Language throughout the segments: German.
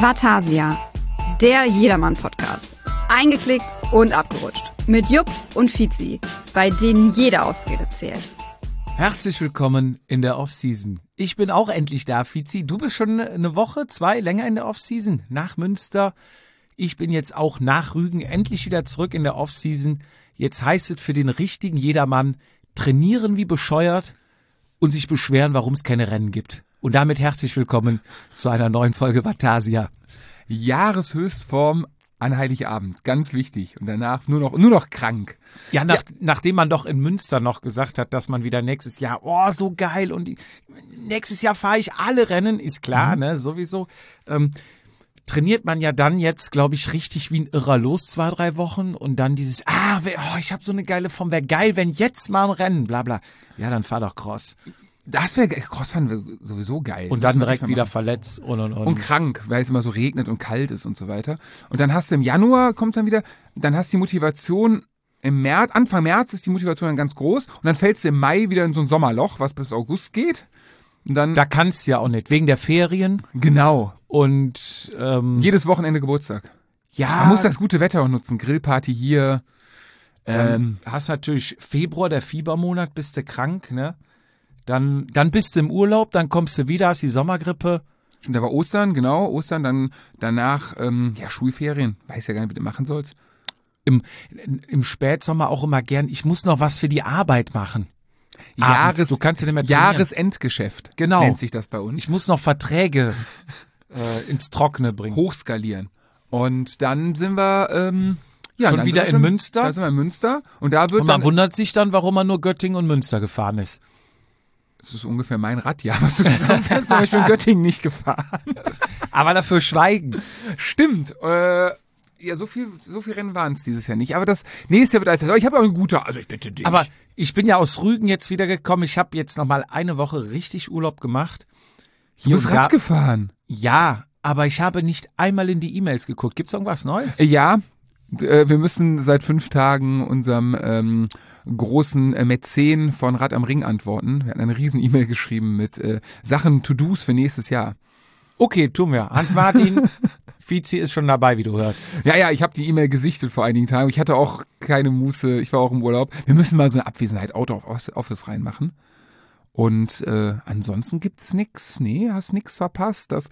Vatasia, der Jedermann-Podcast. Eingeklickt und abgerutscht. Mit Jupp und Fizi, bei denen jede Ausrede zählt. Herzlich willkommen in der Off-Season. Ich bin auch endlich da, Fizi. Du bist schon eine Woche, zwei länger in der Off-Season. Nach Münster. Ich bin jetzt auch nach Rügen endlich wieder zurück in der Off-Season. Jetzt heißt es für den richtigen Jedermann, trainieren wie bescheuert und sich beschweren, warum es keine Rennen gibt. Und damit herzlich willkommen zu einer neuen Folge Vatasia. Jahreshöchstform an Heiligabend, ganz wichtig. Und danach nur noch krank. Ja, nachdem man doch in Münster noch gesagt hat, dass man wieder nächstes Jahr, oh, so geil, und nächstes Jahr fahre ich alle Rennen, ist klar, ne, sowieso. Trainiert man ja dann jetzt, glaube ich, richtig wie ein Irrer los, 2-3 Wochen und dann dieses, ich habe so eine geile Form, wäre geil, wenn jetzt mal ein Rennen, bla bla. Ja, dann fahr doch Cross. Das wäre, Crossfahren wäre sowieso geil. Und dann direkt wieder verletzt und krank, weil es immer so regnet und kalt ist und so weiter. Und dann hast du im Januar, dann hast du die Motivation im März, Anfang März ist die Motivation dann ganz groß und dann fällst du im Mai wieder in so ein Sommerloch, was bis August geht. Und dann, da kannst du ja auch nicht, wegen der Ferien. Genau. Und jedes Wochenende Geburtstag. Ja. Man muss das gute Wetter auch nutzen. Grillparty hier. Hast natürlich Februar, der Fiebermonat, bist du krank, ne? Dann bist du im Urlaub, dann kommst du wieder, hast die Sommergrippe. Da war Ostern, genau. Ostern, dann danach Schulferien. Weiß ja gar nicht, was du machen sollst. Im Spätsommer auch immer gern, ich muss noch was für die Arbeit machen. Du kannst ja nicht mehr trainieren. Jahresendgeschäft, genau, nennt sich das bei uns. Ich muss noch Verträge ins Trockene bringen. Hochskalieren. Und dann sind wir schon wieder in Münster. Da sind wir in Münster. Und man wundert sich dann, warum man nur Göttingen und Münster gefahren ist. Das ist ungefähr mein Radjahr, was du zusammenfährst, aber ich bin Göttingen nicht gefahren. Aber dafür Schweigen. Stimmt. So viel Rennen waren es dieses Jahr nicht. Aber das nächste Jahr wird alles. Aber ich habe auch eine gute, also ich bitte dich. Aber ich bin ja aus Rügen jetzt wieder gekommen. Ich habe jetzt nochmal eine Woche richtig Urlaub gemacht. Du bist Rad gefahren? Ja, aber ich habe nicht einmal in die E-Mails geguckt. Gibt's irgendwas Neues? Ja. Wir müssen seit 5 Tagen unserem großen Mäzen von Rad am Ring antworten. Wir hatten eine riesen E-Mail geschrieben mit Sachen, To-Dos für nächstes Jahr. Okay, tun wir. Hans-Martin, Fizi ist schon dabei, wie du hörst. Ja, ich habe die E-Mail gesichtet vor einigen Tagen. Ich hatte auch keine Muße, ich war auch im Urlaub. Wir müssen mal so eine Abwesenheit out of Office reinmachen. Und ansonsten gibt's nix. Nee, hast nix verpasst. Das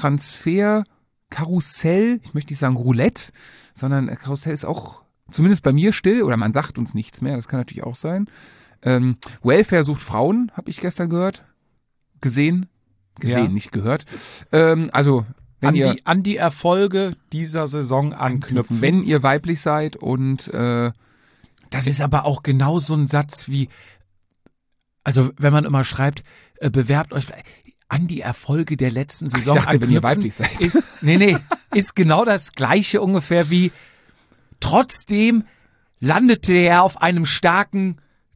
Transfer-Karussell, ich möchte nicht sagen Roulette, sondern Karussell ist auch zumindest bei mir still, oder man sagt uns nichts mehr, das kann natürlich auch sein. Welfare sucht Frauen, habe ich gestern gehört. Gesehen, ja. Nicht gehört. Also wenn an die Erfolge dieser Saison anknüpfen. Wenn ihr weiblich seid und das ist aber auch genau so ein Satz wie, also wenn man immer schreibt, bewerbt euch an die Erfolge der letzten Saison. Ich dachte, wenn ihr weiblich seid. Ist genau das Gleiche ungefähr wie, trotzdem landete er auf einem starken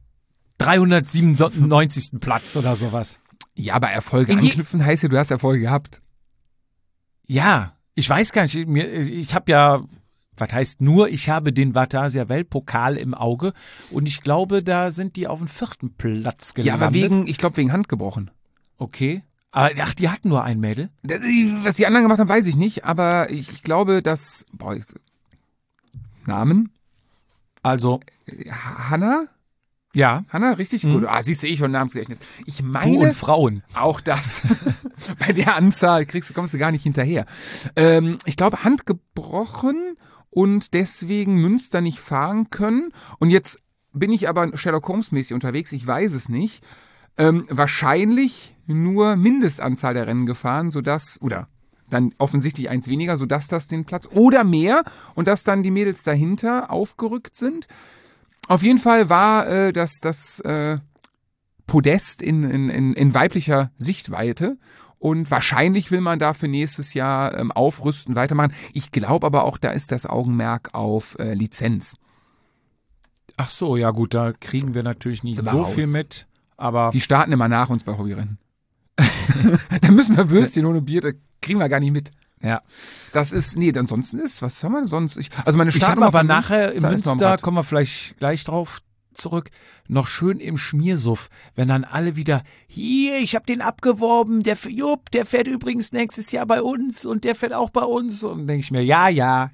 397. Platz oder sowas. Ja, aber Erfolge anknüpfen heißt ja, du hast Erfolge gehabt. Ja, ich weiß gar nicht, ich habe ja, was heißt nur, ich habe den Vatasia Weltpokal im Auge und ich glaube, da sind die auf dem 4. Platz gelandet. Ja, aber wegen Hand gebrochen. Okay. Aber die hatten nur ein Mädel. Was die anderen gemacht haben, weiß ich nicht, aber ich glaube, dass Namen? Also Hanna? Ja. Hanna, richtig gut. Siehst du, ich und Namensgedächtnis. Ich meine. Du und Frauen. Auch das. Bei der Anzahl kommst du gar nicht hinterher. Ich glaube, Hand gebrochen und deswegen Münster nicht fahren können. Und jetzt bin ich aber Sherlock Holmes-mäßig unterwegs. Ich weiß es nicht. Wahrscheinlich nur Mindestanzahl der Rennen gefahren, oder dann offensichtlich eins weniger, sodass das den Platz oder mehr und dass dann die Mädels dahinter aufgerückt sind. Auf jeden Fall war das Podest in weiblicher Sichtweite und wahrscheinlich will man da für nächstes Jahr aufrüsten, weitermachen. Ich glaube aber auch, da ist das Augenmerk auf Lizenz. Ach so, ja gut, da kriegen wir natürlich nicht so viel mit, aber die starten immer nach uns bei Hobbyrennen. Da müssen wir Würstchen ohne Bier, da kriegen wir gar nicht mit. Ja. Das ist, ansonsten was haben wir sonst? Ich habe aber nachher in Münster, kommen wir vielleicht gleich drauf, zurück, noch schön im Schmiersuff, wenn dann alle wieder, hier, ich hab den abgeworben, der fährt übrigens nächstes Jahr bei uns und der fährt auch bei uns. Und denke ich mir, ja,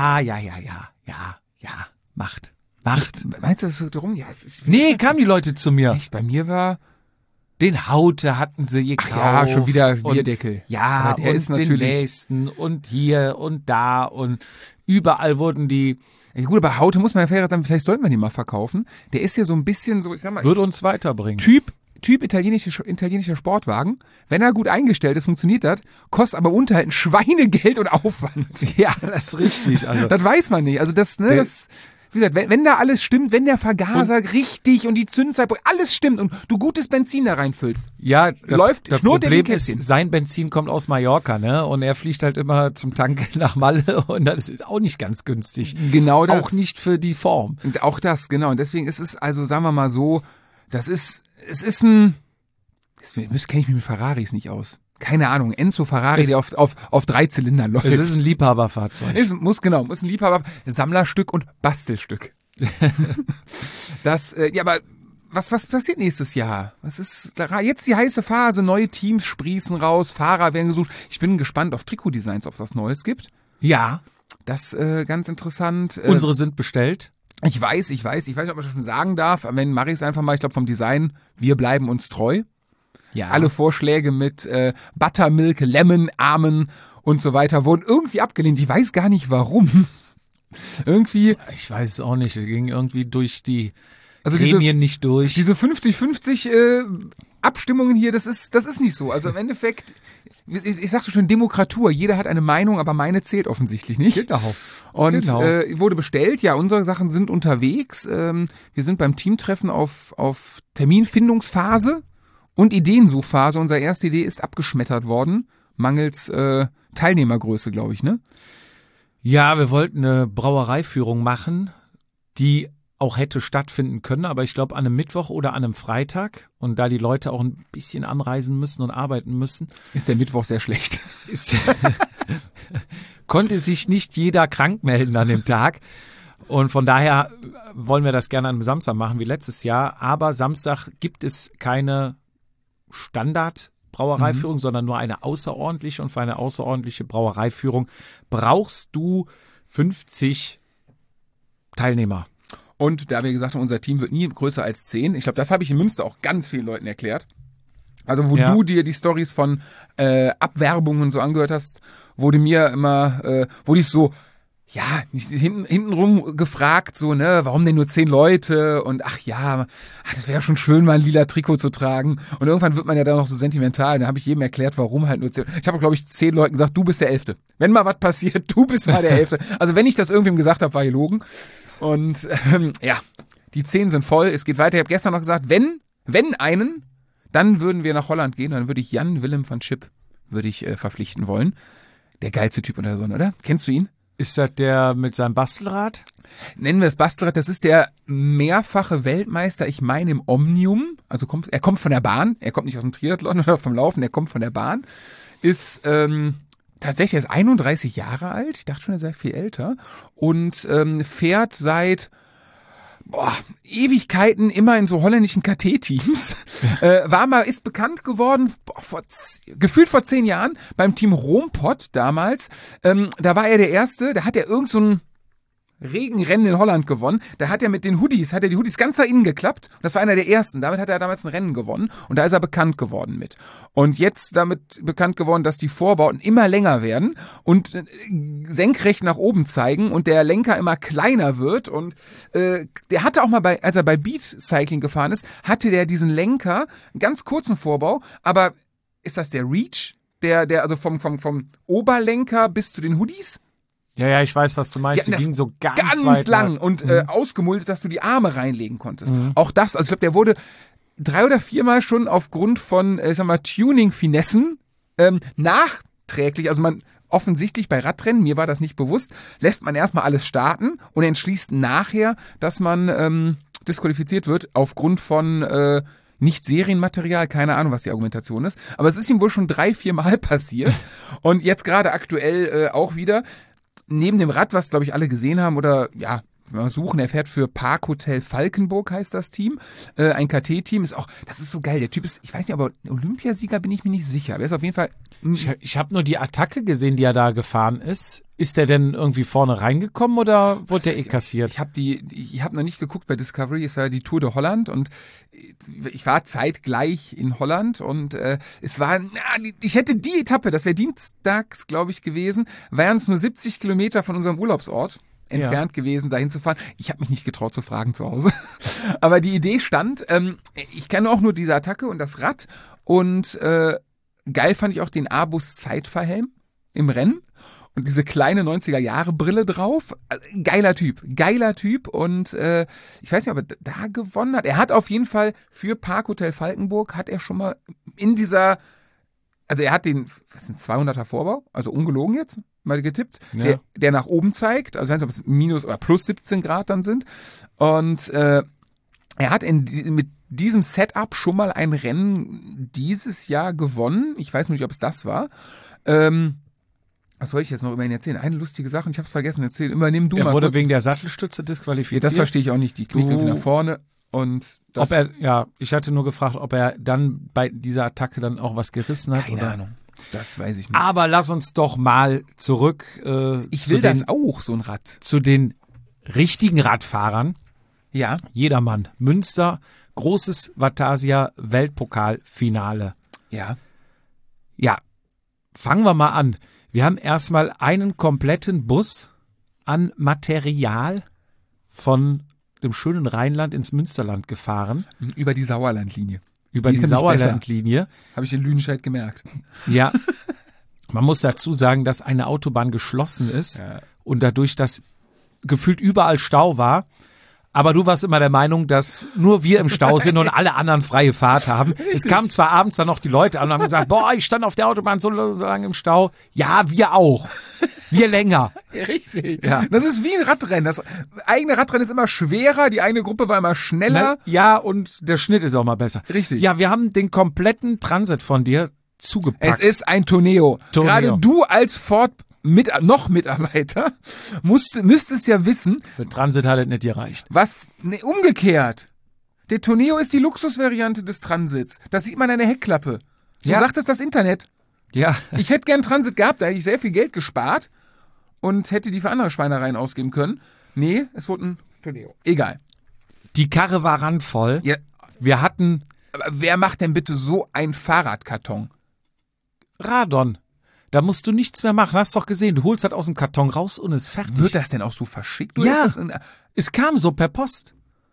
macht. Meinst du das so drum? Ja, Nee, kamen die Leute zu mir. echt, bei mir war, Den Haute hatten sie gekauft. ja, schon wieder und- Bierdeckel. Ja, Aber der und ist den natürlich, nächsten und hier und da und überall wurden die, ja, gut, aber Haute muss man ja fair sagen, vielleicht sollten wir die mal verkaufen. Der ist ja so ein bisschen so, ich sag mal, würde uns weiterbringen. Typ italienischer Sportwagen. Wenn er gut eingestellt ist, funktioniert das, kostet aber Unterhalt ein Schweinegeld und Aufwand. Ja, das ist richtig. Also, Das weiß man nicht. Also das, ne, Der- das, wie gesagt, wenn da alles stimmt, wenn der Vergaser richtig und die Zündzeit, alles stimmt und du gutes Benzin da reinfüllst. ja, läuft- das schnurrt in den Problem ist, Kästchen. sein Benzin kommt aus Mallorca, ne? Und er fliegt halt immer zum Tank nach Malle und das ist auch nicht ganz günstig. Genau das. Auch nicht für die Form. Und auch das, genau. Und deswegen ist es, also sagen wir mal so, es ist ein, das kenne ich mich mit Ferraris nicht aus. Keine Ahnung, Enzo Ferrari, Es- der auf 3 Zylindern läuft. Es ist ein Liebhaberfahrzeug. Muss ein Liebhaber, Sammlerstück und Bastelstück. Ja, aber was passiert nächstes Jahr? Was ist jetzt die heiße Phase? Neue Teams sprießen raus, Fahrer werden gesucht. Ich bin gespannt auf Trikotdesigns, ob es was Neues gibt. Ja, Das ganz interessant. unsere sind bestellt. Ich weiß nicht, ob man das schon sagen darf, aber wenn mache ich es einfach mal, ich glaube vom Design, wir bleiben uns treu. Ja. Alle Vorschläge mit Buttermilk, Lemon, Armen und so weiter wurden irgendwie abgelehnt. Ich weiß gar nicht warum. Irgendwie, Ich weiß es auch nicht. Es ging irgendwie durch die also Gremien nicht durch. diese 50-50 Abstimmungen hier, das ist nicht so. Also im Endeffekt, ich sag so schön Demokratur. Jeder hat eine Meinung, aber meine zählt offensichtlich nicht. Genau. Und Genau. wurde bestellt. Ja, unsere Sachen sind unterwegs. Wir sind beim Teamtreffen auf Terminfindungsphase und Ideensuchphase. Unsere erste Idee ist abgeschmettert worden, mangels Teilnehmergröße, glaube ich, ne? Ja, wir wollten eine Brauereiführung machen, die auch hätte stattfinden können, aber ich glaube an einem Mittwoch oder an einem Freitag. Und da die Leute auch ein bisschen anreisen müssen und arbeiten müssen, Ist der Mittwoch sehr schlecht. konnte sich nicht jeder krank melden an dem Tag. Und von daher wollen wir das gerne am Samstag machen wie letztes Jahr. Aber Samstag gibt es keine Standard-Brauereiführung, sondern nur eine außerordentliche. Und für eine außerordentliche Brauereiführung brauchst du 50 Teilnehmer. Und da wir gesagt haben, unser Team wird nie größer als 10. Ich glaube, das habe ich in Münster auch ganz vielen Leuten erklärt. Also wo Ja. du dir die Storys von Abwerbungen so angehört hast, wurde mir immer, wurde ich so, ja, nicht hintenrum gefragt, so, ne, warum denn nur 10 Leute? Und ach ja, das wäre schon schön, mal ein lila Trikot zu tragen. Und irgendwann wird man ja dann noch so sentimental. Da habe ich jedem erklärt, warum halt nur 10. Ich habe, glaube ich, 10 Leuten gesagt, du bist der 11. Wenn mal was passiert, du bist mal der 11. Also wenn ich das irgendwem gesagt habe, war gelogen. Und ja, die 10 sind voll. Es geht weiter. Ich habe gestern noch gesagt, wenn einen, dann würden wir nach Holland gehen. Dann würde ich Jan Willem van Schip verpflichten wollen. Der geilste Typ unter der Sonne, oder? Kennst du ihn? Ist das der mit seinem Bastelrad? Nennen wir es Bastelrad. Das ist der mehrfache Weltmeister, ich meine im Omnium. Also er kommt von der Bahn. Er kommt nicht aus dem Triathlon oder vom Laufen. Er kommt von der Bahn. Ist tatsächlich, er ist 31 Jahre alt. Ich dachte schon, er sei viel älter. Und fährt seit Ewigkeiten immer in so holländischen KT-Teams. Ist bekannt geworden, gefühlt vor 10 Jahren, beim Team Roompot damals. Da war er der Erste, da hat er irgend so ein Regenrennen in Holland gewonnen. Da hat er mit den Hoodies, die Hoodies ganz nach innen geklappt. Und das war einer der ersten. Damit hat er damals ein Rennen gewonnen. Und da ist er bekannt geworden mit. Und jetzt damit bekannt geworden, dass die Vorbauten immer länger werden und senkrecht nach oben zeigen und der Lenker immer kleiner wird. Und der hatte auch mal als er bei Beat Cycling gefahren ist, hatte der diesen Lenker, einen ganz kurzen Vorbau. Aber ist das der Reach? Der also vom Oberlenker bis zu den Hoodies? Ja, ich weiß, was du meinst. Die ging so ganz weit lang nach- und ausgemuldet, dass du die Arme reinlegen konntest. Auch das, also ich glaube, der wurde 3 oder 4 Mal schon aufgrund von, Tuning-Finessen nachträglich, also man offensichtlich bei Radrennen, mir war das nicht bewusst, lässt man erstmal alles starten und entschließt nachher, dass man disqualifiziert wird aufgrund von nicht Serienmaterial, keine Ahnung, was die Argumentation ist. Aber es ist ihm wohl schon 3, 4 Mal passiert und jetzt gerade aktuell auch wieder. Neben dem Rad, was, glaube ich, alle gesehen haben oder ja, mal suchen. Er fährt für Parkhotel Falkenburg, heißt das Team. Ein KT-Team ist auch, das ist so geil. Der Typ ist, ich weiß nicht, aber Olympiasieger bin ich mir nicht sicher. Aber er ist auf jeden Fall. Ich habe nur die Attacke gesehen, die er da gefahren ist. Ist der denn irgendwie vorne reingekommen oder wurde der kassiert? Ich habe noch nicht geguckt bei Discovery. Es war die Tour de Holland und ich war zeitgleich in Holland und es war, ich hätte die Etappe, das wäre dienstags, glaube ich, gewesen, wären es nur 70 Kilometer von unserem Urlaubsort entfernt gewesen, dahin zu fahren. Ich habe mich nicht getraut zu fragen zu Hause. Aber die Idee stand, ich kenne auch nur diese Attacke und das Rad und geil fand ich auch den Abus Zeitfahrhelm im Rennen. Und diese kleine 90er-Jahre-Brille drauf. Geiler Typ und ich weiß nicht, ob er da gewonnen hat. Er hat auf jeden Fall für Parkhotel Falkenburg, hat er schon mal in dieser, also er hat den, was ist ein 200er Vorbau, also ungelogen jetzt, mal getippt, der nach oben zeigt, also ich weiß nicht, ob es minus oder plus 17 Grad dann sind. Und er hat mit diesem Setup schon mal ein Rennen dieses Jahr gewonnen. Ich weiß nur nicht, ob es das war. Was wollte ich jetzt noch über ihn erzählen? Eine lustige Sache und ich habe es vergessen. Erzähl, übernimm du mal. Er wurde kurz. Wegen der Sattelstütze disqualifiziert. Ja, das verstehe ich auch nicht. Die Knie irgendwie nach vorne und das. Ich hatte nur gefragt, ob er dann bei dieser Attacke dann auch was gerissen hat. Keine Ahnung. Das weiß ich nicht. Aber lass uns doch mal zurück. Ich will das auch, so ein Rad. Zu den richtigen Radfahrern. Ja. Jedermann. Münster, großes Vatasia Weltpokalfinale. Ja. Ja, fangen wir mal an. Wir haben erstmal einen kompletten Bus an Material von dem schönen Rheinland ins Münsterland gefahren. Über die Sauerlandlinie. Über die Sauerlandlinie. Habe ich in Lüdenscheid gemerkt. Ja. Man muss dazu sagen, dass eine Autobahn geschlossen ist und dadurch, dass gefühlt überall Stau war. Aber du warst immer der Meinung, dass nur wir im Stau sind und alle anderen freie Fahrt haben. Richtig. Es kamen zwar abends dann noch die Leute an und haben gesagt, boah, ich stand auf der Autobahn so lange im Stau. Ja, wir auch. Wir länger. Ja, richtig. Ja. Das ist wie ein Radrennen. Das eigene Radrennen ist immer schwerer, die eine Gruppe war immer schneller. Ja, und der Schnitt ist auch mal besser. Richtig. Ja, wir haben den kompletten Transit von dir zugepackt. Es ist ein Tourneo. Gerade du als Mitarbeiter müsstest ja wissen. Für Transit hat es nicht gereicht. Umgekehrt. Der Tourneo ist die Luxusvariante des Transits. Das sieht man an der Heckklappe. So sagt es das Internet. Ja. Ich hätte gern Transit gehabt, da hätte ich sehr viel Geld gespart und hätte die für andere Schweinereien ausgeben können. Nee, es wurde ein Tourneo. Egal. Die Karre war randvoll. Ja. Wir hatten. Aber wer macht denn bitte so einen Fahrradkarton? Radon. Da musst du nichts mehr machen. Hast doch gesehen, du holst das aus dem Karton raus und ist fertig. Wird das denn auch so verschickt? Ja, es kam so per Post.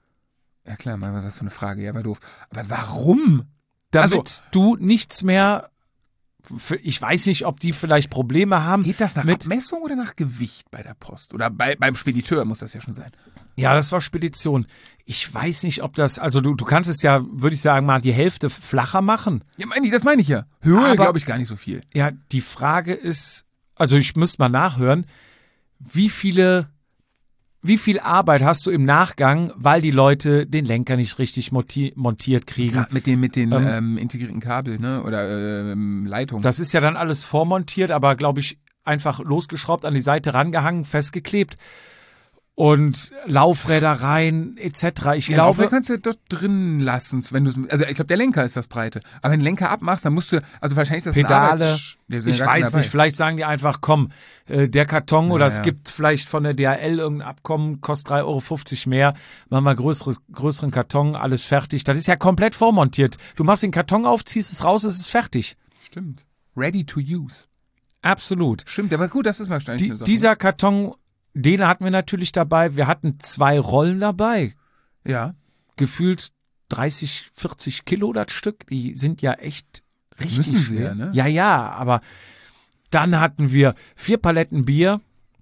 Ja klar, mal das ist so eine Frage. Ja, war doof. Aber warum? Damit du nichts mehr. Ich weiß nicht, ob die vielleicht Probleme haben. Geht das nach Abmessung oder nach Gewicht bei der Post? Oder beim Spediteur muss das ja schon sein. Ja, das war Spedition. Ich weiß nicht, ob das, also du kannst es ja, würde ich sagen, mal die Hälfte flacher machen. Ja, das meine ich ja. Höhe glaube ich gar nicht so viel. Ja, die Frage ist, also ich müsste mal nachhören, wie viel Arbeit hast du im Nachgang, weil die Leute den Lenker nicht richtig montiert kriegen? Gerade mit den integrierten Kabel, ne? Oder Leitungen. Das ist ja dann alles vormontiert, aber glaube ich einfach losgeschraubt, an die Seite rangehangen, festgeklebt. Und Laufräder rein, etc. Ich glaube, Laufräder kannst du dort drin lassen, wenn du, also ich glaube, der Lenker ist das Breite. Aber wenn du den Lenker abmachst, dann musst du, also wahrscheinlich ist das Pedale, ich weiß nicht, vielleicht sagen die einfach, komm, der Karton oder es gibt vielleicht von der DHL irgendein Abkommen, kostet 3,50 € mehr, machen wir größeren Karton, alles fertig. Das ist ja komplett vormontiert. Du machst den Karton auf, ziehst es raus, es ist fertig. Stimmt. Ready to use. Absolut. Stimmt, aber gut, das ist wahrscheinlich eine Sache. Dieser Karton, den hatten wir natürlich dabei. Wir hatten 2 Rollen dabei. Ja. Gefühlt 30, 40 Kilo das Stück. Die sind ja echt richtig schwer. Ja, ne? Ja, aber dann hatten wir 4 Paletten Bier,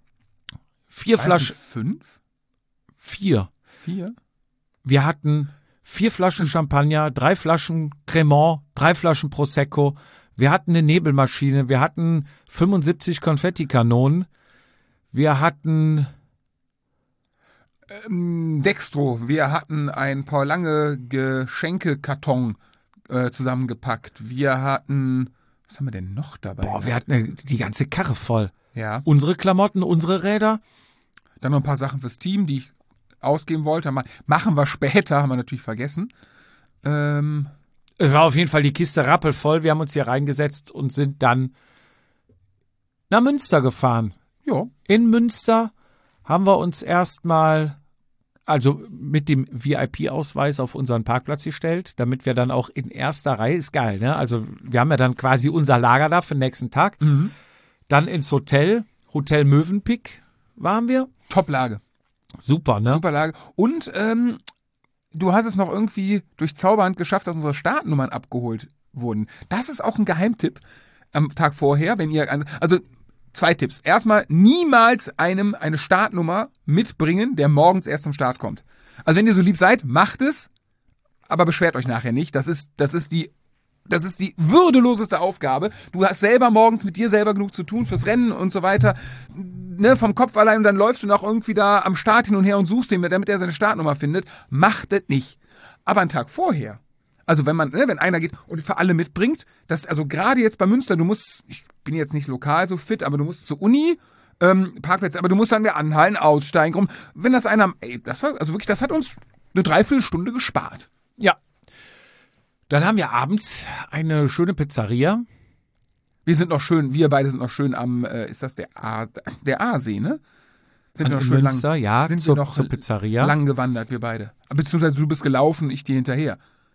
4 Flaschen. 5? 4. 4? Wir hatten 4 Flaschen Champagner, 3 Flaschen Cremant, 3 Flaschen Prosecco. Wir hatten eine Nebelmaschine. Wir hatten 75 Konfettikanonen. Wir hatten Dextro, wir hatten ein Paul Lange Geschenkekarton zusammengepackt. Wir hatten, was haben wir denn noch dabei? Wir hatten die ganze Karre voll. Ja. Unsere Klamotten, unsere Räder. Dann noch ein paar Sachen fürs Team, die ich ausgeben wollte. Machen wir später, haben wir natürlich vergessen. Es war auf jeden Fall die Kiste rappelvoll. Wir haben uns hier reingesetzt und sind dann nach Münster gefahren. Ja. In Münster haben wir uns erstmal, also mit dem VIP-Ausweis auf unseren Parkplatz gestellt, damit wir dann auch in erster Reihe, ist geil, ne? Also wir haben ja dann quasi unser Lager da für den nächsten Tag. Dann ins Hotel Mövenpick waren wir. Top-Lage. Super, ne? Super Lage. Und du hast es noch irgendwie durch Zauberhand geschafft, dass unsere Startnummern abgeholt wurden. Das ist auch ein Geheimtipp am Tag vorher, wenn ihr, also 2 Tipps. Erstmal, niemals einem eine Startnummer mitbringen, der morgens erst zum Start kommt. Also wenn ihr so lieb seid, macht es, aber beschwert euch nachher nicht. Das ist die würdeloseste Aufgabe. Du hast selber morgens mit dir selber genug zu tun fürs Rennen und so weiter. Ne, vom Kopf allein, und dann läufst du noch irgendwie da am Start hin und her und suchst ihn, damit er seine Startnummer findet. Macht das nicht. Aber einen Tag vorher, also wenn einer geht und für alle mitbringt, also gerade jetzt bei Münster, ich bin jetzt nicht lokal so fit, aber du musst zur Uni, Parkplätze, aber du musst dann mehr anhalten, aussteigen, rum. Wenn das einer, das hat uns eine Dreiviertelstunde gespart. Ja. Dann haben wir abends eine schöne Pizzeria. Wir beide sind noch schön am, ist das der Aasee, ne? Sind wir noch schön Münster, lang, ja, sind wir noch zur Pizzeria. Lang gewandert, wir beide. Beziehungsweise du bist gelaufen, ich dir hinterher.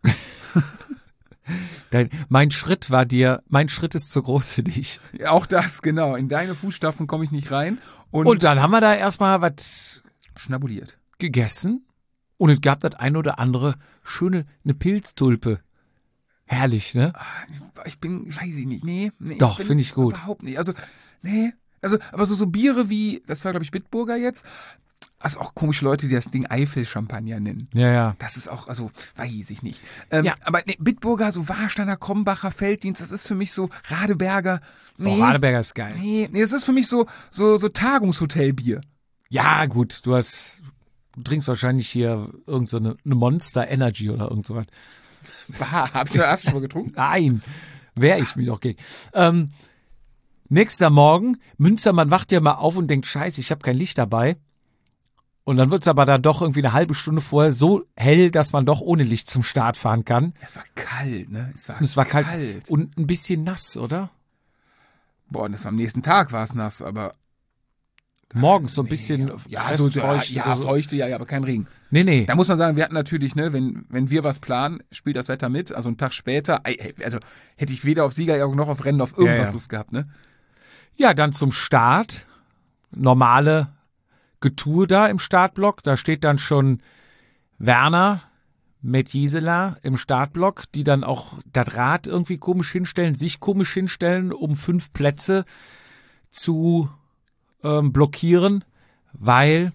Mein Schritt ist zu groß für dich. Auch das, genau. In deine Fußstapfen komme ich nicht rein. Und dann haben wir da erstmal was schnabuliert gegessen. Und es gab das ein oder andere eine Pilztulpe. Herrlich, ne? Weiß ich nicht. Nee. Doch, finde ich gut. Überhaupt nicht. Also, nee. Also, aber so Biere wie, das war, glaube ich, Bitburger jetzt. Also auch komische Leute, die das Ding Eifel-Champagner nennen. Ja. Das ist auch, also, weiß ich nicht. Ja. Aber nee, Bitburger, so Warsteiner, Krombacher, Felddienst, das ist für mich so Radeberger. Nee. Radeberger ist geil. Nee, das ist für mich so Tagungshotelbier. Ja, gut, du trinkst wahrscheinlich hier irgend so eine Monster Energy oder irgend sowas. Hast du schon mal getrunken? Nein, wehre ich mich doch gegen. Nächster Morgen, Münster, man wacht ja mal auf und denkt, scheiße, ich habe kein Licht dabei. Und dann wird es aber dann doch irgendwie eine halbe Stunde vorher so hell, dass man doch ohne Licht zum Start fahren kann. Es war kalt, ne? Es war kalt. Und ein bisschen nass, oder? Boah, und das war am nächsten Tag war es nass, aber morgens so ein bisschen feuchte, aber kein Regen. Nee. Da muss man sagen, wir hatten natürlich, ne, wenn wir was planen, spielt das Wetter mit. Also einen Tag später, also hätte ich weder auf Siegerjagd noch auf Rennen auf irgendwas Lust gehabt, ne? Ja, dann zum Start. Normale Getue da im Startblock. Da steht dann schon Werner mit Gisela im Startblock, die dann auch das Rad irgendwie komisch hinstellen, um 5 Plätze zu blockieren, weil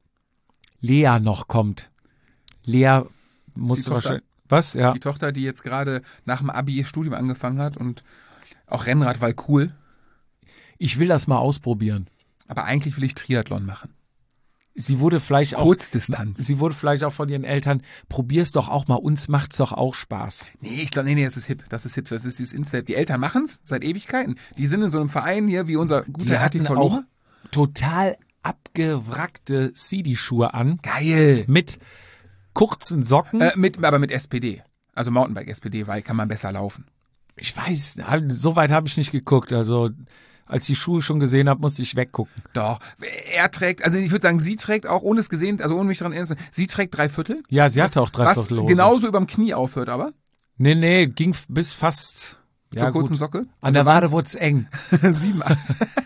Lea noch kommt. Lea musste wahrscheinlich. Was? Ja. Die Tochter, die jetzt gerade nach dem Abi ihr Studium angefangen hat und auch Rennrad, weil cool. Ich will das mal ausprobieren. Aber eigentlich will ich Triathlon machen. Sie wurde vielleicht auch Kurzdistanz. Sie wurde vielleicht auch von ihren Eltern, probier's doch auch mal, uns macht's doch auch Spaß. Nee, ich glaube, das ist hip. Das ist dieses Insta. Die Eltern machen's seit Ewigkeiten. Die sind in so einem Verein hier, wie unser guter RTV auch total abgewrackte CD-Schuhe an. Geil. Mit kurzen Socken. Aber mit SPD. Also Mountainbike SPD, weil kann man besser laufen. Ich weiß, so weit habe ich nicht geguckt. Also als ich die Schuhe schon gesehen habe, musste ich weggucken. Doch, er trägt, also ich würde sagen, sie trägt auch, ohne es gesehen, also ohne mich daran erinnern, sie trägt 3/4. Ja, sie hatte auch 3/4 Hose. Was genauso überm Knie aufhört, aber? Nee, ging bis fast zur kurzen Socke. An der Wade wurde es eng. 7, 8.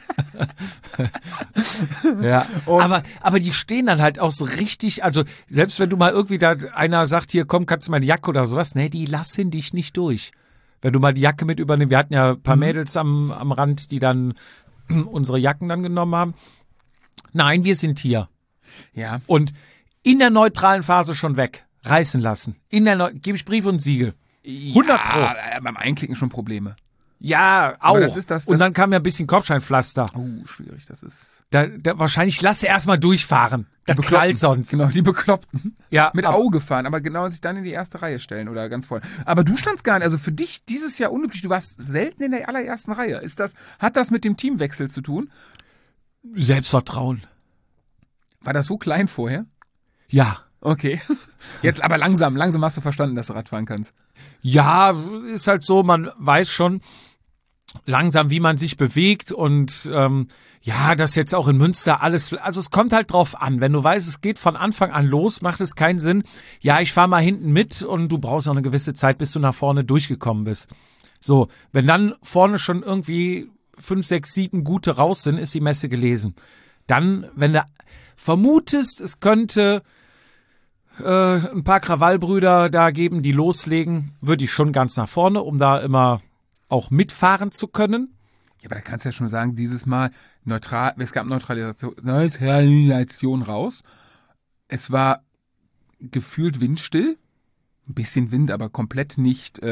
Ja, aber die stehen dann halt auch so richtig, also selbst wenn du mal irgendwie da einer sagt, hier komm, kannst du meine Jacke oder sowas, nee, die lassen dich nicht durch. Wenn du mal die Jacke mit übernimmst, wir hatten ja ein paar Mädels am Rand, die dann unsere Jacken dann genommen haben. Nein, wir sind hier. Ja. Und in der neutralen Phase schon weg, reißen lassen. Gebe ich Brief und Siegel. 100 Pro. Ja, beim Einklicken schon Probleme. Ja, auch. Aber das und dann kam ja ein bisschen Kopfsteinpflaster. Schwierig, das ist. Wahrscheinlich lasse erstmal durchfahren. Das knallt sonst. Genau, die Bekloppten. Ja. Mit Auge fahren, aber genau sich dann in die erste Reihe stellen oder ganz voll. Aber du standst gar nicht, also für dich dieses Jahr unüblich, du warst selten in der allerersten Reihe. Hat das mit dem Teamwechsel zu tun? Selbstvertrauen. War das so klein vorher? Ja. Okay. Jetzt aber langsam hast du verstanden, dass du Radfahren kannst. Ja, ist halt so, man weiß schon langsam, wie man sich bewegt und ja, das jetzt auch in Münster alles, also es kommt halt drauf an, wenn du weißt, es geht von Anfang an los, macht es keinen Sinn, ja, ich fahre mal hinten mit und du brauchst noch eine gewisse Zeit, bis du nach vorne durchgekommen bist. So, wenn dann vorne schon irgendwie 5, 6, 7 gute raus sind, ist die Messe gelesen. Dann, wenn du vermutest, es könnte ein paar Krawallbrüder da geben, die loslegen, würde ich schon ganz nach vorne, um da immer auch mitfahren zu können. Ja, aber da kannst du ja schon sagen, dieses Mal es gab Neutralisation raus. Es war gefühlt windstill. Ein bisschen Wind, aber komplett nicht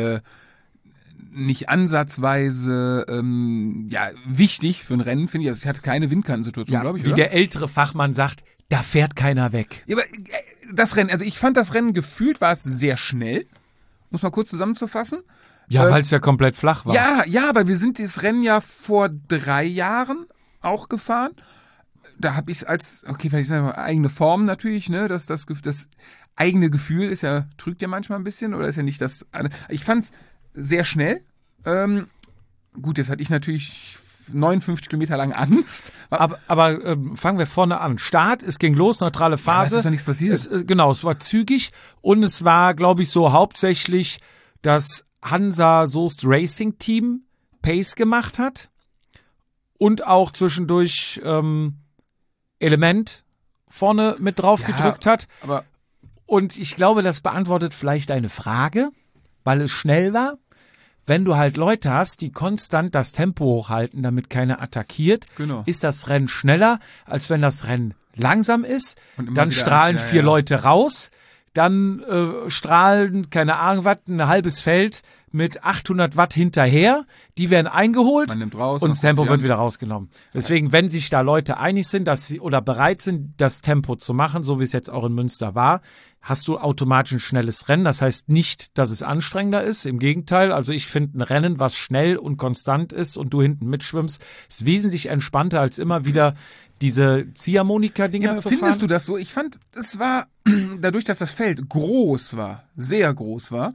ansatzweise wichtig für ein Rennen, finde ich. Also ich hatte keine Windkantensituation, glaube ich, wie oder? der ältere Fachmann sagt, da fährt keiner weg. Ja, aber das Rennen, also ich fand das Rennen gefühlt war es sehr schnell. Muss mal kurz zusammenzufassen. Ja, weil es ja komplett flach war. Ja, aber wir sind dieses Rennen ja vor 3 Jahren auch gefahren. Da habe ich es als, okay, vielleicht sagen wir eigene Form natürlich, ne? Das eigene Gefühl trügt ja manchmal ein bisschen oder ist ja nicht das. Ich fand es sehr schnell. Gut, jetzt hatte ich natürlich 59 Kilometer lang Angst. Aber fangen wir vorne an. Start, es ging los, neutrale Phase. Ja, ist doch nichts passiert. Es war zügig und es war, glaube ich, so hauptsächlich das Hansa Soest Racing Team Pace gemacht hat und auch zwischendurch Element vorne mit drauf gedrückt hat. Und ich glaube, das beantwortet vielleicht eine Frage, weil es schnell war. Wenn du halt Leute hast, die konstant das Tempo hochhalten, damit keiner attackiert, ist das Rennen schneller, als wenn das Rennen langsam ist. Dann strahlen 4 Leute raus, dann strahlen, keine Ahnung was, ein halbes Feld mit 800 Watt hinterher. Die werden eingeholt Man nimmt raus, und das Tempo wird wieder rausgenommen. Deswegen, wenn sich da Leute einig sind, dass sie oder bereit sind, das Tempo zu machen, so wie es jetzt auch in Münster war, hast du automatisch ein schnelles Rennen. Das heißt nicht, dass es anstrengender ist. Im Gegenteil, also ich finde ein Rennen, was schnell und konstant ist und du hinten mitschwimmst, ist wesentlich entspannter als immer wieder diese Ziehharmonika-Dinger zu fahren. Findest du das so? Ich fand, es war, dadurch, dass das Feld groß war, sehr groß war,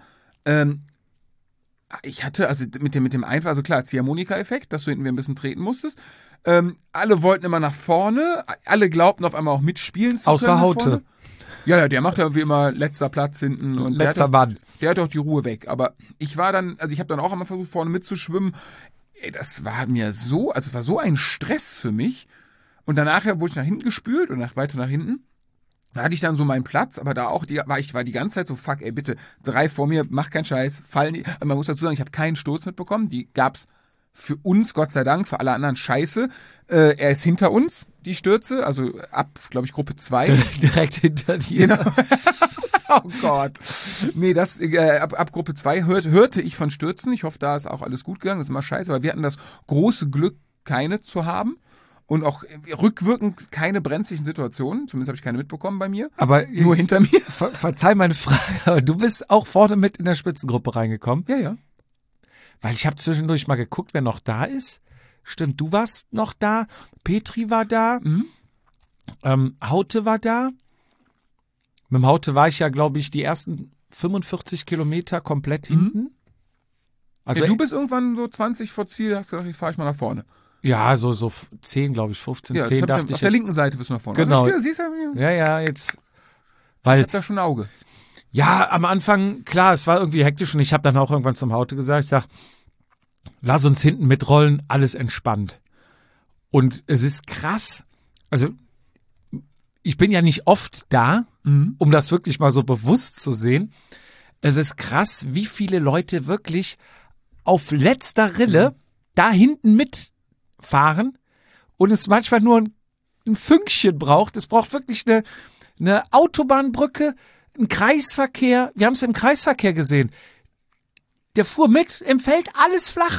ich hatte, also mit dem Einfall, also klar, Ziehharmonika-Effekt, dass du hinten wieder ein bisschen treten musstest. Alle wollten immer nach vorne, alle glaubten auf einmal auch mitspielen zu können. Außer Haute. Ja, der macht ja wie immer letzter Platz hinten. Und letzter Mann. Der hat auch die Ruhe weg. Aber ich war dann, also ich habe dann auch einmal versucht, vorne mitzuschwimmen. Ey, das war mir so, also es war so ein Stress für mich. Und danach wurde ich nach hinten gespült und weiter nach hinten. Da hatte ich dann so meinen Platz, aber da auch, war die ganze Zeit so, fuck, ey, bitte, 3 vor mir, mach keinen Scheiß, fallen die. Man muss dazu sagen, ich habe keinen Sturz mitbekommen. Die gab's für uns, Gott sei Dank, für alle anderen scheiße. Er ist hinter uns, die Stürze, also ab, glaube ich, Gruppe 2. Direkt hinter dir. Genau. Oh Gott. Nee, ab Gruppe 2 hörte ich von Stürzen. Ich hoffe, da ist auch alles gut gegangen. Das ist immer scheiße, aber wir hatten das große Glück, keine zu haben. Und auch rückwirkend keine brenzlichen Situationen. Zumindest habe ich keine mitbekommen bei mir. Aber nur hinter mir. Verzeih meine Frage, aber du bist auch vorne mit in der Spitzengruppe reingekommen? Ja. Weil ich habe zwischendurch mal geguckt, wer noch da ist. Stimmt, du warst noch da. Petri war da. Haute war da. Mit dem Haute war ich ja, glaube ich, die ersten 45 Kilometer komplett hinten. Also ja, du bist irgendwann so 20 vor Ziel, hast du gedacht, jetzt fahre ich mal nach vorne. Ja, so 10, glaube ich, 15, ja, 10 dachte ich. Auf der linken Seite bist du nach vorne. Genau. Also siehst du, ja, jetzt. Weil, ich hab da schon ein Auge. Ja, am Anfang, klar, es war irgendwie hektisch und ich habe dann auch irgendwann zum Haute gesagt, ich sag, lass uns hinten mitrollen, alles entspannt. Und es ist krass, also ich bin ja nicht oft da, um das wirklich mal so bewusst zu sehen. Es ist krass, wie viele Leute wirklich auf letzter Rille da hinten mitfahren und es manchmal nur ein Fünkchen braucht. Es braucht wirklich eine Autobahnbrücke, ein Kreisverkehr. Wir haben es im Kreisverkehr gesehen. Der fuhr mit im Feld, alles flach,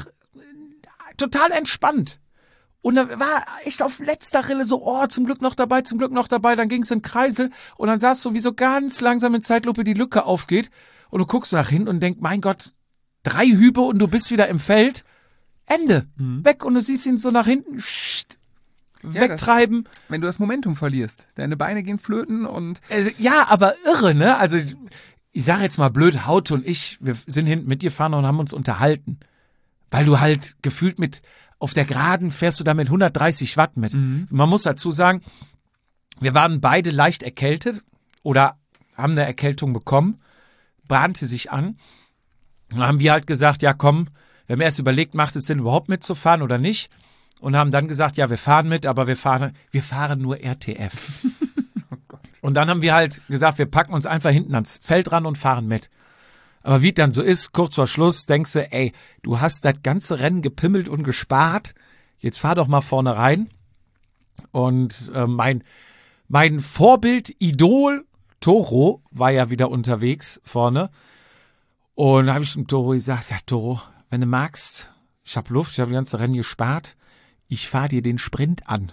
total entspannt. Und er war echt auf letzter Rille so, zum Glück noch dabei. Dann ging es in Kreisel und dann sahst du, wie so ganz langsam in Zeitlupe die Lücke aufgeht. Und du guckst nach hinten und denkst, mein Gott, 3 Hübe und du bist wieder im Feld. Ende. Weg und du siehst ihn so nach hinten. wegtreiben. Wenn du das Momentum verlierst. Deine Beine gehen flöten und... Also, ja, aber irre, ne? Also ich sage jetzt mal blöd, Haute und ich, wir sind hinten mit dir gefahren und haben uns unterhalten. Weil du halt gefühlt auf der Geraden fährst du da mit 130 Watt mit. Man muss dazu sagen, wir waren beide leicht erkältet oder haben eine Erkältung bekommen, bahnte sich an. Und dann haben wir halt gesagt, ja komm, wir haben erst überlegt, macht es Sinn überhaupt mitzufahren oder nicht? Und haben dann gesagt, ja wir fahren mit, aber wir fahren nur RTF. Oh Gott. Und dann haben wir halt gesagt, wir packen uns einfach hinten ans Feld ran und fahren mit. Aber wie es dann so ist, kurz vor Schluss denkst du, ey, du hast das ganze Rennen gepimmelt und gespart, jetzt fahr doch mal vorne rein. Und mein Vorbild, Idol, Toro, war ja wieder unterwegs vorne. Und da habe ich dem Toro gesagt, ja Toro, wenn du magst, ich habe Luft, ich habe das ganze Rennen gespart, ich fahre dir den Sprint an.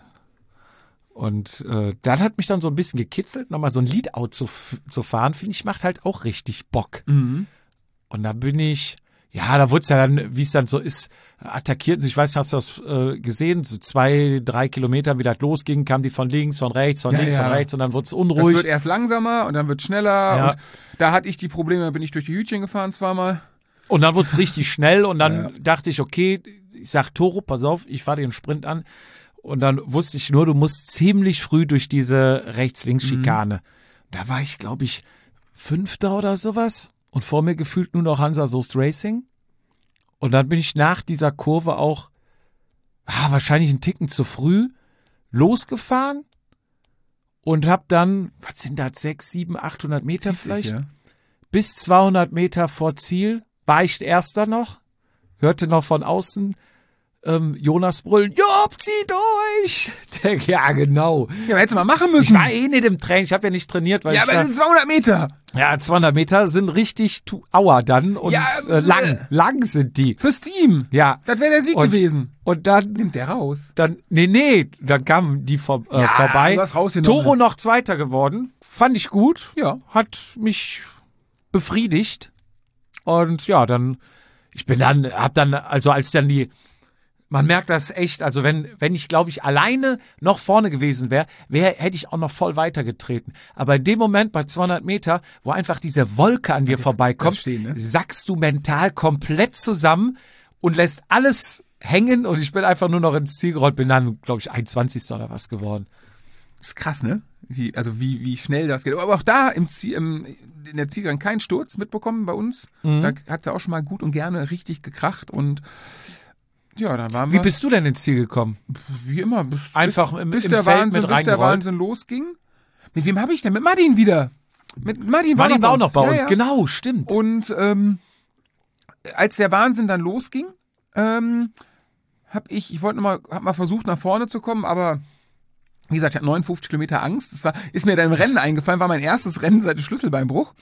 Und das hat mich dann so ein bisschen gekitzelt, nochmal so ein Leadout zu fahren, finde ich, macht halt auch richtig Bock. Mhm. Und da bin ich, ja, da wurde es ja dann, wie es dann so ist, attackiert. Ich weiß nicht, hast du das gesehen? So 2-3 Kilometer, wie das losging, kamen die von links, von rechts, von links, von rechts und dann wurde es unruhig. Es wird erst langsamer und dann wird schneller. Ja. Und da hatte ich die Probleme, da bin ich durch die Hütchen gefahren zweimal. Und dann wurde es richtig schnell und dann dachte ich, okay, ich sag Toro, pass auf, ich fahre dir einen Sprint an. Und dann wusste ich nur, du musst ziemlich früh durch diese Rechts-Links-Schikane. Da war ich, glaube ich, 5. oder sowas. Und vor mir gefühlt nur noch Hansa Soest Racing. Und dann bin ich nach dieser Kurve auch wahrscheinlich einen Ticken zu früh losgefahren. Und hab dann, was sind das, 600, 700, 800 Meter Zieht vielleicht? sich, ja. Bis 200 Meter vor Ziel war ich Erster noch. Hörte noch von außen Jonas brüllen, Job, zieh durch! Ja, genau. Ja, aber hättest du mal machen Ich müssen. war eh nicht im Training, ich habe ja nicht trainiert, weil Ja, aber das sind 200 Meter. ja, 200 Meter sind richtig Aua dann und Ja, lang sind die. Fürs Team. Ja. Das wäre der Sieg gewesen. Und dann, Nimmt der raus. dann kamen die vorbei. du hast rausgenommen. Toro noch Zweiter geworden, fand ich gut, Ja. hat mich befriedigt. Und ja, man merkt das echt, also wenn ich, glaube ich, alleine noch vorne gewesen wäre, hätte ich auch noch voll weitergetreten. Aber in dem Moment bei 200 Meter, wo einfach diese Wolke an dir vorbeikommt, stehen, ne? sackst du mental komplett zusammen und lässt alles hängen und ich bin einfach nur noch ins Ziel gerollt, bin dann, glaube ich, 21. oder was geworden. Das ist krass, ne? Wie schnell das geht. Aber auch da in der Zielgang keinen Sturz mitbekommen bei uns. Da hat es ja auch schon mal gut und gerne richtig gekracht und ja, dann waren wir. Wie bist du denn ins Ziel gekommen? Wie immer. Einfach im Feld mit Bis der reingerollt? Wahnsinn losging. Mit wem habe ich denn? Mit Martin wieder. Mit Martin war war auch noch bei uns, ja. genau, stimmt. Und als der Wahnsinn dann losging, hab mal versucht, nach vorne zu kommen, aber wie gesagt, ich hatte 59 Kilometer Angst. Ist mir dann im Rennen eingefallen, war mein erstes Rennen seit dem Schlüsselbeinbruch.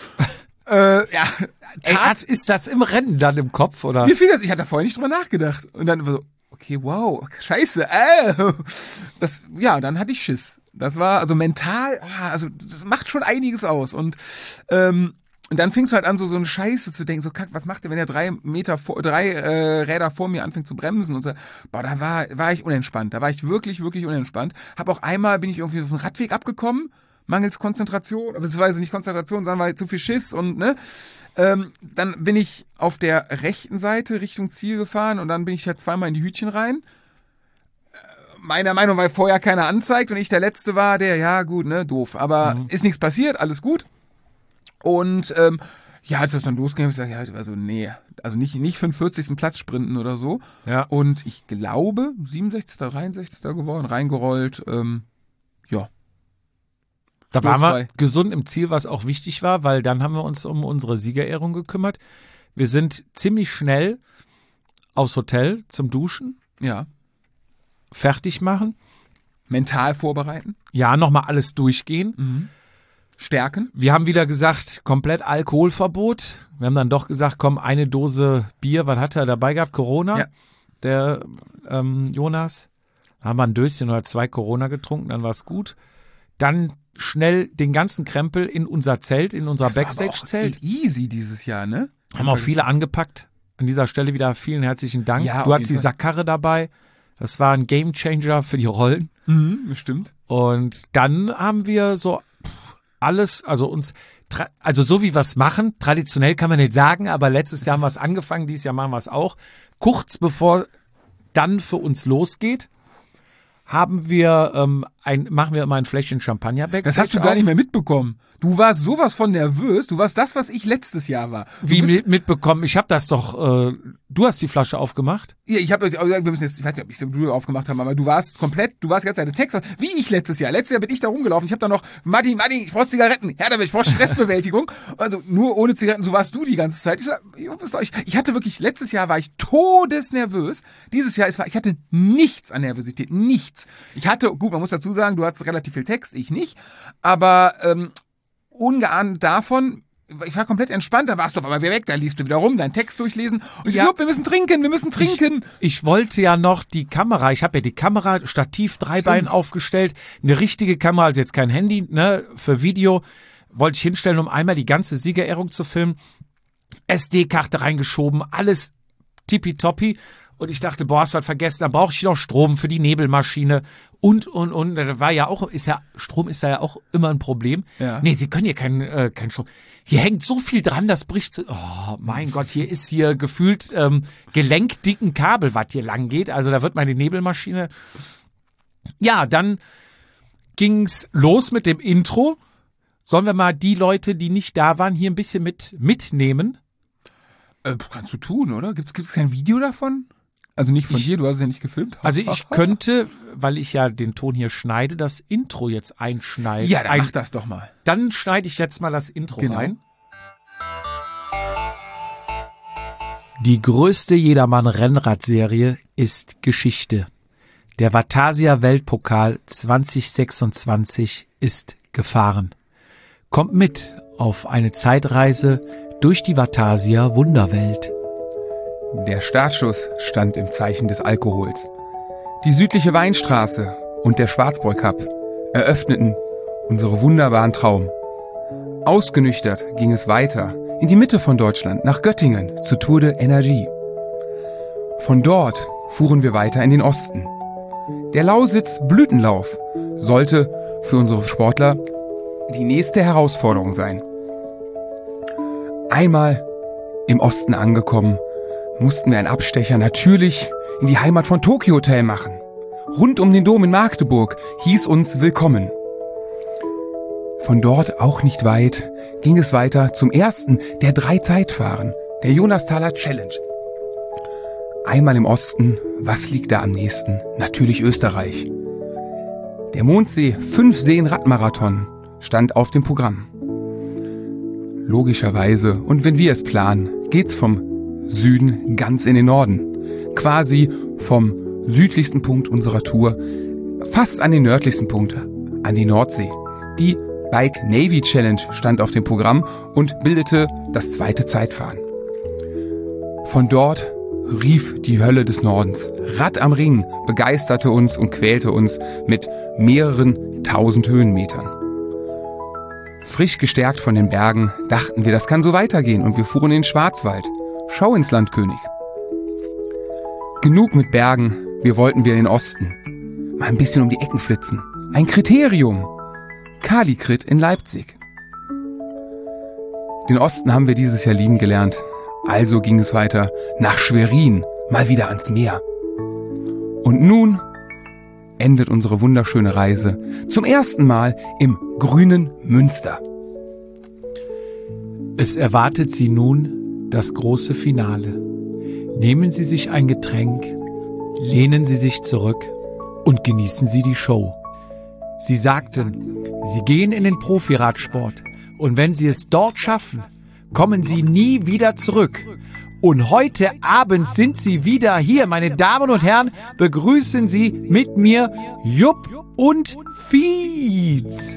Ist das im Rennen dann im Kopf, oder? Mir fiel das, ich hatte da vorher nicht drüber nachgedacht. Und dann so, okay, wow, scheiße, dann hatte ich Schiss. Das war also mental, das macht schon einiges aus. Und dann fingst du halt an, so eine Scheiße zu denken, so kack, was macht der, wenn er 3 Räder vor mir anfängt zu bremsen und so. Boah, da war ich unentspannt. Da war ich wirklich, wirklich unentspannt. Bin ich irgendwie auf den Radweg abgekommen, mangels Konzentration, beziehungsweise nicht Konzentration, sondern war ich zu viel Schiss und dann bin ich auf der rechten Seite Richtung Ziel gefahren und dann bin ich halt zweimal in die Hütchen rein. Meiner Meinung nach, weil vorher keiner anzeigt und ich der Letzte war, doof. Aber ist nichts passiert, alles gut. Und als das dann losging, habe ich gesagt, nicht für den 40. Platz sprinten oder so. Ja. Und ich glaube, 67., 63. geworden, reingerollt, Da waren wir Sturzfrei. gesund im Ziel, was auch wichtig war, weil dann haben wir uns um unsere Siegerehrung gekümmert. Wir sind ziemlich schnell aufs Hotel zum Duschen, Ja. fertig machen. Mental vorbereiten. Ja, nochmal alles durchgehen. Stärken. Wir haben wieder gesagt, komplett Alkoholverbot. Wir haben dann doch gesagt, komm, eine Dose Bier, was hat er dabei gehabt? Corona, Ja. der Jonas. Da haben wir ein Döschen oder 2 Corona getrunken, dann war es gut. Dann schnell den ganzen Krempel in unser Zelt, in unser Das war aber Backstage-Zelt. auch easy dieses Jahr, ne? Haben auch viele angepackt. An dieser Stelle wieder vielen herzlichen Dank. Ja, du auf hattest die jeden Fall. Sackkarre dabei. Das war ein Gamechanger für die Rollen. Bestimmt. Und dann haben wir so alles, also so wie wir es machen, traditionell kann man nicht sagen, aber letztes Jahr haben wir es angefangen, dieses Jahr machen wir es auch. Kurz bevor dann für uns losgeht, machen wir immer ein Fläschchen Champagner Backstage. Das hast du gar nicht mehr mitbekommen. Du warst sowas von nervös. Du warst das, was ich letztes Jahr war. Mitbekommen? Ich habe das doch, du hast die Flasche aufgemacht? Ja, ich weiß nicht, ob ich du aufgemacht habe, aber du warst die ganze Zeit der Text, wie ich letztes Jahr. Letztes Jahr bin ich da rumgelaufen. Ich habe da noch, Matti, ich brauche Zigaretten. Her damit, ich brauche Stressbewältigung. Also nur ohne Zigaretten, so warst du die ganze Zeit. Ich hatte wirklich, letztes Jahr war ich todesnervös. Dieses Jahr, ich hatte nichts an Nervosität, nichts. Ich hatte, gut, man muss dazu sagen, du hattest relativ viel Text, ich nicht, aber ungeahnt davon, ich war komplett entspannt, da warst du aber weg, da liefst du wieder rum, deinen Text durchlesen und ich wir müssen trinken. Ich wollte ja noch die Kamera, ich habe ja die Kamera, Stativ, Dreibein aufgestellt, eine richtige Kamera, also jetzt kein Handy, ne, für Video, wollte ich hinstellen, um einmal die ganze Siegerehrung zu filmen, SD-Karte reingeschoben, alles tippitoppi. Und ich dachte, boah, hast was vergessen, da brauche ich noch Strom für die Nebelmaschine und. Da war ja auch, Strom ist da ja auch immer ein Problem. Ja. Nee, Sie können hier kein Strom. Hier hängt so viel dran, das bricht. Oh mein Gott, hier ist gefühlt gelenkdicken Kabel, was hier lang geht. Also da wird meine Nebelmaschine. Ja, dann ging's los mit dem Intro. Sollen wir mal die Leute, die nicht da waren, hier ein bisschen mitnehmen? Kannst du tun, oder? Gibt's kein Video davon? Also nicht von dir, du hast es ja nicht gefilmt. Also ich könnte, weil ich ja den Ton hier schneide, das Intro jetzt einschneiden. Ja, dann mach das doch mal. Dann schneide ich jetzt mal das Intro rein. Die größte Jedermann-Rennradserie ist Geschichte. Der Vatasia Weltpokal 2026 ist gefahren. Kommt mit auf eine Zeitreise durch die Vatasia Wunderwelt. Der Startschuss stand im Zeichen des Alkohols. Die südliche Weinstraße und der Schwarzbräu Cup eröffneten unsere wunderbaren Traum. Ausgenüchtert ging es weiter in die Mitte von Deutschland, nach Göttingen, zur Tour de Energie. Von dort fuhren wir weiter in den Osten. Der Lausitz-Blütenlauf sollte für unsere Sportler die nächste Herausforderung sein. Einmal im Osten angekommen, mussten wir einen Abstecher natürlich in die Heimat von Tokyo Hotel machen. Rund um den Dom in Magdeburg hieß uns willkommen. Von dort, auch nicht weit, ging es weiter zum ersten der 3 Zeitfahren, der Jonasthaler Challenge. Einmal im Osten, was liegt da am nächsten? Natürlich Österreich. Der Mondsee 5-Seen-Radmarathon stand auf dem Programm. Logischerweise, und wenn wir es planen, geht's vom Süden ganz in den Norden. Quasi vom südlichsten Punkt unserer Tour, fast an den nördlichsten Punkt, an die Nordsee. Die Bike Navy Challenge stand auf dem Programm und bildete das 2. Zeitfahren. Von dort rief die Hölle des Nordens. Rad am Ring begeisterte uns und quälte uns mit mehreren 1000 Höhenmetern. Frisch gestärkt von den Bergen dachten wir, das kann so weitergehen und wir fuhren in den Schwarzwald. Schau ins Land König. Genug mit Bergen, wir wollten wieder in den Osten. Mal ein bisschen um die Ecken flitzen. Ein Kriterium. Kalikrit in Leipzig. Den Osten haben wir dieses Jahr lieben gelernt. Also ging es weiter nach Schwerin, mal wieder ans Meer. Und nun endet unsere wunderschöne Reise zum ersten Mal im grünen Münster. Es erwartet Sie nun das große Finale. Nehmen Sie sich ein Getränk, lehnen Sie sich zurück und genießen Sie die Show. Sie sagten, Sie gehen in den Profiradsport und wenn Sie es dort schaffen, kommen Sie nie wieder zurück. Und heute Abend sind Sie wieder hier, meine Damen und Herren, begrüßen Sie mit mir Jupp und Fietz.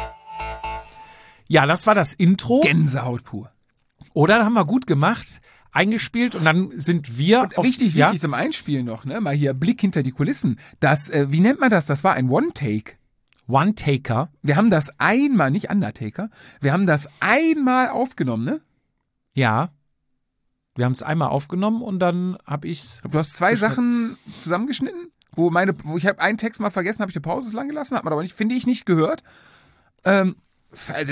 Ja, das war das Intro. Gänsehaut pur. Oder haben wir gut gemacht. eingespielt und dann sind wir Und wichtig zum Einspielen noch, ne? Mal hier Blick hinter die Kulissen. Das, wie nennt man das? Das war ein One-Take. One-Taker. Wir haben das einmal, nicht Undertaker, wir haben das einmal aufgenommen, ne? Ja. Wir haben es einmal aufgenommen und dann habe ich's. Du hast zwei Sachen zusammengeschnitten, wo ich habe einen Text mal vergessen, habe ich eine Pause lang gelassen, hat man aber nicht, finde ich, nicht gehört. Also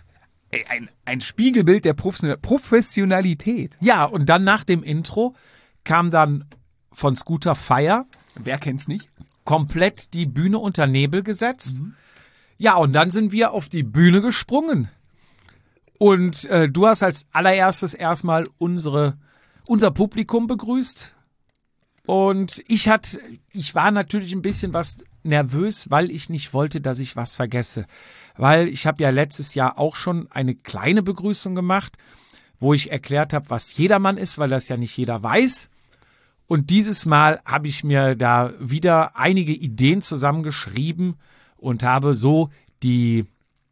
ein Spiegelbild der Professionalität. Ja, und dann nach dem Intro kam dann von Scooter Fire. Wer kennt's nicht? Komplett die Bühne unter Nebel gesetzt. Ja, und dann sind wir auf die Bühne gesprungen. Und du hast als allererstes erstmal unser Publikum begrüßt. Und ich war natürlich ein bisschen was nervös, weil ich nicht wollte, dass ich was vergesse. Weil ich habe ja letztes Jahr auch schon eine kleine Begrüßung gemacht, wo ich erklärt habe, was Jedermann ist, weil das ja nicht jeder weiß. Und dieses Mal habe ich mir da wieder einige Ideen zusammengeschrieben und habe so die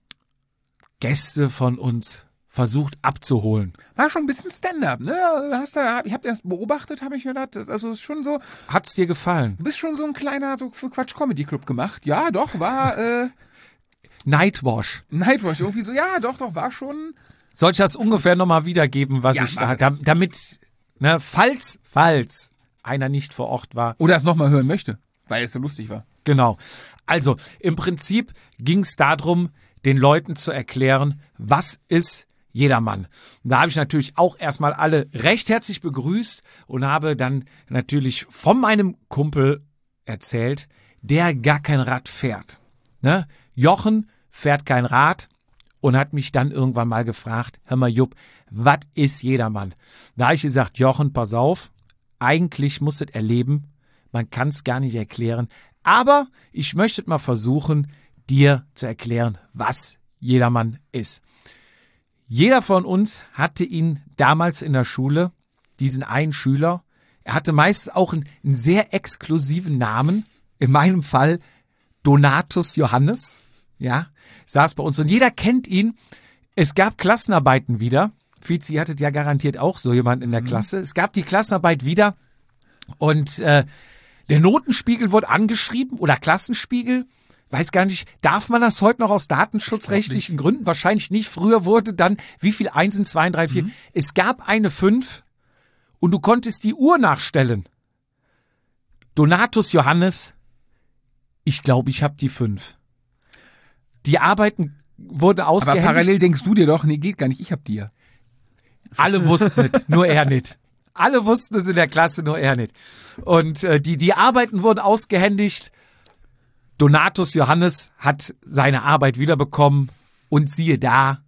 Gäste von uns versucht abzuholen. War schon ein bisschen Stand-up, ne? Ich habe das beobachtet, habe ich mir gedacht, also ist schon so. Hat's dir gefallen? Du bist schon so ein kleiner, so für Quatsch-Comedy-Club gemacht. Ja, doch, war, Nightwash. Irgendwie so, ja, doch, war schon. Soll ich das ungefähr nochmal wiedergeben, was ich da, damit, ne, falls einer nicht vor Ort war. Oder es nochmal hören möchte, weil es so lustig war. Genau. Also, im Prinzip ging es darum, den Leuten zu erklären, was ist Jedermann. Da habe ich natürlich auch erstmal alle recht herzlich begrüßt und habe dann natürlich von meinem Kumpel erzählt, der gar kein Rad fährt. Ne? Jochen fährt kein Rad und hat mich dann irgendwann mal gefragt, hör mal Jupp, was ist Jedermann? Da habe ich gesagt, Jochen, pass auf, eigentlich musst du es erleben, man kann es gar nicht erklären, aber ich möchte mal versuchen, dir zu erklären, was Jedermann ist. Jeder von uns hatte ihn damals in der Schule, diesen einen Schüler. Er hatte meistens auch einen sehr exklusiven Namen. In meinem Fall Donatus Johannes. Ja, saß bei uns und jeder kennt ihn. Es gab Klassenarbeiten wieder. Fizi, ihr hattet ja garantiert auch so jemanden in der Klasse. Es gab die Klassenarbeit wieder und der Notenspiegel wurde angeschrieben oder Klassenspiegel. Weiß gar nicht, darf man das heute noch aus datenschutzrechtlichen Gründen? Wahrscheinlich nicht. Früher wurde dann, wie viel? 1, 2, 3, 4. Es gab eine 5 und du konntest die Uhr nachstellen. Donatus Johannes, ich glaube, ich habe die 5. Die Arbeiten wurden ausgehändigt. Aber parallel denkst du dir doch, nee, geht gar nicht, ich hab die ja. Alle wussten es, nur er nicht. Alle wussten es in der Klasse, nur er nicht. Und die Arbeiten wurden ausgehändigt. Donatus Johannes hat seine Arbeit wiederbekommen und siehe da,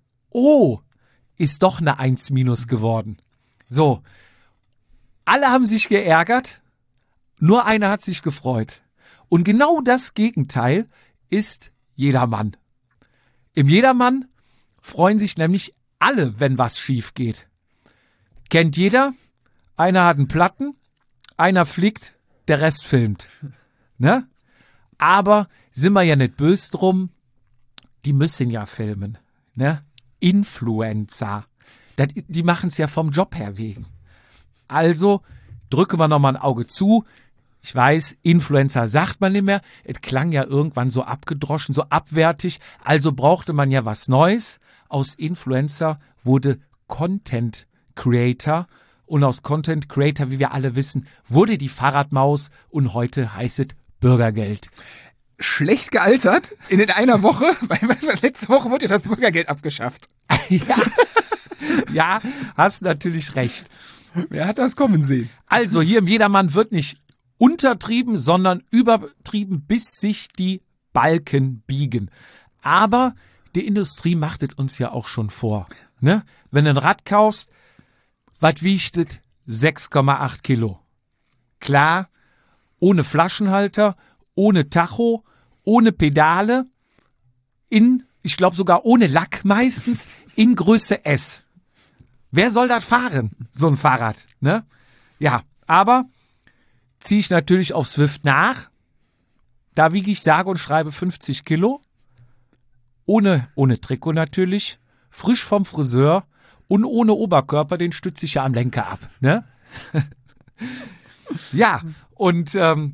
ist doch eine 1- geworden. So, alle haben sich geärgert, nur einer hat sich gefreut. Und genau das Gegenteil ist Jedermann. Im Jedermann freuen sich nämlich alle, wenn was schief geht. Kennt jeder? Einer hat einen Platten, einer fliegt, der Rest filmt. Ne? Aber sind wir ja nicht böse drum, die müssen ja filmen. Ne? Influencer. Die machen es ja vom Job her wegen. Also drücken wir nochmal ein Auge zu. Ich weiß, Influencer sagt man nicht mehr. Es klang ja irgendwann so abgedroschen, so abwertig. Also brauchte man ja was Neues. Aus Influencer wurde Content Creator. Und aus Content Creator, wie wir alle wissen, wurde die Fahrradmaus und heute heißt es Bürgergeld. Schlecht gealtert in einer Woche, weil letzte Woche wurde das Bürgergeld abgeschafft. Ja, hast natürlich recht. Wer hat das kommen sehen? Also hier im Jedermann wird nicht untertrieben, sondern übertrieben, bis sich die Balken biegen. Aber die Industrie macht es uns ja auch schon vor. Ne? Wenn du ein Rad kaufst, was wiegt es? 6,8 Kilo. Klar, ohne Flaschenhalter, ohne Tacho, ohne Pedale, ich glaube sogar ohne Lack meistens, in Größe S. Wer soll das fahren, so ein Fahrrad? Ne? Ja, aber ziehe ich natürlich auf Swift nach. Da wiege ich sage und schreibe 50 Kilo. Ohne Trikot natürlich. Frisch vom Friseur. und ohne Oberkörper, den stütze ich ja am Lenker ab. Ne? Ja, und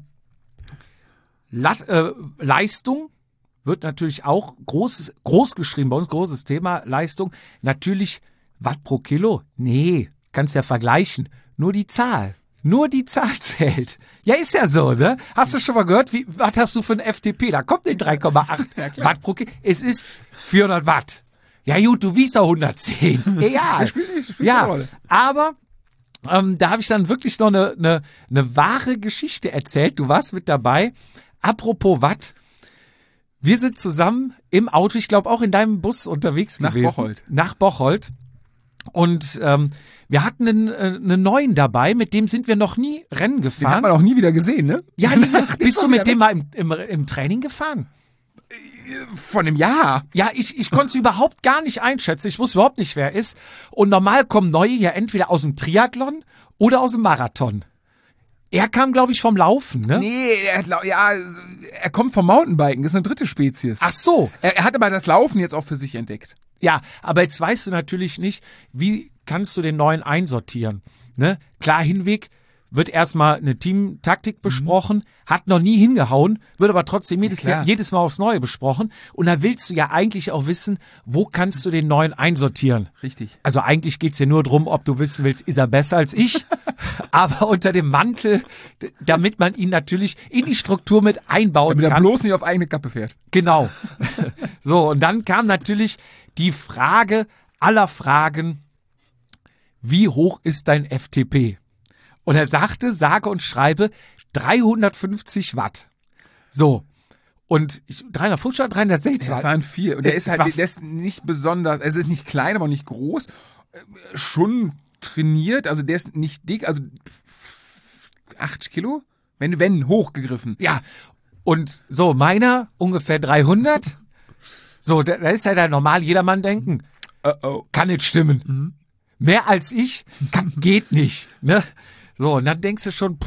Leistung wird natürlich auch groß geschrieben, bei uns großes Thema, Leistung. Natürlich Watt pro Kilo, nee, kannst ja vergleichen. Nur die Zahl zählt. Ja, ist ja so, ne? Hast du schon mal gehört, was hast du für ein FTP? Da kommt den 3,8 Watt pro Kilo. Es ist 400 Watt. Ja gut, du wiegst doch 110. Egal. Das spielt Ja, keine Rolle. aber da habe ich dann wirklich noch eine wahre Geschichte erzählt. Du warst mit dabei. Apropos Watt. Wir sind zusammen im Auto, ich glaube auch in deinem Bus unterwegs Nach gewesen. Bocholt. Nach Bocholt. Und wir hatten einen neuen dabei, mit dem sind wir noch nie Rennen Den gefahren. hat man auch nie wieder gesehen, ne? Ja, bist du war mit wieder dem mal im Training gefahren? Von einem Jahr. Ja, ich konnte es überhaupt gar nicht einschätzen. Ich wusste überhaupt nicht, wer er ist. Und normal kommen neue ja entweder aus dem Triathlon oder aus dem Marathon. Er kam, glaube ich, vom Laufen, ne? Nee, er kommt vom Mountainbiken, das ist eine dritte Spezies. Ach so. Er hat aber das Laufen jetzt auch für sich entdeckt. Ja, aber jetzt weißt du natürlich nicht, wie kannst du den neuen einsortieren. Ne? Klar, Hinweg wird erstmal eine Teamtaktik besprochen, hat noch nie hingehauen, wird aber trotzdem jedes Mal aufs Neue besprochen. Und da willst du ja eigentlich auch wissen, wo kannst du den neuen einsortieren. Richtig. Also eigentlich geht's ja nur drum, ob du wissen willst, ist er besser als ich? Aber unter dem Mantel, damit man ihn natürlich in die Struktur mit einbauen Damit er kann. bloß nicht auf eigene Kappe fährt. Genau. So, und dann kam natürlich die Frage aller Fragen, wie hoch ist dein FTP? Und er sagte, sage und schreibe 350 Watt. So. Und 350 oder 360 Das Watt? waren 4. Und der ist nicht besonders, es ist nicht klein, aber auch nicht groß. Schon trainiert, also der ist nicht dick, also 8 Kilo, wenn hochgegriffen. Ja. Und so, meiner ungefähr 300. So, da ist ja der normal jedermann denken. Kann nicht stimmen. Mehr als ich geht nicht. Ne? So, und dann denkst du schon,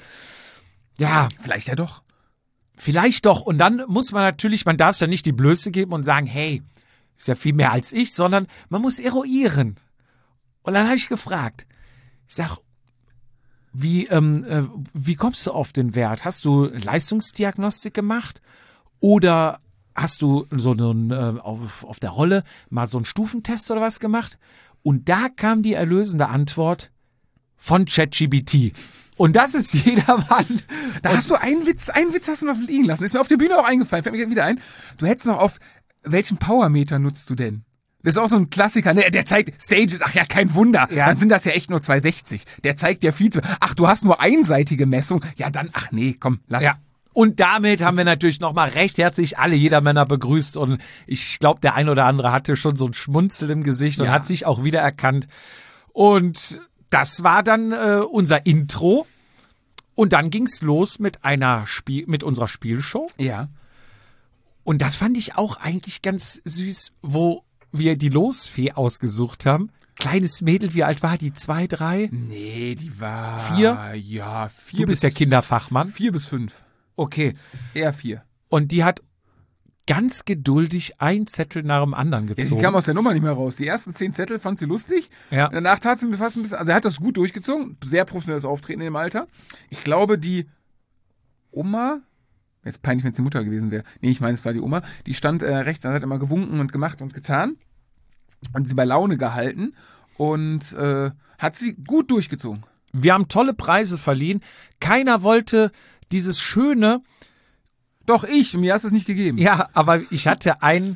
ja. Vielleicht ja doch. Vielleicht doch. Und dann muss man natürlich, man darf es ja nicht die Blöße geben und sagen, hey, ist ja viel mehr als ich, sondern man muss eruieren. Und dann habe ich gefragt, ich sag, wie kommst du auf den Wert? Hast du Leistungsdiagnostik gemacht oder hast du so auf der Rolle mal so einen Stufentest oder was gemacht? Und da kam die erlösende Antwort von ChatGPT. Und das ist jedermann. Da hast du einen Witz hast du noch liegen lassen. Ist mir auf der Bühne auch eingefallen, fällt mir wieder ein. Du hättest noch auf, welchen Powermeter nutzt du denn? Das ist auch so ein Klassiker, ne? Der zeigt Stages, ach ja, kein Wunder. Ja. Dann sind das ja echt nur 260. Der zeigt ja viel zu, ach, du hast nur einseitige Messung. Ja, dann, ach nee, komm, lass. Ja. Und damit haben wir natürlich nochmal recht herzlich alle Jedermänner begrüßt. Und ich glaube, der ein oder andere hatte schon so ein Schmunzel im Gesicht und hat sich auch wiedererkannt. Und das war dann unser Intro. Und dann ging's los mit unserer Spielshow. Ja. Und das fand ich auch eigentlich ganz süß, wo wir die Losfee ausgesucht haben. Kleines Mädel, wie alt war die? 2, 3? Nee, die war 4? Ja, 4. Du bist der Kinderfachmann. 4 bis 5. Okay. Eher 4. Und die hat ganz geduldig einen Zettel nach dem anderen Ja, gezogen. sie kam aus der Nummer nicht mehr raus. Die ersten 10 Zettel fand sie lustig. Ja. Und danach tat sie mir fast ein bisschen, also er hat das gut durchgezogen. Sehr professionelles Auftreten im Alter. Ich glaube, die Oma, jetzt peinlich, wenn es die Mutter gewesen wäre. Nee, ich meine, es war die Oma. Die stand rechts, hat immer gewunken und gemacht und getan. Und sie bei Laune gehalten. Und hat sie gut durchgezogen. Wir haben tolle Preise verliehen. Keiner wollte dieses schöne. Doch, mir hast du es nicht gegeben. Ja, aber ich hatte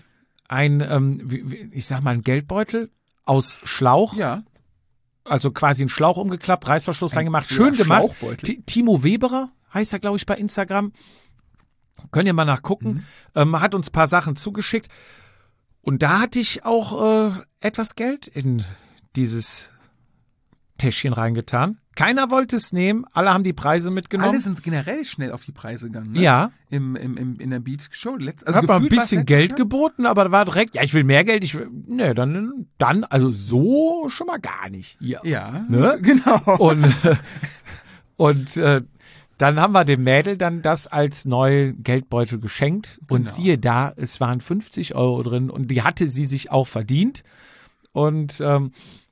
ich sag mal, einen Geldbeutel aus Schlauch. Ja. Also quasi einen Schlauch umgeklappt, Reißverschluss reingemacht. Schön gemacht. Schlauchbeutel. Timo Weberer heißt er, glaube ich, bei Instagram. Könnt ihr mal nachgucken. Hat uns ein paar Sachen zugeschickt. Und da hatte ich auch etwas Geld in dieses Täschchen reingetan. Keiner wollte es nehmen, alle haben die Preise mitgenommen. Alle sind generell schnell auf die Preise gegangen. Ne? Ja. In der Beat-Show. Also hat man ein bisschen Geld geboten, aber da war direkt, ja, ich will mehr Geld. Dann, also so schon mal gar nicht. Ja, ne? Genau. Und dann haben wir dem Mädel dann das als neuen Geldbeutel geschenkt. Und siehe da, es waren 50 € drin und die hatte sie sich auch verdient. Und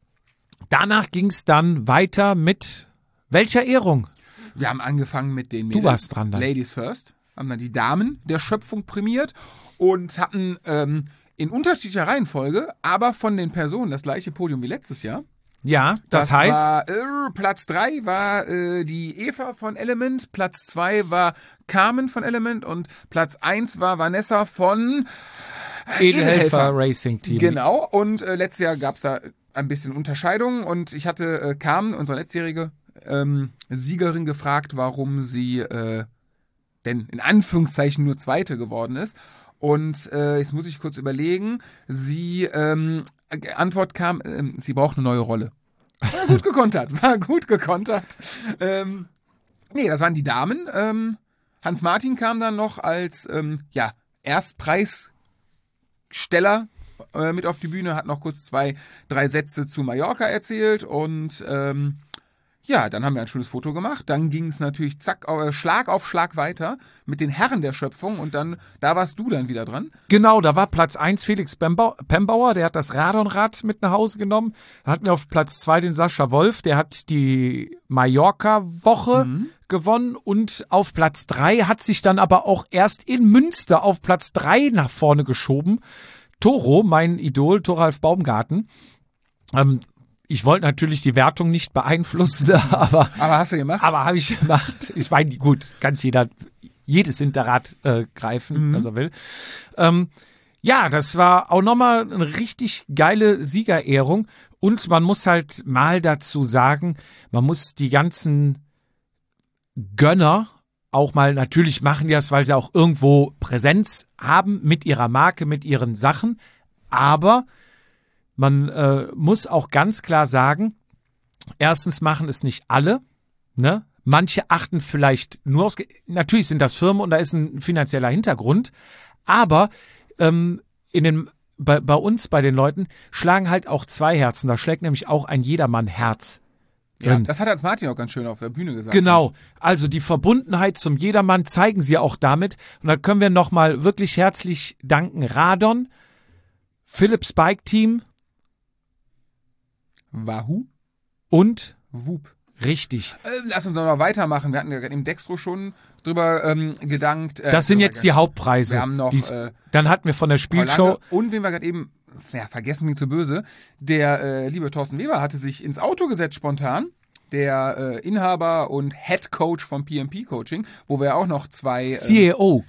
danach ging es dann weiter mit welcher Ehrung? Wir haben angefangen mit den Mädels. Du warst dran dann. Ladies First. Haben dann die Damen der Schöpfung prämiert und hatten in unterschiedlicher Reihenfolge, aber von den Personen das gleiche Podium wie letztes Jahr. Ja, das heißt... Platz 3 war die Eva von Element, Platz 2 war Carmen von Element und Platz 1 war Vanessa von Edelhelfer Racing Team. Genau, und letztes Jahr gab es da ein bisschen Unterscheidungen und ich hatte Carmen, unsere letztjährige Siegerin, gefragt, warum sie denn in Anführungszeichen nur Zweite geworden ist. Und jetzt muss ich kurz überlegen, Antwort kam, sie braucht eine neue Rolle. War gut gekontert. Nee, das waren die Damen. Hans-Martin kam dann noch als Erstpreissteller mit auf die Bühne, hat noch kurz 2-3 Sätze zu Mallorca erzählt und dann haben wir ein schönes Foto gemacht. Dann ging es natürlich Schlag auf Schlag weiter mit den Herren der Schöpfung und da warst du dann wieder dran. Genau, da war Platz 1 Felix Pembauer, der hat das Radonrad mit nach Hause genommen. Da hatten wir auf Platz 2 den Sascha Wolf, der hat die Mallorca-Woche gewonnen und auf Platz 3 hat sich dann aber auch erst in Münster auf Platz 3 nach vorne geschoben. Toro, mein Idol, Thoralf Baumgarten. Ich wollte natürlich die Wertung nicht beeinflussen, aber hast du gemacht? Aber habe ich gemacht. Ich meine, gut, kann jedes Hinterrad greifen, was er will. Das war auch nochmal eine richtig geile Siegerehrung. Und man muss halt mal dazu sagen, man muss die ganzen Gönner auch mal, natürlich machen die das, weil sie auch irgendwo Präsenz haben mit ihrer Marke, mit ihren Sachen. Aber man muss auch ganz klar sagen, erstens machen es nicht alle, ne? Manche achten vielleicht nur natürlich sind das Firmen und da ist ein finanzieller Hintergrund, aber bei uns, bei den Leuten, schlagen halt auch 2 Herzen. Da schlägt nämlich auch ein Jedermann-Herz. Ja, das hat Hans-Martin auch ganz schön auf der Bühne gesagt. Genau, also die Verbundenheit zum Jedermann zeigen sie auch damit. Und da können wir nochmal wirklich herzlich danken Radon, Philips Bike Team, Wahoo und Whoop. Richtig. Lass uns noch weitermachen. Wir hatten ja gerade im Dextro schon drüber gedankt. Das sind jetzt die Hauptpreise. Wir haben noch dann hatten wir von der Spielshow. Und wen wir gerade eben, vergessen klingt so böse, der liebe Thorsten Weber hatte sich ins Auto gesetzt spontan. Der Inhaber und Head Coach vom PMP Coaching, wo wir auch noch 2 CEO,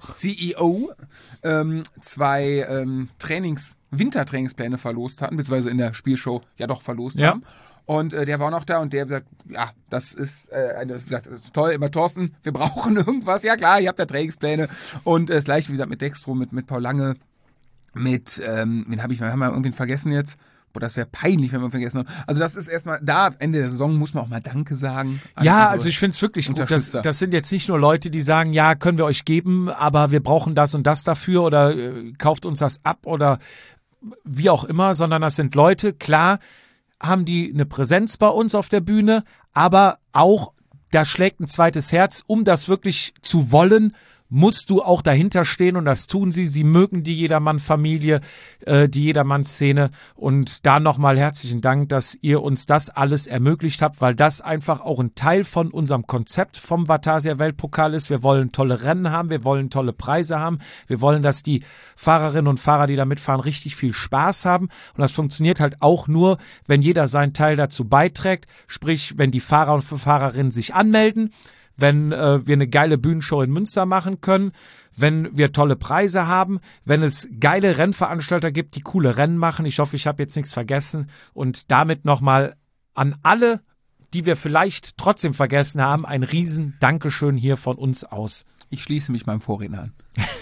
2 Wintertrainingspläne verlost hatten, beziehungsweise in der Spielshow verlost haben. Und der war auch noch da und der sagt, ja, das ist das ist toll, immer Thorsten, wir brauchen irgendwas. Ja klar, ihr habt da Trainingspläne. Und das gleiche, wie gesagt, mit Dextro, mit Paul Lange, mit, haben wir irgendwen vergessen jetzt? Boah, das wäre peinlich, wenn wir vergessen haben. Also das ist erstmal, Ende der Saison muss man auch mal Danke sagen. Ja, also ich finde es wirklich gut. Das sind jetzt nicht nur Leute, die sagen, ja, können wir euch geben, aber wir brauchen das und das dafür oder kauft uns das ab oder wie auch immer, sondern das sind Leute, klar, haben die eine Präsenz bei uns auf der Bühne, aber auch, da schlägt ein zweites Herz, um das wirklich zu wollen, musst du auch dahinter stehen und das tun sie. Sie mögen die Jedermann-Familie, die Jedermann-Szene und da nochmal herzlichen Dank, dass ihr uns das alles ermöglicht habt, weil das einfach auch ein Teil von unserem Konzept vom Vatasia Weltpokal ist. Wir wollen tolle Rennen haben, wir wollen tolle Preise haben, wir wollen, dass die Fahrerinnen und Fahrer, die da mitfahren, richtig viel Spaß haben und das funktioniert halt auch nur, wenn jeder seinen Teil dazu beiträgt, sprich, wenn die Fahrer und Fahrerinnen sich anmelden, wenn wir eine geile Bühnenshow in Münster machen können, wenn wir tolle Preise haben, wenn es geile Rennveranstalter gibt, die coole Rennen machen. Ich hoffe, ich habe jetzt nichts vergessen. Und damit nochmal an alle, die wir vielleicht trotzdem vergessen haben, ein riesen Dankeschön hier von uns aus. Ich schließe mich meinem Vorredner an.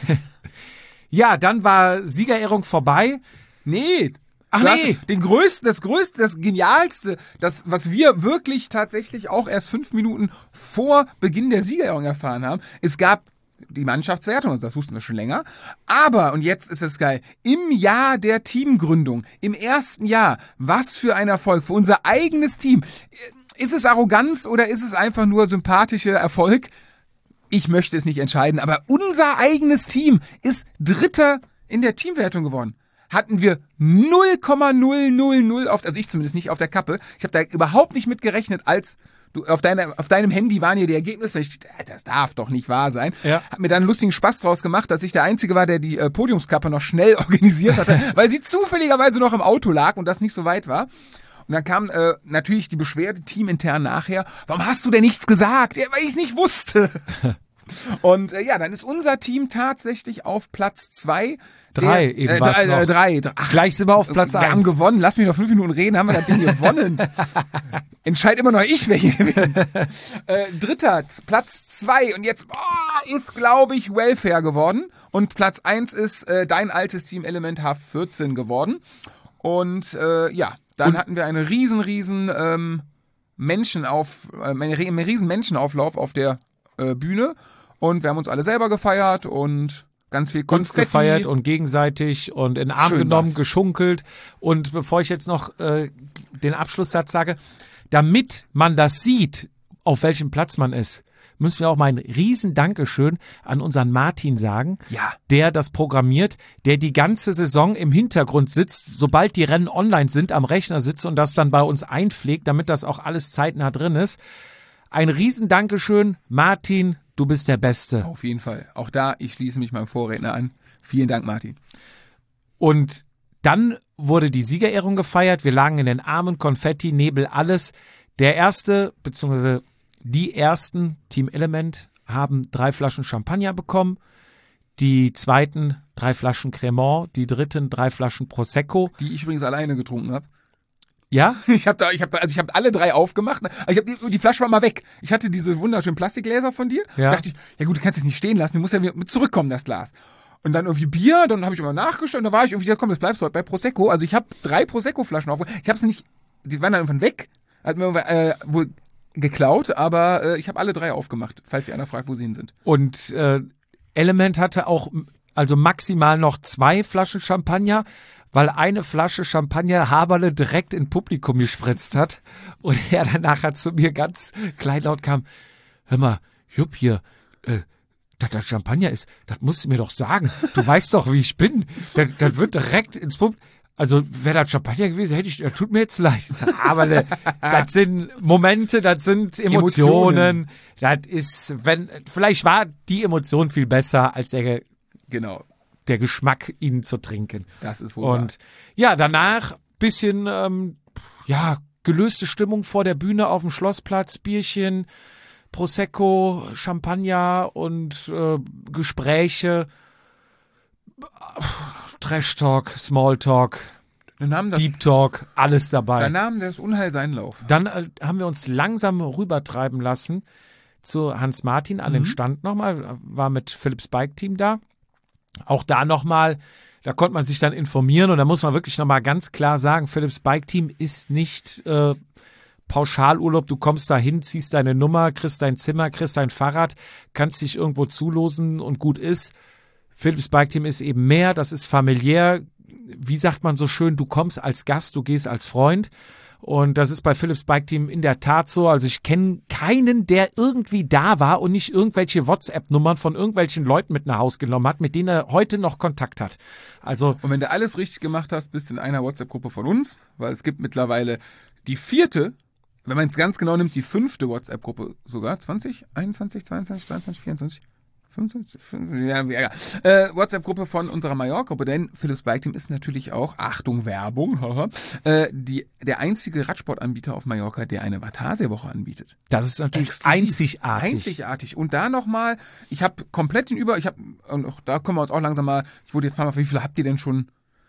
Ja, dann war Siegerehrung vorbei. Nee, ach nee, das Größte, das Genialste, das, was wir wirklich tatsächlich auch erst 5 Minuten vor Beginn der Siegerehrung erfahren haben, es gab die Mannschaftswertung, das wussten wir schon länger, aber, und jetzt ist es geil, im Jahr der Teamgründung, im ersten Jahr, was für ein Erfolg für unser eigenes Team. Ist es Arroganz oder ist es einfach nur sympathischer Erfolg? Ich möchte es nicht entscheiden, aber unser eigenes Team ist Dritter in der Teamwertung geworden. hatten wir 0,000 also ich zumindest nicht auf der Kappe. Ich habe da überhaupt nicht mit gerechnet, als du auf deinem Handy waren ja die Ergebnisse. Ich dachte, das darf doch nicht wahr sein. Ja. Hab mir dann einen lustigen Spaß draus gemacht, dass ich der Einzige war, der die Podiumskappe noch schnell organisiert hatte, weil sie zufälligerweise noch im Auto lag und das nicht so weit war. Und dann kam natürlich die Beschwerde teamintern nachher. Warum hast du denn nichts gesagt? Ja, weil ich es nicht wusste. Und dann ist unser Team tatsächlich auf Platz 2. 3 eben war's noch. 3. Gleich sind wir auf Platz 1. Wir haben gewonnen. Lass mich noch 5 Minuten reden. Haben wir das Ding gewonnen. Entscheid immer noch ich, wer hier gewinnt. Dritter, Platz 2. Und jetzt ist, glaube ich, Welfare geworden. Und Platz 1 ist dein altes Team Element H14 geworden. Und dann hatten wir einen riesen Menschenauflauf auf der Bühne. Und wir haben uns alle selber gefeiert und ganz viel Konfetti. Uns gefeiert und gegenseitig und in den Arm genommen, geschunkelt. Und bevor ich jetzt noch den Abschlusssatz sage, damit man das sieht, auf welchem Platz man ist, müssen wir auch mal ein riesen Dankeschön an unseren Martin sagen, der das programmiert, der die ganze Saison im Hintergrund sitzt, sobald die Rennen online sind, am Rechner sitzt und das dann bei uns einpflegt, damit das auch alles zeitnah drin ist. Ein riesen Dankeschön, Martin, du bist der Beste. Auf jeden Fall. Auch da, ich schließe mich meinem Vorredner an. Vielen Dank, Martin. Und dann wurde die Siegerehrung gefeiert. Wir lagen in den Armen, Konfetti, Nebel, alles. Der erste, beziehungsweise die ersten Team Element haben 3 Flaschen Champagner bekommen. Die zweiten 3 Flaschen Cremant. Die dritten 3 Flaschen Prosecco. Die ich übrigens alleine getrunken habe. Ja? Ich habe alle 3 aufgemacht. Die Flasche war mal weg. Ich hatte diese wunderschönen Plastikgläser von dir. Ja. Da dachte ich, ja gut, du kannst es nicht stehen lassen, du musst ja wieder mit zurückkommen, das Glas. Und dann irgendwie Bier, dann habe ich immer nachgeschaut, da war ich irgendwie, ja komm, jetzt bleibst du heute bei Prosecco. Also ich habe 3 Prosecco-Flaschen aufgemacht. Ich habe es nicht, die waren dann irgendwann weg. Hat mir wohl geklaut, aber ich habe alle 3 aufgemacht, falls sich einer fragt, wo sie hin sind. Und Element hatte auch also maximal noch 2 Flaschen Champagner, weil eine Flasche Champagner Haberle direkt in Publikum gespritzt hat und er dann nachher zu mir ganz kleinlaut kam, hör mal, Jupp hier, dass das Champagner ist, das musst du mir doch sagen. Du weißt doch, wie ich bin. Das wird direkt ins Publikum. Also wäre das Champagner gewesen, das tut mir jetzt leid. Aber das sind Momente, das sind Emotionen. Das ist, vielleicht war die Emotion viel besser als der Geschmack, ihn zu trinken. Das ist wohl wahr. Und ja, danach bisschen gelöste Stimmung vor der Bühne auf dem Schlossplatz, Bierchen, Prosecco, Champagner und Gespräche, Trash Talk, Small Talk, Deep Talk, alles dabei. Dann nahm das Unheil seinen Lauf. Dann haben wir uns langsam rübertreiben lassen zu Hans Martin an den Stand nochmal, war mit Philips Bike Team da. Auch da nochmal, da konnte man sich dann informieren und da muss man wirklich nochmal ganz klar sagen, Philips Bike Team ist nicht Pauschalurlaub, du kommst da hin, ziehst deine Nummer, kriegst dein Zimmer, kriegst dein Fahrrad, kannst dich irgendwo zulosen und gut ist. Philips Bike Team ist eben mehr, das ist familiär. Wie sagt man so schön, du kommst als Gast, du gehst als Freund. Und das ist bei Philips Bike Team in der Tat so. Also ich kenne keinen, der irgendwie da war und nicht irgendwelche WhatsApp-Nummern von irgendwelchen Leuten mit nach Hause genommen hat, mit denen er heute noch Kontakt hat. Also und wenn du alles richtig gemacht hast, bist du in einer WhatsApp-Gruppe von uns, weil es gibt mittlerweile die 4., wenn man es ganz genau nimmt, die 5. WhatsApp-Gruppe sogar, 20, 21, 22, 23, 24, 25, WhatsApp-Gruppe von unserer Mallorca-Gruppe, denn Philips Bike Team ist natürlich auch, Achtung, Werbung, der einzige Radsportanbieter auf Mallorca, der eine Vatasia-Woche anbietet. Das ist natürlich einzigartig. Einzigartig. Und da nochmal, ich habe komplett da können wir uns auch langsam mal, ich wurde jetzt mal, wie viele habt ihr denn schon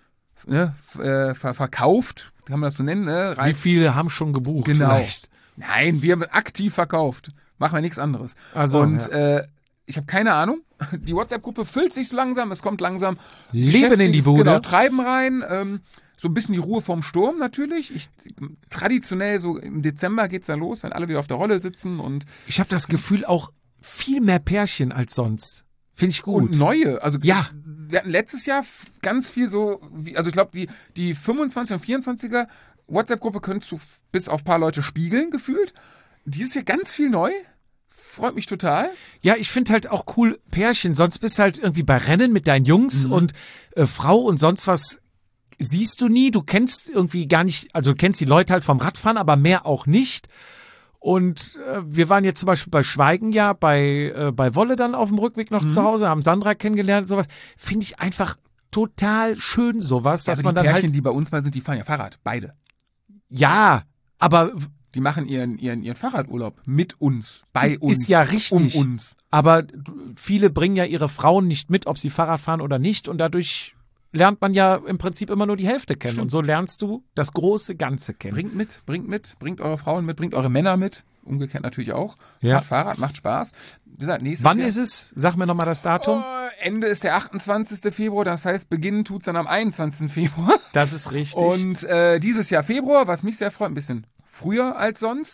verkauft? Kann man das so nennen? Ne? Wie viele haben schon gebucht? Genau. Vielleicht? Nein, wir haben aktiv verkauft. Machen wir nichts anderes. Also, und ich habe keine Ahnung. Die WhatsApp-Gruppe füllt sich so langsam, es kommt langsam. Leben in die Bude. Genau, Treiben rein. So ein bisschen die Ruhe vorm Sturm natürlich. Traditionell, so im Dezember geht's dann los, wenn alle wieder auf der Rolle sitzen. Und ich habe das Gefühl, auch viel mehr Pärchen als sonst. Finde ich gut. Und neue. Also ja. Wir hatten letztes Jahr ganz viel so, also ich glaube, die 25 und 24er WhatsApp-Gruppe könntest du bis auf ein paar Leute spiegeln, gefühlt. Dieses Jahr ganz viel neu. Freut mich total. Ja, ich finde halt auch cool Pärchen. Sonst bist du halt irgendwie bei Rennen mit deinen Jungs und Frau und sonst was siehst du nie, du kennst irgendwie gar nicht, also du kennst die Leute halt vom Radfahren, aber mehr auch nicht. Und wir waren jetzt zum Beispiel bei Schweigen bei Wolle dann auf dem Rückweg noch zu Hause, haben Sandra kennengelernt und sowas. Finde ich einfach total schön sowas, dass man dann Pärchen, halt... die bei uns mal sind, die fahren ja Fahrrad, beide. Ja, aber... Die machen ihren Fahrradurlaub mit uns, bei uns, ist ja richtig. um uns. Aber viele bringen ja ihre Frauen nicht mit, ob sie Fahrrad fahren oder nicht. Und dadurch lernt man ja im Prinzip immer nur die Hälfte kennen. Stimmt. Und so lernst du das große Ganze kennen. Bringt eure Frauen mit, bringt eure Männer mit. Umgekehrt natürlich auch. Ja. Fahrt Fahrrad, macht Spaß. Wann ist es? Sag mir nochmal das Datum. Ende ist der 28. Februar, das heißt, beginnen tut's dann am 21. Februar. Das ist richtig. Und dieses Jahr Februar, was mich sehr freut, ein bisschen früher als sonst.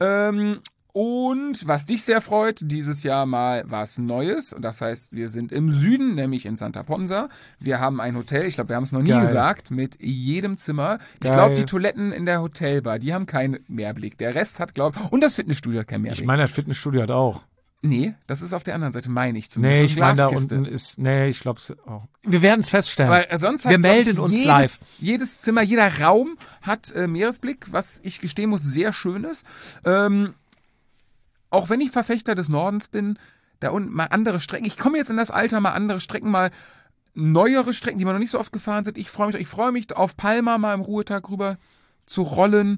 Und was dich sehr freut, dieses Jahr mal was Neues. Und das heißt, wir sind im Süden, nämlich in Santa Ponsa. Wir haben ein Hotel, ich glaube, wir haben es noch nie gesagt, mit jedem Zimmer. Ich glaube, die Toiletten in der Hotelbar, die haben keinen Mehrblick. Der Rest hat, glaube ich, und das Fitnessstudio hat keinen Mehrblick. Ich meine, das Fitnessstudio hat auch. Nee, das ist auf der anderen Seite, meine ich zumindest. Nee, ich meine, da unten ist, ich glaube es auch. Wir werden es feststellen. Weil sonst wir melden uns live. Jedes Zimmer, jeder Raum hat Meeresblick, was ich gestehen muss, sehr schön ist. Auch wenn ich Verfechter des Nordens bin, da unten mal andere Strecken. Ich komme jetzt in das Alter, mal andere Strecken, mal neuere Strecken, die wir noch nicht so oft gefahren sind. Ich freue mich auf Palma mal im Ruhetag rüber zu rollen,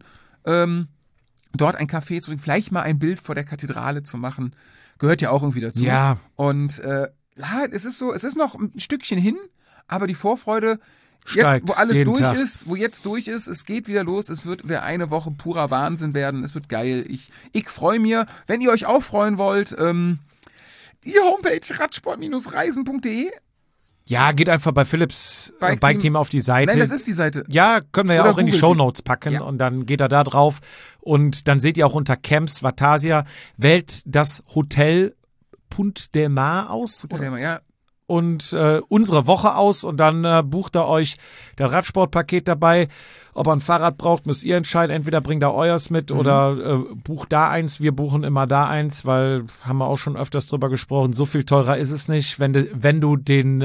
dort ein Café zu trinken, vielleicht mal ein Bild vor der Kathedrale zu machen. Gehört ja auch irgendwie dazu. Ja. Und es ist noch ein Stückchen hin, aber die Vorfreude steigt jetzt, wo alles jeden durch Tag. ist, es geht wieder los, es wird eine Woche purer Wahnsinn werden, es wird geil. Ich freue mich, wenn ihr euch auch freuen wollt, die Homepage radsport-reisen.de. Ja, geht einfach bei Philips Bike Team auf die Seite. Nein, das ist die Seite. Ja, können wir ja Oder auch in die Google Shownotes packen Ja. und dann geht er da drauf und dann seht ihr auch unter Camps Vatasia, wählt das Hotel Punt del Mar aus Ja, und unsere Woche aus und dann bucht ihr euch das Radsportpaket dabei. Ob ihr ein Fahrrad braucht, müsst ihr entscheiden. Entweder bringt ihr euers mit oder bucht da eins. Wir buchen immer da eins, weil, haben wir auch schon öfters drüber gesprochen, so viel teurer ist es nicht, wenn du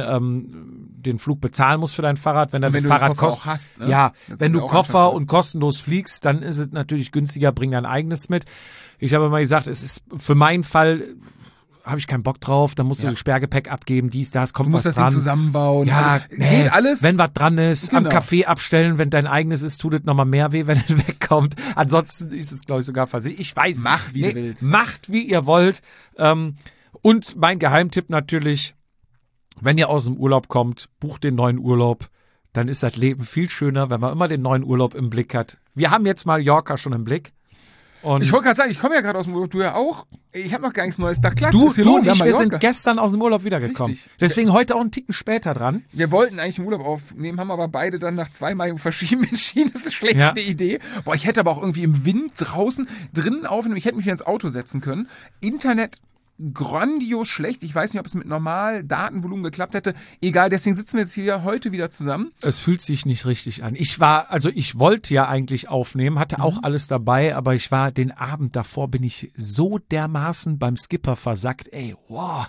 den Flug bezahlen musst für dein Fahrrad. Wenn wenn das du Fahrrad den Koffer kostet. auch hast, ne? Ja, Das wenn ist du ja auch Koffer einfach so. und kostenlos fliegst, dann ist es natürlich günstiger, bring dein eigenes mit. Ich habe immer gesagt, es ist für meinen Fall, habe ich keinen Bock drauf, dann musst du Sperrgepäck abgeben, kommt Du musst was das Ding dran. zusammenbauen. Ja, Also, geht alles. wenn was dran ist, am Genau. Café abstellen, wenn dein eigenes ist, tut es nochmal mehr weh, wenn es wegkommt. Ansonsten ist es, glaube ich, sogar versichert. Ich weiß nicht. Mach, wie du willst. Macht, wie ihr wollt. Und mein Geheimtipp natürlich, wenn ihr aus dem Urlaub kommt, bucht den neuen Urlaub. Dann ist das Leben viel schöner, wenn man immer den neuen Urlaub im Blick hat. Wir haben jetzt Mallorca schon im Blick. Und Ich wollte gerade sagen, ich komme ja gerade aus dem Urlaub, du ja auch. Ich habe noch gar nichts Neues. Da klatsch du ist hier und rum, ja, ich, wir Mallorca. sind gestern aus dem Urlaub wiedergekommen. Richtig. Deswegen heute auch einen Ticken später dran. Wir wollten eigentlich im Urlaub aufnehmen, haben aber beide dann nach 2 Mal verschieben entschieden. Das ist eine schlechte Ja. Idee. Boah, ich hätte aber auch irgendwie im Wind draußen, drinnen aufnehmen. Ich hätte mich wieder ins Auto setzen können. Internet grandios schlecht. Ich weiß nicht, ob es mit normal Datenvolumen geklappt hätte. Egal, deswegen sitzen wir jetzt hier heute wieder zusammen. Es fühlt sich nicht richtig an. Ich wollte ja eigentlich aufnehmen, hatte auch alles dabei, aber den Abend davor bin ich so dermaßen beim Skipper versackt. Ey, wow.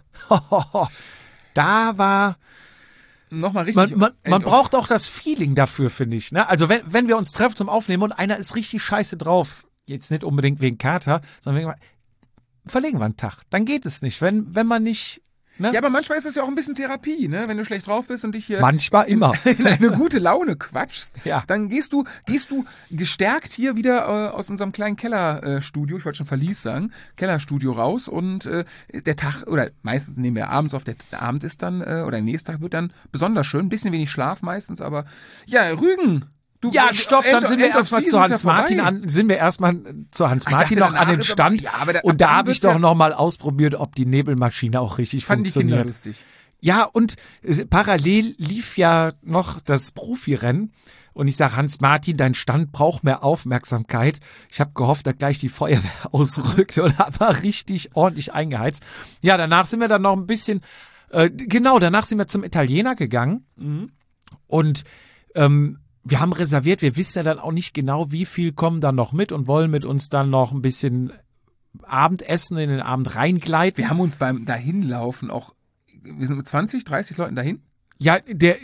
Da war, Nochmal richtig. man braucht auch das Feeling dafür, finde ich. Ne? Also wenn wir uns treffen zum Aufnehmen und einer ist richtig scheiße drauf, jetzt nicht unbedingt wegen Kater, sondern wegen, verlegen wir einen Tag. Dann geht es nicht, wenn man nicht. Ne? Ja, aber manchmal ist das ja auch ein bisschen Therapie, ne? Wenn du schlecht drauf bist und dich hier Manchmal immer. in eine gute Laune quatschst, Ja. dann gehst du gestärkt hier wieder aus unserem kleinen Kellerstudio, ich wollte schon Verlies sagen, Kellerstudio raus und der Tag, oder meistens nehmen wir abends auf, der Abend ist dann, oder der nächste Tag wird dann besonders schön, ein bisschen wenig Schlaf meistens, aber ja, Rügen. Ja, stopp, dann sind wir erstmal zu Hans Martin an. zu Hans Martin noch an den Stand. Ja, aber und da habe ich doch noch mal ausprobiert, ob die Nebelmaschine auch richtig Fanden die Kinder funktioniert. lustig. Ja, und parallel lief ja noch das Profirennen. Und ich sage, Hans Martin, dein Stand braucht mehr Aufmerksamkeit. Ich habe gehofft, dass gleich die Feuerwehr ausrückt und habe mal richtig ordentlich eingeheizt. Ja, danach sind wir dann noch ein bisschen, danach sind wir zum Italiener gegangen. Und wir haben reserviert, wir wissen ja dann auch nicht genau, wie viel kommen dann noch mit und wollen mit uns dann noch ein bisschen Abendessen in den Abend reingleiten. Wir haben uns beim Dahinlaufen auch, wir sind mit 20, 30 Leuten dahin. Ja,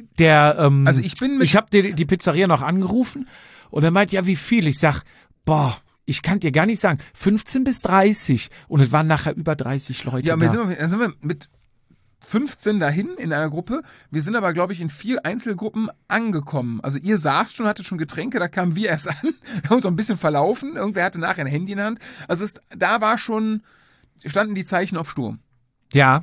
Also ich bin mit- ich habe die Pizzeria noch angerufen und er meint, ja, wie viel? Ich sag, boah, ich kann dir gar nicht sagen, 15 bis 30. Und es waren nachher über 30 Leute Ja, da. dann sind wir mit 15 dahin in einer Gruppe. Wir sind aber, glaube ich, in 4 Einzelgruppen angekommen. Also ihr saßt schon, hattet schon Getränke, da kamen wir erst an. Wir haben uns so ein bisschen verlaufen. Irgendwer hatte nachher ein Handy in der Hand. Also standen die Zeichen auf Sturm. Ja.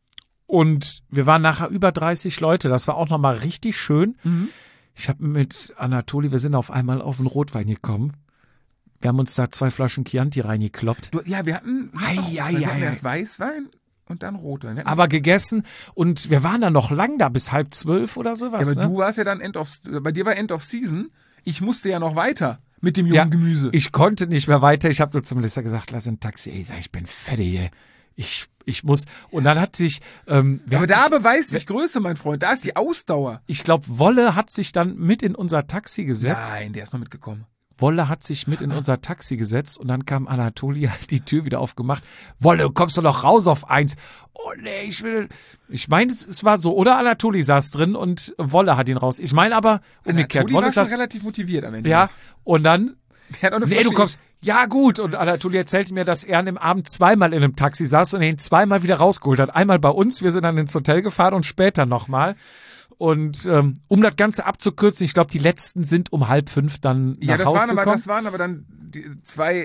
Und wir waren nachher über 30 Leute. Das war auch nochmal richtig schön. Ich habe mit Anatoli, wir sind auf einmal auf den Rotwein gekommen. Wir haben uns da 2 Flaschen Chianti reingekloppt. Wir hatten erst Weißwein und dann Rotwein. Aber gegessen und wir waren dann noch lang da, bis 11:30 oder sowas. Ja, aber ne? du warst ja dann bei dir war End of Season. Ich musste ja noch weiter mit dem jungen Gemüse. Ich konnte nicht mehr weiter. Ich habe nur zum Melissa gesagt, lass ein Taxi. Ey, ich bin fertig, ey. Ich muss. Und dann hat sich. Aber da beweist sich Größe, mein Freund. Da ist die Ausdauer. Ich glaube, Wolle hat sich dann mit in unser Taxi gesetzt. Nein, der ist noch mitgekommen. Wolle hat sich mit in unser Taxi gesetzt und dann kam Anatoli, hat die Tür wieder aufgemacht. Wolle, du kommst doch noch raus auf 1. Oh nee, ich meine, es war so. Oder Anatoli saß drin und Wolle hat ihn raus. Ich meine aber umgekehrt. Anatoli Wolle war schon saß relativ motiviert am Ende. Ja, und dann. Der hat auch eine Nee, Flasche- du kommst. Ja, gut. Und Anatoli erzählte mir, dass er an dem Abend 2-mal in einem Taxi saß und ihn 2-mal wieder rausgeholt hat. Einmal bei uns, wir sind dann ins Hotel gefahren und später nochmal. Und um das Ganze abzukürzen, ich glaube, die letzten sind um 4:30 dann nach Hause gekommen. Das waren aber dann die 2,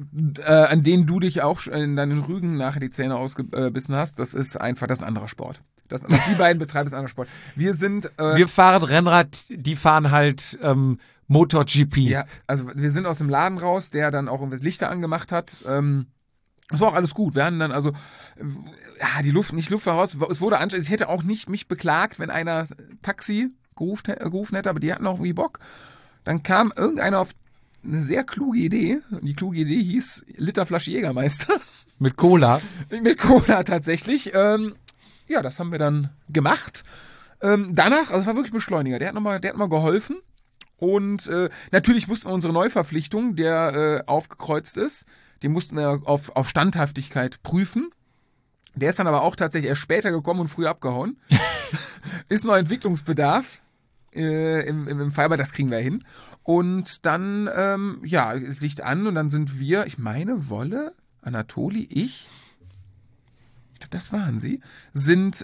an denen du dich auch in deinen Rügen nachher die Zähne ausgebissen hast. Das ist ein anderer Sport. Was die beiden betreiben, ist ein anderer Sport. Wir fahren Rennrad, die fahren halt MotoGP. Ja, also wir sind aus dem Laden raus, der dann auch irgendwie Lichter angemacht hat. Das war auch alles gut. Wir hatten dann also, die Luft war raus. Es wurde anstrengend. Ich hätte auch nicht mich beklagt, wenn einer Taxi gerufen hätte, aber die hatten auch irgendwie Bock. Dann kam irgendeiner auf eine sehr kluge Idee. Die kluge Idee hieß Literflasche Jägermeister. Mit Cola. Mit Cola tatsächlich. Das haben wir dann gemacht. Danach, also es war wirklich Beschleuniger. Der hat noch mal geholfen. Und natürlich mussten wir unsere Neuverpflichtung, der aufgekreuzt ist, die mussten wir auf Standhaftigkeit prüfen. Der ist dann aber auch tatsächlich erst später gekommen und früh abgehauen. Ist noch Entwicklungsbedarf im Fiber, das kriegen wir hin. Und dann, es liegt an und dann sind wir, ich meine, Wolle, Anatoli, ich glaube, das waren sie, sind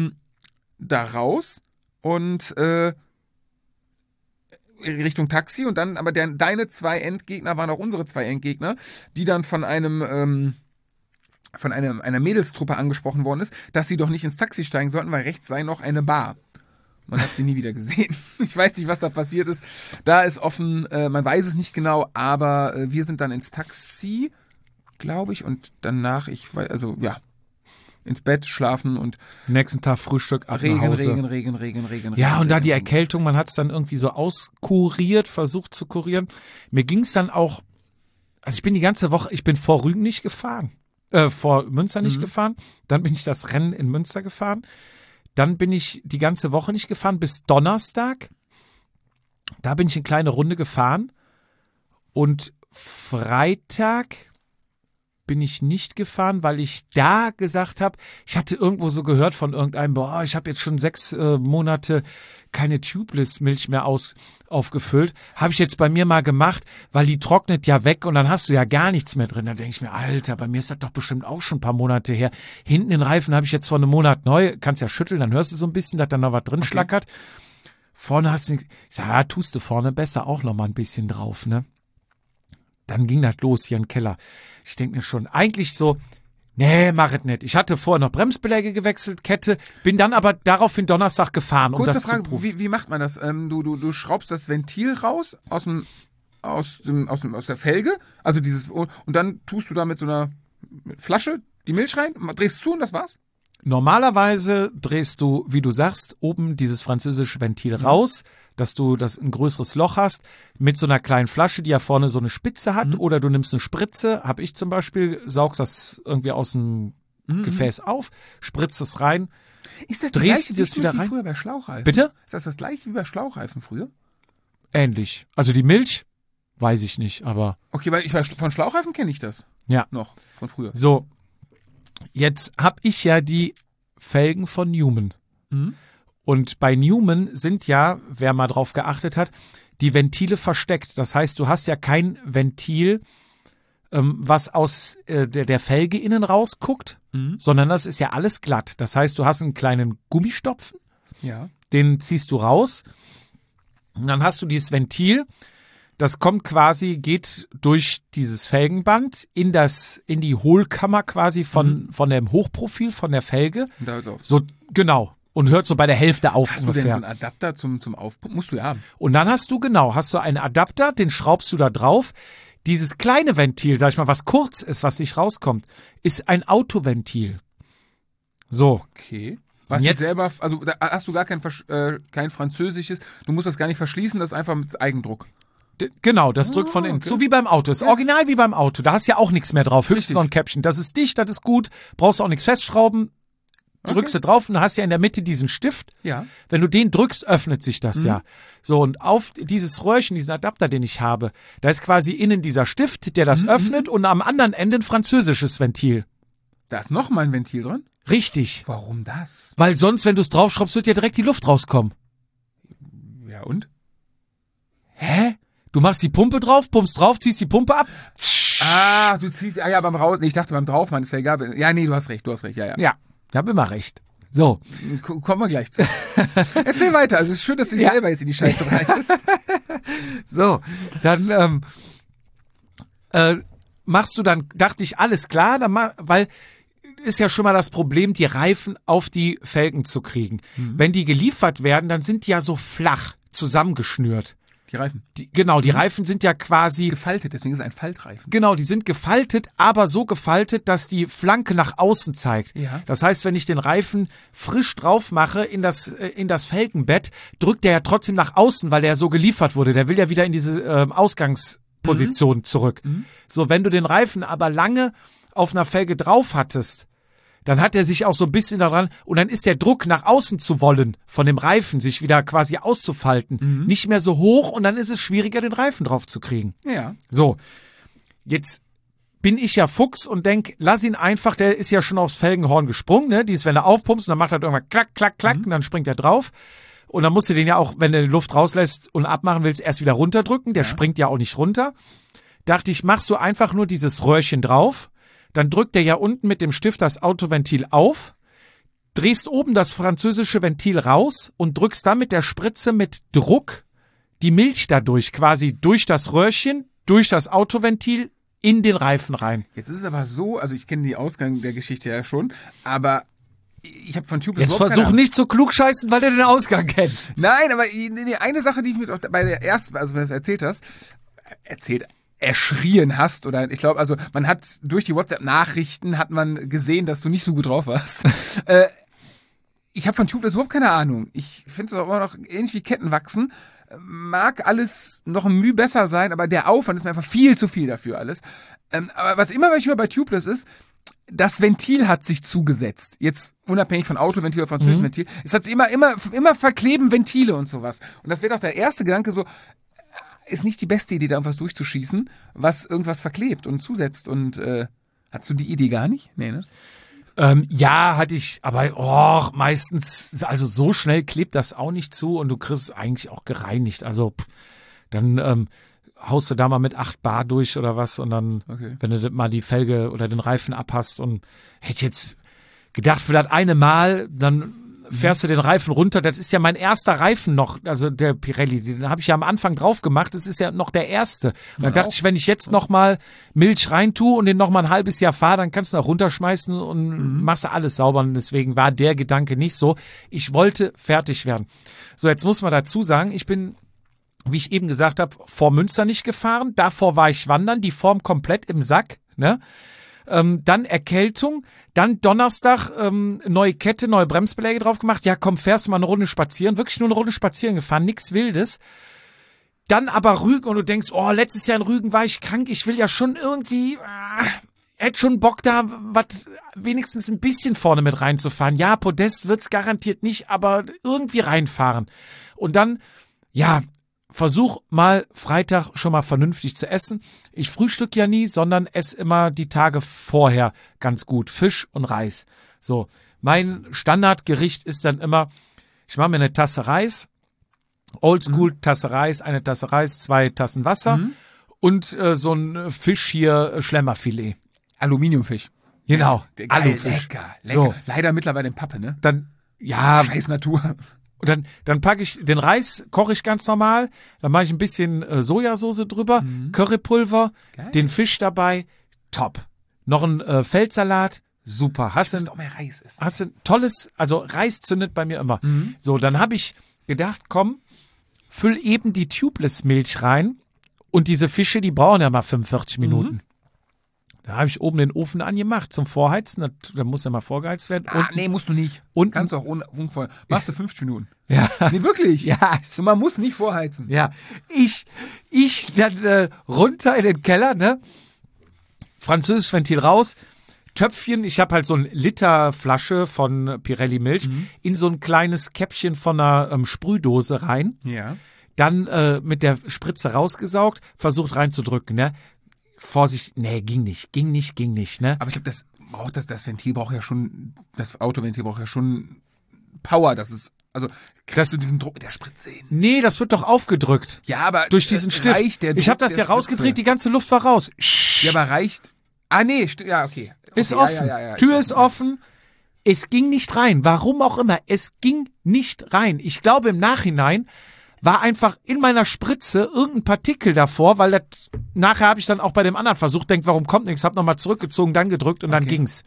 da raus und Richtung Taxi und dann, aber deine 2 Endgegner waren auch unsere 2 Endgegner, die dann von einer Mädelstruppe angesprochen worden ist, dass sie doch nicht ins Taxi steigen sollten, weil rechts sei noch eine Bar. Man hat sie nie wieder gesehen. Ich weiß nicht, was da passiert ist. Da ist offen, man weiß es nicht genau, aber wir sind dann ins Taxi, glaube ich, und danach, ins Bett, schlafen und Nächsten Tag Frühstück, ab nach Hause. Regen. Ja, und da die Erkältung, man hat es dann irgendwie so versucht zu kurieren. Mir ging es dann auch, also ich bin die ganze Woche, ich bin vor Rügen nicht gefahren, vor Münster nicht gefahren, dann bin ich das Rennen in Münster gefahren, dann bin ich die ganze Woche nicht gefahren, bis Donnerstag, da bin ich eine kleine Runde gefahren und Freitag bin ich nicht gefahren, weil ich da gesagt habe, ich hatte irgendwo so gehört von irgendeinem, ich habe jetzt schon 6 Monate keine Tubeless-Milch mehr aufgefüllt. Habe ich jetzt bei mir mal gemacht, weil die trocknet ja weg und dann hast du ja gar nichts mehr drin. Da denke ich mir, Alter, bei mir ist das doch bestimmt auch schon ein paar Monate her. Hinten den Reifen habe ich jetzt vor einem Monat neu, kannst ja schütteln, dann hörst du so ein bisschen, dass da noch was drin schlackert. Vorne hast du nichts. Ich sage, tust du vorne besser auch noch mal ein bisschen drauf, ne? Dann ging das los hier im Keller. Ich denke mir schon, eigentlich so, nee, mach es nicht. Ich hatte vorher noch Bremsbeläge gewechselt, Kette, bin dann aber daraufhin Donnerstag gefahren, um Kurze das Frage, zu probieren. wie macht man das? Du schraubst das Ventil raus aus der Felge, also und dann tust du da mit so einer Flasche die Milch rein, drehst zu und das war's? Normalerweise drehst du, wie du sagst, oben dieses französische Ventil raus, dass du ein größeres Loch hast, mit so einer kleinen Flasche, die ja vorne so eine Spitze hat, oder du nimmst eine Spritze, habe ich zum Beispiel, saugst das irgendwie aus dem Gefäß auf, spritzt es rein, Ist das die drehst gleiche du das wieder Technik wie rein? früher bei Schlauchreifen? Bitte? Ist das gleiche wie bei Schlauchreifen früher? Ähnlich. Also die Milch, weiß ich nicht, aber Okay, weil von Schlauchreifen kenne ich das. ja. Noch, von früher. So, jetzt habe ich ja die Felgen von Newman. Und bei Newman sind ja, wer mal drauf geachtet hat, die Ventile versteckt. Das heißt, du hast ja kein Ventil, was aus der Felge innen rausguckt, sondern das ist ja alles glatt. Das heißt, du hast einen kleinen Gummistopfen, Ja. den ziehst du raus und dann hast du dieses Ventil, das kommt quasi, geht durch dieses Felgenband in die Hohlkammer quasi von dem Hochprofil, von der Felge. Und da hört's auf. So, genau. Und hört so bei der Hälfte auf Hast du ungefähr. denn so einen Adapter zum Aufpumpen? Musst du ja haben. Und dann hast du einen Adapter, den schraubst du da drauf. Dieses kleine Ventil, sag ich mal, was kurz ist, was nicht rauskommt, ist ein Autoventil. So. Okay. Was Jetzt- jetzt selber, also da hast du gar kein französisches, du musst das gar nicht verschließen, das ist einfach mit Eigendruck. Genau, das drückt von innen. okay. So wie beim Auto. Ist original wie beim Auto. Da hast du ja auch nichts mehr drauf. Höchstens Richtig. noch ein Käppchen. Das ist dicht, das ist gut. Brauchst du auch nichts festschrauben. Drückst du drauf und dann hast ja in der Mitte diesen Stift. Ja. Wenn du den drückst, öffnet sich das ja. So, und auf dieses Röhrchen, diesen Adapter, den ich habe, da ist quasi innen dieser Stift, der das öffnet und am anderen Ende ein französisches Ventil. Da ist noch mal ein Ventil drin. Richtig. Warum das? Weil sonst, wenn du es draufschraubst, wird ja direkt die Luft rauskommen. Ja und? Hä? Du machst die Pumpe drauf, pumpst drauf, ziehst die Pumpe ab. Ah, du ziehst, ja, beim Raus, ich dachte beim Draufmann, ist ja egal. Ja, nee, du hast recht, ja. Ja, ich habe immer recht. So. Kommen wir gleich zu. Erzähl weiter, also es ist schön, dass du dich Ja. selber jetzt in die Scheiße reitest. So, dann machst du dann, dachte ich, alles klar, weil ist ja schon mal das Problem, die Reifen auf die Felgen zu kriegen. Wenn die geliefert werden, dann sind die ja so flach zusammengeschnürt. Die Reifen. Die Reifen sind ja quasi, Gefaltet, deswegen ist es ein Faltreifen. genau, die sind gefaltet, aber so gefaltet, dass die Flanke nach außen zeigt. Ja. Das heißt, wenn ich den Reifen frisch drauf mache in das Felgenbett, drückt der ja trotzdem nach außen, weil der ja so geliefert wurde. Der will ja wieder in diese Ausgangsposition zurück. So, wenn du den Reifen aber lange auf einer Felge drauf hattest, dann hat er sich auch so ein bisschen daran, und dann ist der Druck nach außen zu wollen, von dem Reifen sich wieder quasi auszufalten, nicht mehr so hoch, und dann ist es schwieriger, den Reifen drauf zu kriegen. Ja. So, jetzt bin ich ja Fuchs und denk, lass ihn einfach, der ist ja schon aufs Felgenhorn gesprungen, ne? Die ist, wenn du aufpumpst, dann macht er irgendwann klack, klack, klack, und dann springt er drauf. Und dann musst du den ja auch, wenn du die Luft rauslässt und abmachen willst, erst wieder runterdrücken. Der springt ja auch nicht runter. Dachte ich, machst du einfach nur dieses Röhrchen drauf. Dann drückt er ja unten mit dem Stift das Autoventil auf, drehst oben das französische Ventil raus und drückst dann mit der Spritze mit Druck die Milch dadurch, quasi durch das Röhrchen, durch das Autoventil in den Reifen rein. Jetzt ist es aber so, also ich kenne die Ausgang der Geschichte ja schon, aber ich habe von Tubeless Jetzt überhaupt keine versuch Ahnung. nicht zu klugscheißen, weil du den Ausgang kennst. Nein, aber eine Sache, die ich mir doch bei der ersten, also wenn du das erschrien hast, oder ich glaube, also man hat durch die WhatsApp-Nachrichten hat man gesehen, dass du nicht so gut drauf warst. Ich habe von Tubeless überhaupt keine Ahnung. Ich finde es auch immer noch ähnlich wie Kettenwachsen. Mag alles noch ein Mühe besser sein, aber der Aufwand ist mir einfach viel zu viel dafür alles. Aber was ich höre bei Tubeless ist, das Ventil hat sich zugesetzt. Jetzt unabhängig von Autoventil oder französischem Ventil. Es hat sich immer verkleben Ventile und sowas. Und das wäre doch der erste Gedanke so, ist nicht die beste Idee, da irgendwas durchzuschießen, was irgendwas verklebt und zusetzt. Und hast du die Idee gar nicht? Nee, ne? Ja, hatte ich, aber meistens, also so schnell klebt das auch nicht zu, und du kriegst es eigentlich auch gereinigt. Also dann haust du da mal mit 8 Bar durch oder was, und dann, Okay. wenn du mal die Felge oder den Reifen abhast, und hätte ich jetzt gedacht, für das eine Mal, dann fährst du den Reifen runter. Das ist ja mein erster Reifen noch, also der Pirelli, den habe ich ja am Anfang drauf gemacht. Das ist ja noch der erste. Und dann dachte ich, wenn ich jetzt noch mal Milch reintue und den noch mal ein halbes Jahr fahre, dann kannst du auch runterschmeißen und machst du alles sauber. Und deswegen war der Gedanke nicht so. Ich wollte fertig werden. So, jetzt muss man dazu sagen, ich bin, wie ich eben gesagt habe, vor Münster nicht gefahren. Davor war ich wandern, die Form komplett im Sack, ne? Dann Erkältung, dann Donnerstag neue Kette, neue Bremsbeläge drauf gemacht. Ja, komm, fährst du mal eine Runde spazieren. Wirklich nur eine Runde spazieren gefahren, nichts Wildes. Dann aber Rügen, und du denkst, letztes Jahr in Rügen war ich krank. Ich will ja schon irgendwie, hätte schon Bock da, was wenigstens ein bisschen vorne mit reinzufahren. Ja, Podest wird's garantiert nicht, aber irgendwie reinfahren. Und dann, ja, versuch mal Freitag schon mal vernünftig zu essen. Ich frühstück ja nie, sondern esse immer die Tage vorher ganz gut. Fisch und Reis. So, mein Standardgericht ist dann immer Ich mache mir eine Tasse Reis, Oldschool Tasse Reis, eine Tasse Reis, 2 Tassen Wasser und so ein Fisch hier, Schlemmerfilet. Aluminiumfisch. Genau, Geil, Alufisch. Lecker. So. Leider mittlerweile in Pappe, ne? Dann, ja, Scheiß Natur. dann packe ich den Reis, koche ich ganz normal, dann mache ich ein bisschen Sojasauce drüber, Currypulver, Geil. den Fisch dabei, top. Noch ein Feldsalat, super. Hast du Auch mehr Reis ist. hast du ein tolles, also Reis zündet bei mir immer. So, dann habe ich gedacht, komm, füll eben die Tubeless-Milch rein und diese Fische, die brauchen ja mal 45 Minuten. Da habe ich oben den Ofen angemacht zum Vorheizen, da muss ja mal vorgeheizt werden. Nee, musst du nicht. unten- Kannst du auch ohne vorher. Machst du 50 Minuten. Ja. Nee, wirklich. Ja, Man muss nicht vorheizen. ja. Ich dann runter in den Keller, ne? Französisches Ventil raus, Töpfchen, ich habe halt so eine Literflasche von Pirelli Milch in so ein kleines Käppchen von einer Sprühdose rein, Ja. dann mit der Spritze rausgesaugt, versucht reinzudrücken, ne? Vorsicht, nee, ging nicht, ne? Aber ich glaube, das Ventil braucht ja schon, das Autoventil braucht ja schon Power, das ist, also, kriegst du diesen Druck mit der Spritze hin? Nee, das wird doch aufgedrückt. Ja, aber Durch diesen Stift. reicht der Ich habe Druck das der ja rausgedreht, Spritze? die ganze Luft war raus. Ja, aber reicht. Nee, ja, okay. Ist Okay, offen. ja, Tür ist offen. Es ging nicht rein. Warum auch immer. Es ging nicht rein. Ich glaube, im Nachhinein war einfach in meiner Spritze irgendein Partikel davor, weil das, nachher habe ich dann auch bei dem anderen versucht, denk, warum kommt nichts, habe nochmal zurückgezogen, dann gedrückt und dann Okay. ging's.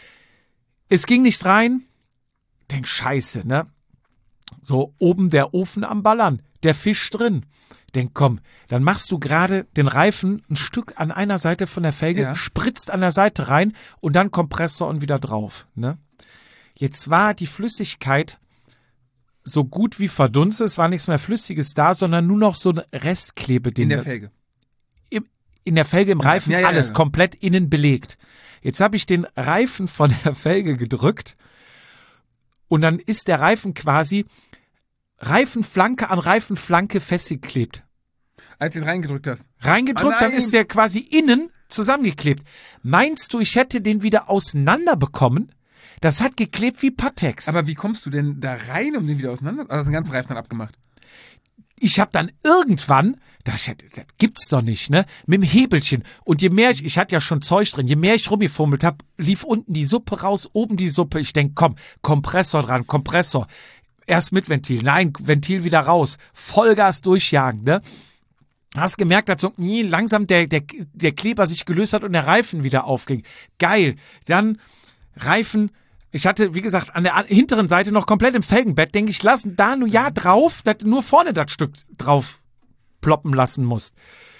Es ging nicht rein. Denk, scheiße, ne? So, oben der Ofen am Ballern, der Fisch drin. Denk, komm, dann machst du gerade den Reifen ein Stück an einer Seite von der Felge, Ja. spritzt an der Seite rein und dann Kompressor und wieder drauf, ne? Jetzt war die Flüssigkeit so gut wie verdunstet, es war nichts mehr Flüssiges da, sondern nur noch so ein Restklebeding. In der Felge. In der Felge, im Reifen, Ja, alles ja. komplett innen belegt. Jetzt habe ich den Reifen von der Felge gedrückt und dann ist der Reifen quasi Reifenflanke an Reifenflanke festgeklebt. Als du ihn reingedrückt hast. Reingedrückt, Ah, dann nein. ist der quasi innen zusammengeklebt. Meinst du, ich hätte den wieder auseinanderbekommen? Das hat geklebt wie Pateks. Aber wie kommst du denn da rein, um den wieder auseinander? Also, den ganzen Reifen dann abgemacht. Ich habe dann irgendwann, das gibt's doch nicht, ne, mit dem Hebelchen. Und je mehr ich hatte ja schon Zeug drin, je mehr ich rumgefummelt habe, lief unten die Suppe raus, oben die Suppe. Ich denk, komm, Kompressor dran, Kompressor. Erst mit Ventil, nein, Ventil wieder raus. Vollgas durchjagen, ne. Hast gemerkt, dass so langsam der Kleber sich gelöst hat und der Reifen wieder aufging. Geil. Dann Reifen. Ich hatte, wie gesagt, an der hinteren Seite noch komplett im Felgenbett, denke ich, lassen da nur ja drauf, dass du nur vorne das Stück drauf ploppen lassen musst.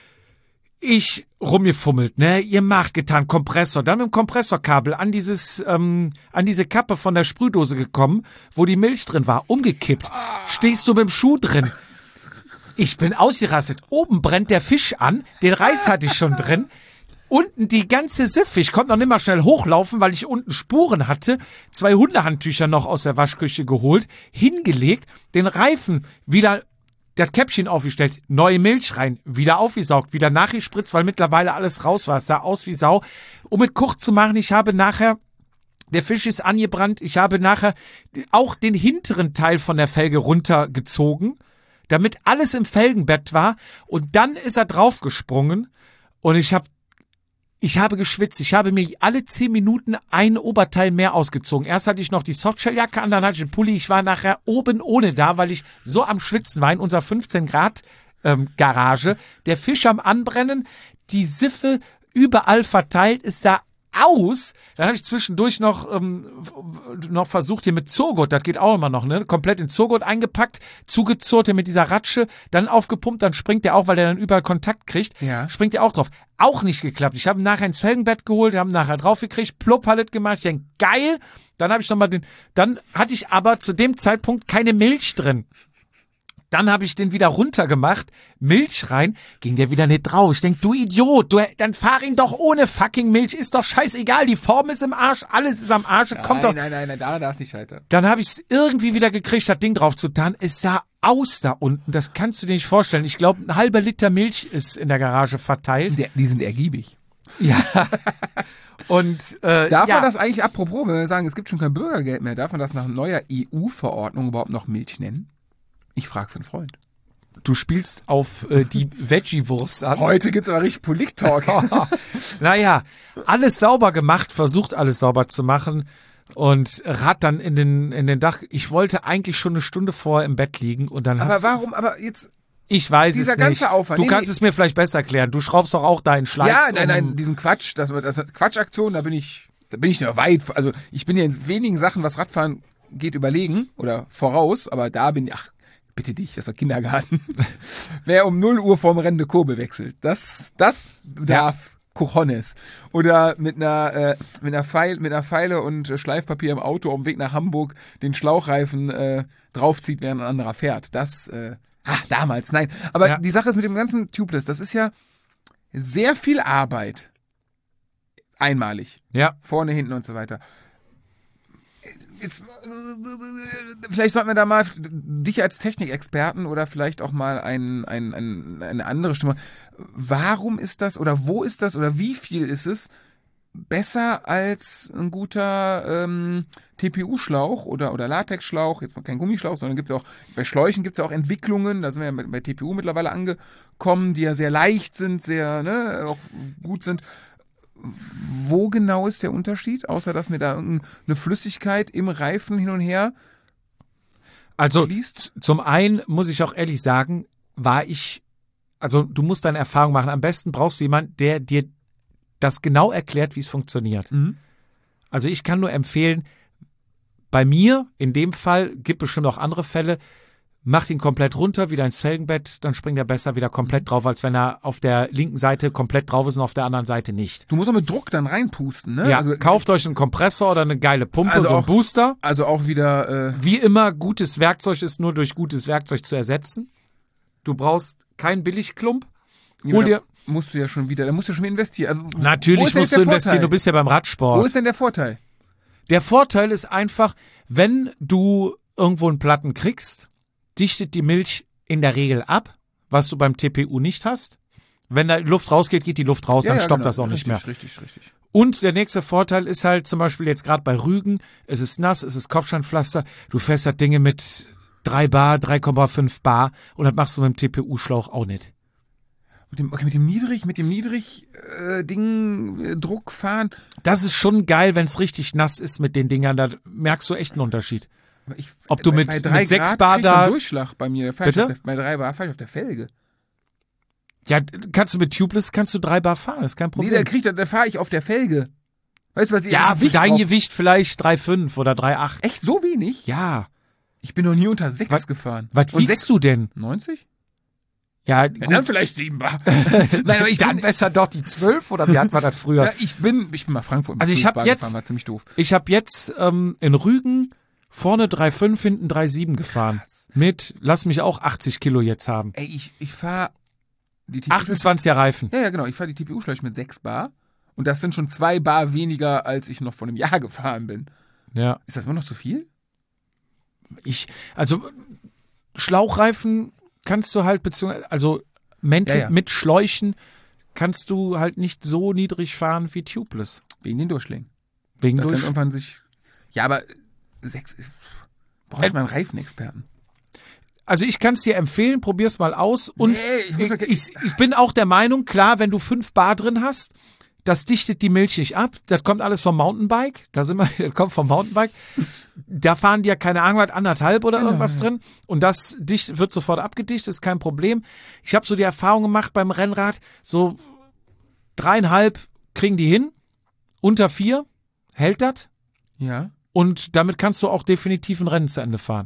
Ich rumgefummelt, ne, ihr macht getan, Kompressor, dann mit dem Kompressorkabel an diese Kappe von der Sprühdose gekommen, wo die Milch drin war, umgekippt. Stehst du mit dem Schuh drin. Ich bin ausgerastet. Oben brennt der Fisch an, den Reis hatte ich schon drin. Unten die ganze Siffe. Ich konnte noch nicht mal schnell hochlaufen, weil ich unten Spuren hatte. 2 Hundehandtücher noch aus der Waschküche geholt, hingelegt, den Reifen wieder, das Käppchen aufgestellt, neue Milch rein, wieder aufgesaugt, wieder nachgespritzt, weil mittlerweile alles raus war. Es sah aus wie Sau. Um es kurz zu machen, ich habe nachher, der Fisch ist angebrannt, ich habe nachher auch den hinteren Teil von der Felge runtergezogen, damit alles im Felgenbett war. Und dann ist er draufgesprungen und ich habe geschwitzt. Ich habe mir alle 10 Minuten ein Oberteil mehr ausgezogen. Erst hatte ich noch die Softshelljacke an, dann hatte ich den Pulli. Ich war nachher oben ohne da, weil ich so am Schwitzen war in unserer 15 Grad Garage. Der Fisch am Anbrennen, die Siffe überall verteilt. Es sah aus. Dann habe ich zwischendurch noch versucht hier mit Zurgurt, das geht auch immer noch, ne? Komplett in Zurgurt eingepackt, zugezurrt hier mit dieser Ratsche, dann aufgepumpt, dann springt der auch, weil der dann überall Kontakt kriegt, Ja. springt der auch drauf. Auch nicht geklappt. Ich habe ihn nachher ins Felgenbett geholt, haben nachher draufgekriegt, Plupp-Pallet gemacht, ich denke, geil. Dann habe ich nochmal dann hatte ich aber zu dem Zeitpunkt keine Milch drin. Dann habe ich den wieder runtergemacht, Milch rein, ging der wieder nicht drauf. Ich denk, du Idiot, dann fahr ihn doch ohne fucking Milch, ist doch scheißegal, die Form ist im Arsch, alles ist am Arsch, kommt doch. Nein, da darf es nicht scheitern. Dann habe ich es irgendwie wieder gekriegt, das Ding drauf zu tun. Es sah aus da unten, das kannst du dir nicht vorstellen. Ich glaube, ein halber Liter Milch ist in der Garage verteilt. Die sind ergiebig. Ja. Und Darf ja, man das eigentlich, apropos, wenn wir sagen, es gibt schon kein Bürgergeld mehr, darf man das nach neuer EU-Verordnung überhaupt noch Milch nennen? Ich frage für einen Freund. du spielst auf die Veggie-Wurst an. Heute gibt's aber richtig Polit-Talk. Naja, alles sauber gemacht, versucht alles sauber zu machen und rat dann in den Dach. Ich wollte eigentlich schon eine Stunde vorher im Bett liegen und dann Aber warum, aber jetzt, ich weiß dieser es nicht. ganze Aufwand. Du Nee, kannst nee. es mir vielleicht besser erklären. Du schraubst doch auch deinen Schleiz. ja, nein, diesen Quatsch, das Quatschaktion, da bin ich noch weit, also ich bin ja in wenigen Sachen, was Radfahren geht, überlegen oder voraus, aber da bin ich, ach, bitte dich, das ist doch Kindergarten. Wer um 0 Uhr vorm Rennen eine Kurve wechselt, das darf Cojones. Oder mit einer Feile und Schleifpapier im Auto auf dem Weg nach Hamburg den Schlauchreifen draufzieht, während ein anderer fährt. Das, damals, nein. Aber Ja. die Sache ist mit dem ganzen Tubeless, das ist ja sehr viel Arbeit. Einmalig. Ja. Vorne, hinten und so weiter. Jetzt, vielleicht sollten wir da mal dich als Technikexperten oder vielleicht auch mal eine andere Stimme. Warum ist das oder wo ist das oder wie viel ist es besser als ein guter TPU-Schlauch oder Latexschlauch? Jetzt mal kein Gummischlauch, sondern gibt's auch, bei Schläuchen gibt es ja auch Entwicklungen, da sind wir ja bei TPU mittlerweile angekommen, die ja sehr leicht sind, sehr auch gut sind. Wo genau ist der Unterschied, außer dass mir da eine Flüssigkeit im Reifen hin und her Also fließt? zum einen muss ich auch ehrlich sagen, also du musst deine Erfahrung machen. Am besten brauchst du jemanden, der dir das genau erklärt, wie es funktioniert. Mhm. Also ich kann nur empfehlen, bei mir, in dem Fall, gibt bestimmt auch andere Fälle, macht ihn komplett runter, wieder ins Felgenbett, dann springt er besser wieder komplett drauf, als wenn er auf der linken Seite komplett drauf ist und auf der anderen Seite nicht. Du musst auch mit Druck dann reinpusten, ne? Ja, Also, kauft euch einen Kompressor oder eine geile Pumpe, Also so einen auch- Booster. also auch wieder, Wie immer, gutes Werkzeug ist nur durch gutes Werkzeug zu ersetzen. Du brauchst keinen Billigklump. Hol dir. da musst du ja schon wieder investieren. Also, wo Natürlich ist denn musst jetzt du der investieren, Vorteil? du bist ja beim Radsport. Wo ist denn der Vorteil? Der Vorteil ist einfach, wenn du irgendwo einen Platten kriegst, dichtet die Milch in der Regel ab, was du beim TPU nicht hast. Wenn da Luft rausgeht, geht die Luft raus, dann stoppt genau. das auch nicht mehr. Richtig. Und der nächste Vorteil ist halt zum Beispiel jetzt gerade bei Rügen, es ist nass, es ist Kopfsteinpflaster, du fährst halt Dinge mit 3 Bar, 3,5 Bar und das machst du mit dem TPU-Schlauch auch nicht. Mit dem Druck fahren. Das ist schon geil, wenn es richtig nass ist mit den Dingern, da merkst du echt einen Unterschied. Aber Ob du mit 3 6 Grad Bar krieg ich so einen da- Durchschlag bei mir. Bitte? Bei 3 Bar fahre ich auf der Felge. Ja, kannst du mit Tubeless 3 Bar fahren, ist kein Nee, Problem. da fahre ich auf der Felge. Weißt du, was ich Ja, für Gewicht dein drauf- Gewicht vielleicht 3,5 oder 3,8. Echt so wenig? Ja. Ich bin noch nie unter 6 Was- gefahren. Was Und wiegst du denn? 90? Ja, Ja, gut. dann vielleicht 7 Bar. Nein, aber ich Dann bin, besser doch die 12 oder wie hat man das früher? ja, ich bin mal Frankfurt mit Also ich 12 hab Bar jetzt- gefahren, war ziemlich doof. Ich habe jetzt in Rügen vorne 3,5, hinten 3,7 gefahren. Krass. Mit, lass mich auch 80 Kilo jetzt haben. Ey, ich fahre die TPU 28er Reifen. Ja, genau. Ich fahre die TPU-Schläuche mit 6 Bar. Und das sind schon 2 Bar weniger, als ich noch vor einem Jahr gefahren bin. Ja. Ist das immer noch zu viel? Also Schlauchreifen kannst du halt, also Mäntel Ja. mit Schläuchen kannst du halt nicht so niedrig fahren wie Tubeless. Wegen den Durchschlägen. Wegen Das dann durch. irgendwann sich. Ja, aber 6. Brauche ich mal einen Reifenexperten. Also ich kann es dir empfehlen, probier's mal aus. Und Nee, ich muss mal- ich bin auch der Meinung, klar, wenn du 5 Bar drin hast, das dichtet die Milch nicht ab. Das kommt alles vom Mountainbike. Das kommt vom Mountainbike. Da fahren die ja keine Ahnung, was, 1,5 oder Genau, irgendwas ja. drin. Und das wird sofort abgedichtet, ist kein Problem. Ich habe so die Erfahrung gemacht beim Rennrad, so 3,5 kriegen die hin, unter 4 hält das. Ja. Und damit kannst du auch definitiv ein Rennen zu Ende fahren.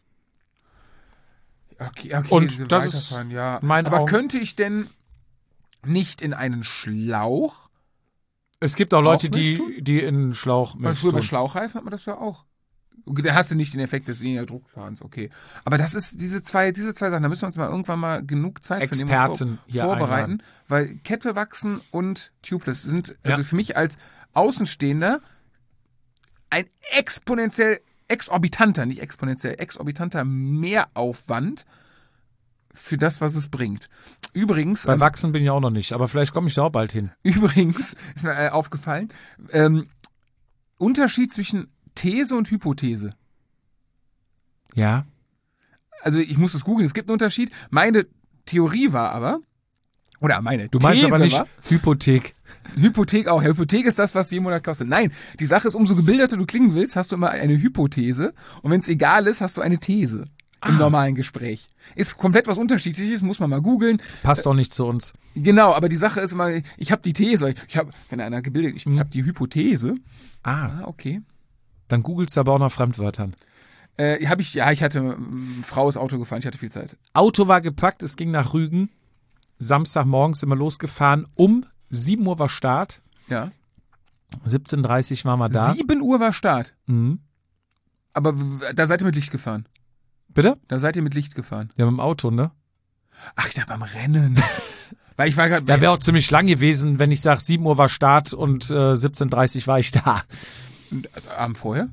Okay, Und diese das ist weiterfahren, ja. mein Aber Augen- könnte ich denn nicht in einen Schlauch? Es gibt auch Leute, Milch die in einen Schlauch Weil Milch früher bei tun. Schlauchreifen hat man das ja auch. Okay, da hast du nicht den Effekt des weniger Druckfahrens, okay. Aber das ist diese zwei Sachen, da müssen wir uns mal irgendwann mal genug Zeit für nehmen, uns Experten hier vorbereiten, einladen. weil Kette wachsen und Tubeless sind Ja. also für mich als Außenstehender ein exorbitanter Mehraufwand für das, was es bringt. Übrigens, Bei Wachsen bin ich auch noch nicht, aber vielleicht komme ich da auch bald hin. übrigens ist mir aufgefallen, Unterschied zwischen These und Hypothese. Ja. Also ich muss das googeln, es gibt einen Unterschied. Meine Theorie war aber, oder meine Du meinst These aber nicht war, Hypothek. Hypothek auch. Hypothek ist das, was jeden Monat kostet. Nein, die Sache ist, umso gebildeter du klingen willst, hast du immer eine Hypothese. Und wenn es egal ist, hast du eine These im normalen Gespräch. Ist komplett was Unterschiedliches, muss man mal googeln. Passt auch nicht zu uns. Genau, aber die Sache ist immer, ich habe die These. Wenn einer gebildet, ich habe die Hypothese. Okay. Dann googelst du aber auch nach Fremdwörtern. Ich hatte, Frau ist Auto gefahren, ich hatte viel Zeit. Auto war gepackt, es ging nach Rügen. Samstagmorgens sind wir losgefahren. Um 7 Uhr war Start. Ja. 17:30 waren wir da. 7 Uhr war Start. Mhm. Aber da seid ihr mit Licht gefahren. Bitte? Da seid ihr mit Licht gefahren. Ja, mit dem Auto, ne? Ach, ich dachte beim Rennen. Weil ich war gerade. Ja, wäre auch ziemlich lang gewesen, wenn ich sage, 7 Uhr war Start und 17:30 war ich da. Abend vorher?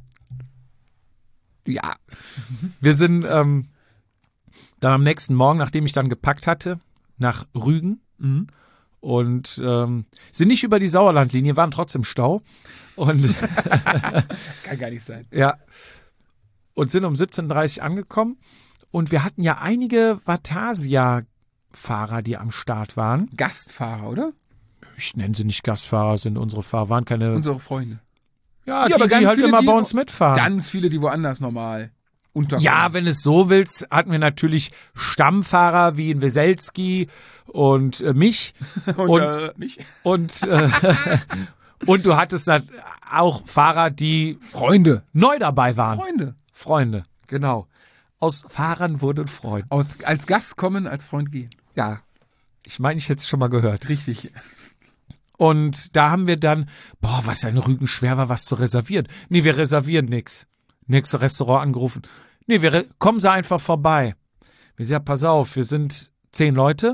Ja. Wir sind dann am nächsten Morgen, nachdem ich dann gepackt hatte, nach Rügen und sind nicht über die Sauerlandlinie, waren trotzdem Stau. Und Kann gar nicht sein. ja. Und sind um 17:30 angekommen. Und wir hatten ja einige Vatasia-Fahrer, die am Start waren. Gastfahrer, oder? Ich nenne sie nicht Gastfahrer, sind unsere Fahrer, waren keine. Unsere Freunde. Ja, Ja, aber die ganz halt viele, immer die- bei uns mitfahren. Ganz viele, die woanders normal unterkommen. Ja, wenn es so willst, hatten wir natürlich Stammfahrer wie in Weselski und mich. und mich? Und, und du hattest dann auch Fahrer, die Freunde. neu dabei waren. Freunde. Freunde, genau. Aus Fahrern wurden Freunde. Als Gast kommen, als Freund gehen. Ja, ich meine, ich hätte es schon mal gehört. Richtig. Und da haben wir dann, was in Rügen schwer war, was zu reservieren. Nee, wir reservieren nix. Nächstes Restaurant angerufen. Nee, kommen Sie einfach vorbei. Wir sagen, ja, pass auf, wir sind 10 Leute.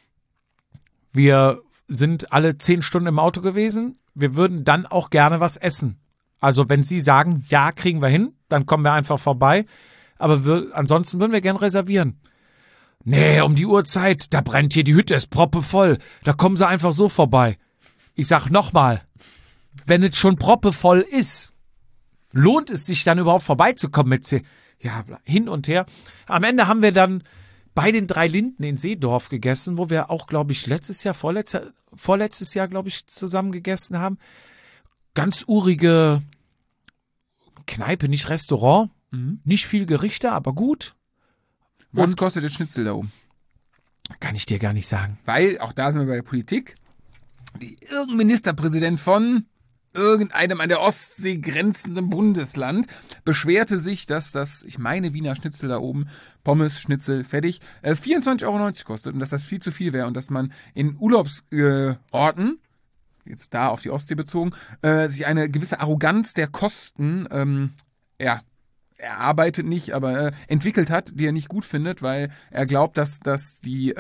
Wir sind alle 10 Stunden im Auto gewesen. Wir würden dann auch gerne was essen. Also wenn Sie sagen, ja, kriegen wir hin, dann kommen wir einfach vorbei. Aber ansonsten würden wir gerne reservieren. Nee, um die Uhrzeit, da brennt hier die Hütte, ist proppevoll. Da kommen Sie einfach so vorbei. Ich sag nochmal, wenn es schon proppevoll ist, lohnt es sich dann überhaupt vorbeizukommen mit hin und her. Am Ende haben wir dann bei den 3 Linden in Seedorf gegessen, wo wir auch, glaube ich, vorletztes Jahr, glaube ich, zusammen gegessen haben. Ganz urige Kneipe, nicht Restaurant. Nicht viel Gerichte, aber gut. Was Und- kostet der Schnitzel da oben? Kann ich dir gar nicht sagen. Weil, auch da sind wir bei der Politik, irgendein Ministerpräsident von irgendeinem an der Ostsee grenzenden Bundesland beschwerte sich, dass das, ich meine, Wiener Schnitzel da oben, Pommes, Schnitzel, fertig, 24,90 € kostet und dass das viel zu viel wäre und dass man in Urlaubsorten, jetzt da auf die Ostsee bezogen, sich eine gewisse Arroganz der Kosten, erarbeitet nicht, aber entwickelt hat, die er nicht gut findet, weil er glaubt, dass die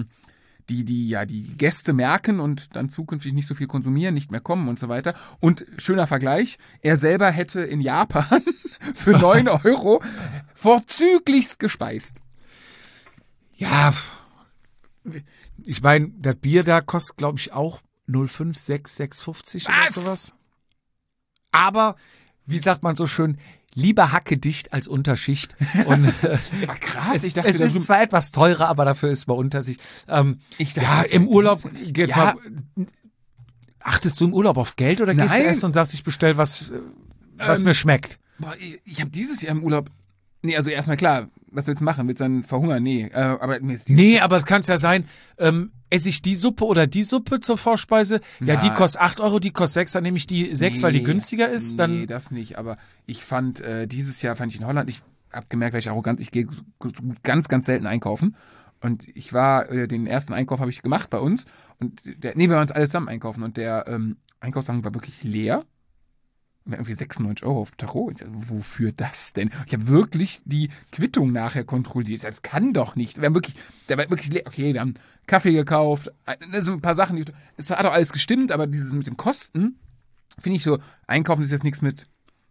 Gäste merken und dann zukünftig nicht so viel konsumieren, nicht mehr kommen und so weiter. Und schöner Vergleich, er selber hätte in Japan für 9 € vorzüglichst gespeist. Ja, ich meine, das Bier da kostet, glaube ich, auch 0,5, 6, 6,50 oder Was? sowas. Aber, wie sagt man so schön, lieber hackedicht als Unterschicht. Und Ja, krass, ich dachte, es ist zwar etwas teurer, aber dafür ist man Unterschicht. Ich dachte, Ja, das im wäre- Urlaub, jetzt Ja. mal, achtest du im Urlaub auf Geld oder gehst du Nein. essen und sagst, ich bestell was mir schmeckt? Boah, ich habe dieses Jahr im Urlaub, nee, also erstmal klar, was willst du machen? Willst du dann verhungern? Nee, aber mir ist dieses Nee, aber es kann ja sein, esse ich die Suppe oder die Suppe zur Vorspeise? Ja, die Nein. kostet 8 €, die kostet 6, dann nehme ich die 6, weil die günstiger ist. Nee, Dann das nicht, aber ich fand, dieses Jahr fand ich in Holland, ich habe gemerkt, weil ich arrogant, ich gehe ganz, ganz selten einkaufen. Und ich war, den ersten Einkauf habe ich gemacht bei uns. Und wir waren uns alle zusammen einkaufen und der Einkaufswagen war wirklich leer. Und wir hatten irgendwie 96 € auf Tarot. Ich dachte, wofür das denn? Ich habe wirklich die Quittung nachher kontrolliert. Das kann doch nicht. Der war wirklich leer. Okay, wir haben Kaffee gekauft, so ein paar Sachen. Es hat auch alles gestimmt, aber dieses mit den Kosten, finde ich so, einkaufen ist jetzt nichts mit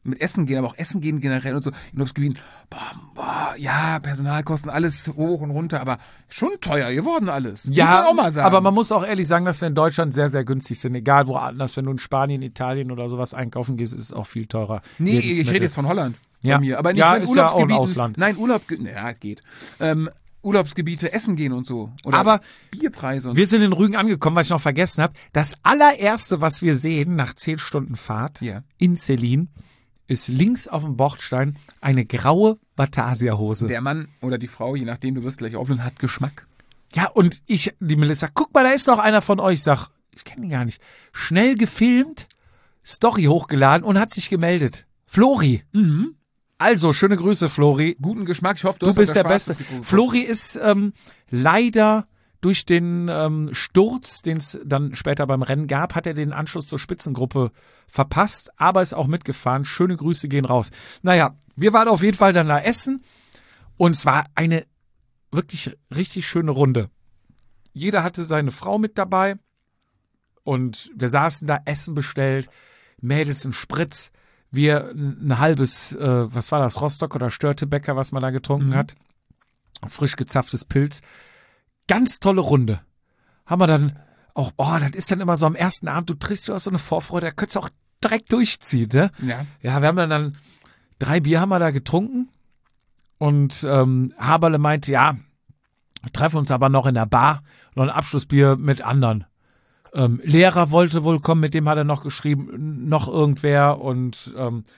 mit Essen gehen, aber auch Essen gehen generell und so in Urlaubsgebieten. Boah, ja, Personalkosten, alles hoch und runter, aber schon teuer geworden alles. Muss man auch mal sagen. aber man muss auch ehrlich sagen, dass wir in Deutschland sehr, sehr günstig sind. Egal woanders, wenn du in Spanien, Italien oder sowas einkaufen gehst, ist es auch viel teurer. Nee, ich rede jetzt von Holland. Ja, Bei mir. Aber nicht ja, in ist ja auch ein Urlaubsgebieten. Ausland. Nein, geht. Urlaubsgebiete essen gehen und so. Oder Aber Bierpreise und wir sind in Rügen angekommen, was ich noch vergessen habe. Das allererste, was wir sehen nach 10 Stunden Fahrt Ja. in Selin, ist links auf dem Bordstein eine graue Vatasia-Hose. der Mann oder die Frau, je nachdem, du wirst gleich auflösen, hat Geschmack. Ja, und die Melissa, guck mal, da ist noch einer von euch. Sag, ich kenne ihn gar nicht. Schnell gefilmt, Story hochgeladen und hat sich gemeldet. Flori. Also, schöne Grüße, Flori. Guten Geschmack, ich hoffe, Du hast bist auch der Schwarz Beste. geguckt. Flori ist leider durch den Sturz, den es dann später beim Rennen gab, hat er den Anschluss zur Spitzengruppe verpasst, aber ist auch mitgefahren. Schöne Grüße gehen raus. Naja, wir waren auf jeden Fall dann da essen und es war eine wirklich richtig schöne Runde. Jeder hatte seine Frau mit dabei und wir saßen da, Essen bestellt, Mädels einen Spritz, wir ein halbes, was war das, Rostock oder Störtebecker, was man da getrunken hat. Frisch gezapftes Pilz. Ganz tolle Runde. Haben wir dann auch, das ist dann immer so am ersten Abend, du hast so eine Vorfreude, da könntest du auch direkt durchziehen, ne? Ja. Ja, wir haben dann 3 Bier haben wir da getrunken und Haberle meinte, ja, wir treffen uns aber noch in der Bar, noch ein Abschlussbier mit anderen. Lehrer wollte wohl kommen, mit dem hat er noch geschrieben, noch irgendwer und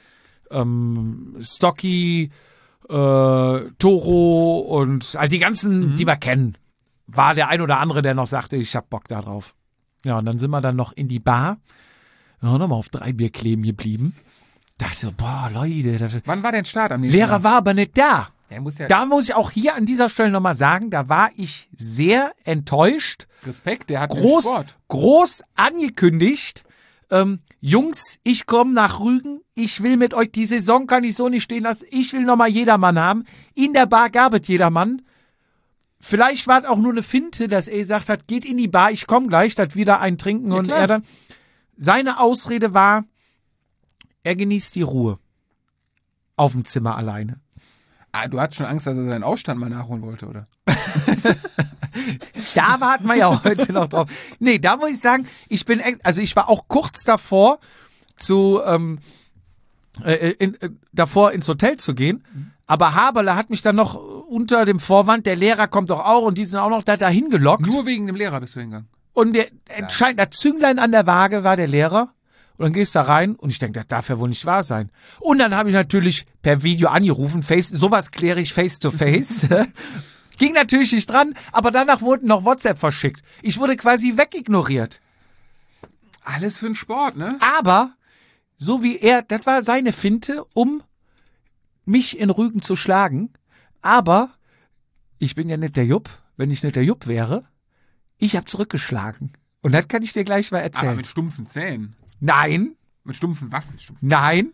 Stocky, Toro und all die ganzen, die wir kennen. War der ein oder andere, der noch sagte, ich hab Bock da drauf. Ja, und dann sind wir dann noch in die Bar, nochmal auf 3 Bier kleben geblieben. Da dachte ich so, boah, Leute. Wann war denn Start am nächsten Lehrer Tag? war aber nicht da. Der muss ja Da muss ich auch hier an dieser Stelle nochmal sagen, da war ich sehr enttäuscht. Respekt, der hat den Sport. Groß angekündigt. Jungs, ich komme nach Rügen. Ich will mit euch, die Saison kann ich so nicht stehen lassen. Ich will nochmal Jedermann haben. In der Bar gab es Jedermann. Vielleicht war es auch nur eine Finte, dass er gesagt hat, geht in die Bar, ich komme gleich, dass wieder ein trinken Ja, und klar. er dann. Seine Ausrede war, er genießt die Ruhe. Auf dem Zimmer alleine. Ah, du hattest schon Angst, dass er seinen Ausstand mal nachholen wollte, oder? Da warten wir ja heute noch drauf. Nee, da muss ich sagen, ich war auch kurz davor, davor ins Hotel zu gehen. Aber Haberle hat mich dann noch unter dem Vorwand, der Lehrer kommt doch auch und die sind auch noch da hingelockt. Nur wegen dem Lehrer bist du hingegangen. Und der Zünglein an der Waage war der Lehrer. Und dann gehst du da rein und ich denke, das darf ja wohl nicht wahr sein. Und dann habe ich natürlich per Video angerufen, sowas kläre ich face to face. Ging natürlich nicht dran, aber danach wurden noch WhatsApp verschickt. Ich wurde quasi wegignoriert. Alles für den Sport, ne? Aber, so wie das war seine Finte, um mich in Rügen zu schlagen. Aber, ich bin ja nicht der Jupp. Wenn ich nicht der Jupp wäre, ich habe zurückgeschlagen. Und das kann ich dir gleich mal Aber erzählen. mit stumpfen Zähnen. Nein, Mit stumpfen Waffen. nein,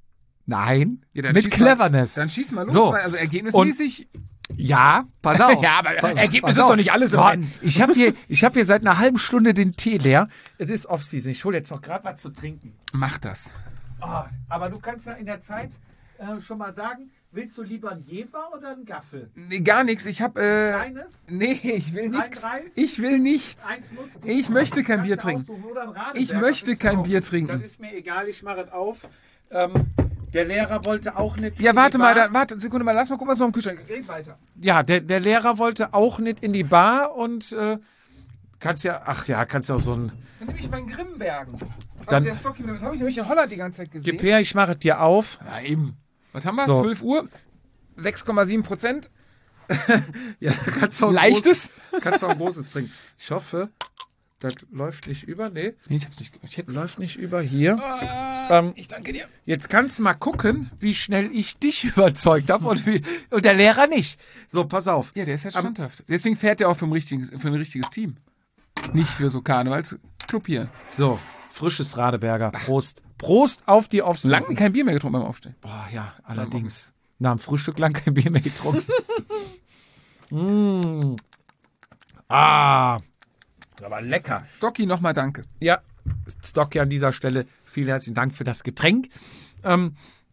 Ja, dann mit schieß Cleverness. Dann schieß mal los, So. weil also ergebnismäßig. Ja, pass auf. Ja, aber Ergebnis pass ist auf. doch nicht alles im Boah, Rennen. Ich habe hier seit einer halben Stunde den Tee leer. Es ist Off-Season. Ich hole jetzt noch gerade was zu trinken. Mach das. Oh, aber du kannst ja in der Zeit schon mal sagen, willst du lieber einen Jever oder einen Gaffel? Nee, gar nichts. Ich hab. Eines? Nee, ich will nichts. Ein Reis? Ich will nichts. Eins musst du. Ich möchte kein Kannst Bier du trinken. aussuchen oder einen Radeberger. Ich möchte Das ist kein auch- Bier trinken. Das ist mir egal, ich mache es auf. Der Lehrer wollte auch nicht. Ja, in warte die mal, Bar. warte, Sekunde mal, lass mal gucken, was noch im Kühlschrank ist. Red weiter. Ja, der Lehrer wollte auch nicht in die Bar und kannst ja auch so ein. Dann nehme ich meinen Grimbergen. Dann- Der Stocky, das habe ich nämlich in Holland die ganze Zeit gesehen. Gib her, ich mache es dir auf. Ja, eben. Was haben wir? So. 12 Uhr, 6,7%. Ja, da kannst du auch Leichtes? Kannst du auch ein großes trinken. Ich hoffe, das läuft nicht über. Nee, Nee, ich hab's nicht. Ich hätte läuft nicht über hier. Ich danke dir. Jetzt kannst du mal gucken, wie schnell ich dich überzeugt habe und der Lehrer nicht. So, pass auf. Ja, der ist jetzt standhaft. Deswegen fährt er auch für ein richtiges Team. Nicht für so Karnevalsclub hier. So, frisches Radeberger. Prost. Prost auf die Offseason. Lange kein Bier mehr getrunken beim Aufstehen. Boah, ja, allerdings. Nach dem Frühstück lang kein Bier mehr getrunken. Aber lecker. Stocky, nochmal danke. Ja, Stocky an dieser Stelle. Vielen herzlichen Dank für das Getränk.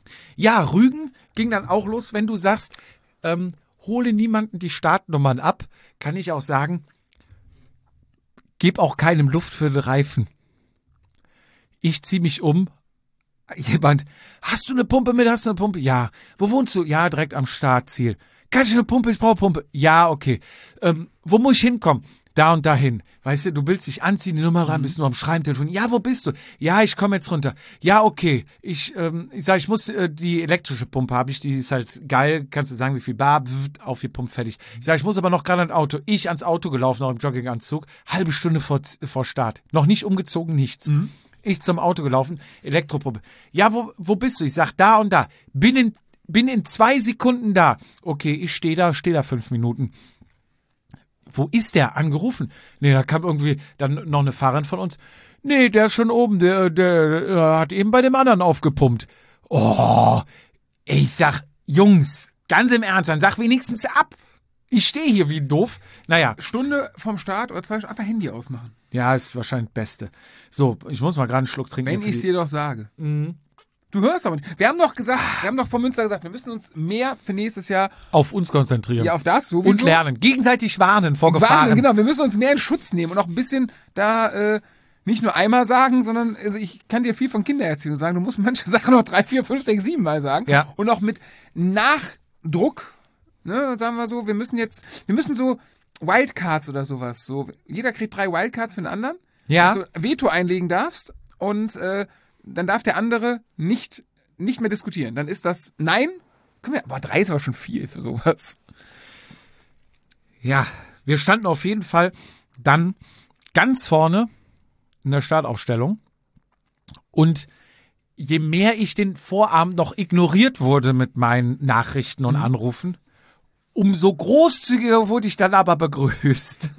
Ja, Rügen ging dann auch los, wenn du sagst, hole niemanden die Startnummern ab, kann ich auch sagen, gib auch keinem Luft für den Reifen. Ich ziehe mich um. Jemand, hast du eine Pumpe mit? Hast du eine Pumpe? Ja. Wo wohnst du? Ja, direkt am Startziel. Kann ich eine Pumpe? Ich brauche Pumpe. Ja, okay. Wo muss ich hinkommen? Da und dahin. Weißt du, du willst dich anziehen, die Nummer rein, bist nur am Schreiben, Telefon. Ja, wo bist du? Ja, ich komme jetzt runter. Ja, okay. Ich sage, ich muss die elektrische Pumpe habe ich, die ist halt geil. Kannst du sagen, wie viel Bar, aufgepumpt, fertig. Ich sage, ich muss aber noch gerade ans Auto. Ich ans Auto gelaufen, noch im Jogginganzug. Halbe Stunde vor Start. Noch nicht umgezogen, nichts. Ich zum Auto gelaufen, Elektropumpe. Ja, wo bist du? Ich sag, da und da. Bin in 2 Sekunden da. Okay, ich stehe da 5 Minuten. Wo ist der? Angerufen. Nee, da kam irgendwie dann noch eine Fahrerin von uns. Nee, der ist schon oben. Der hat eben bei dem anderen aufgepumpt. Oh, ich sag, Jungs, ganz im Ernst, dann sag wenigstens ab. Ich stehe hier wie doof. Naja. Stunde vom Start oder 2 Stunden einfach Handy ausmachen. Ja, ist wahrscheinlich das Beste. So, ich muss mal gerade einen Schluck trinken. Wenn ich es dir doch sage. Du hörst aber nicht. Wir haben doch von Münster gesagt, wir müssen uns mehr für nächstes Jahr auf uns konzentrieren. Ja, auf das. Sowieso. Und lernen. Gegenseitig warnen vor Gefahren. Genau, wir müssen uns mehr in Schutz nehmen und auch ein bisschen da nicht nur einmal sagen, sondern also ich kann dir viel von Kindererziehung sagen. Du musst manche Sachen noch 3, 4, 5, 6, 7 Mal sagen. Ja. Und auch mit Nachdruck, ne, sagen wir so, wir müssen so Wildcards oder sowas. So, jeder kriegt 3 Wildcards für den anderen. Ja. Dass du Veto einlegen darfst und dann darf der andere nicht mehr diskutieren. Dann ist das Nein. Aber 3 ist aber schon viel für sowas. Ja, wir standen auf jeden Fall dann ganz vorne in der Startaufstellung. Und je mehr ich den Vorabend noch ignoriert wurde mit meinen Nachrichten und Anrufen, umso großzügiger wurde ich dann aber begrüßt.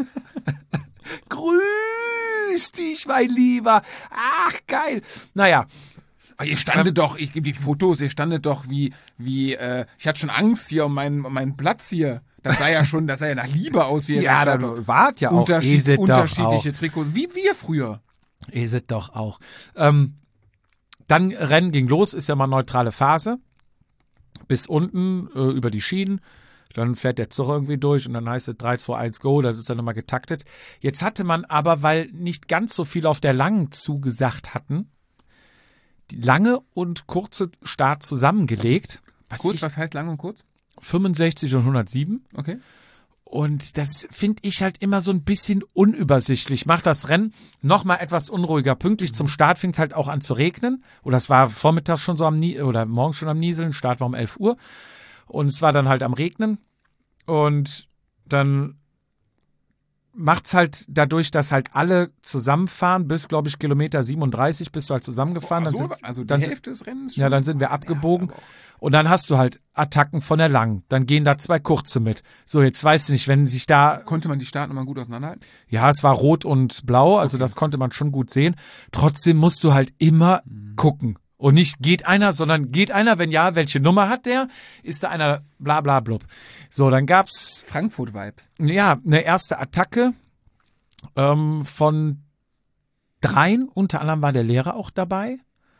Grüß dich, mein Lieber. Ach, geil. Naja. Ihr standet doch, ich gebe die Fotos, ihr standet doch wie ich hatte schon Angst hier um meinen Platz hier. Das sah ja nach Liebe aus. Wie ja, da wart ja auch unterschiedliche Trikots, wie wir früher. Ist es doch auch. Dann Rennen ging los, ist ja mal neutrale Phase. Bis unten über die Schienen. Dann fährt der Zug irgendwie durch und dann heißt es 3, 2, 1, go. Das ist dann immer getaktet. Jetzt hatte man aber, weil nicht ganz so viel auf der langen zugesagt hatten, die lange und kurze Start zusammengelegt. Was heißt lang und kurz? 65 und 107. Okay. Und das finde ich halt immer so ein bisschen unübersichtlich. Macht das Rennen noch mal etwas unruhiger. Pünktlich zum Start fing es halt auch an zu regnen. Oder es war vormittags schon so oder morgens schon am Nieseln. Start war um 11 Uhr. Und es war dann halt am Regnen. Und dann macht es halt dadurch, dass halt alle zusammenfahren, bis, glaube ich, Kilometer 37 bist du halt zusammengefahren. Also die Hälfte des Rennens schon? Ja, dann sind wir abgebogen. Und dann hast du halt Attacken von der langen. Dann gehen da 2 kurze mit. So, jetzt weißt du nicht, wenn sich da... Konnte man die Startnummern gut auseinanderhalten? Ja, es war rot und blau, also das konnte man schon gut sehen. Trotzdem musst du halt immer gucken. Und nicht geht einer, sondern geht einer, wenn ja, welche Nummer hat der? Ist da einer bla bla blub. So, dann gab's... Frankfurt-Vibes. Ja, eine erste Attacke von 3, unter anderem war der Lehrer auch dabei.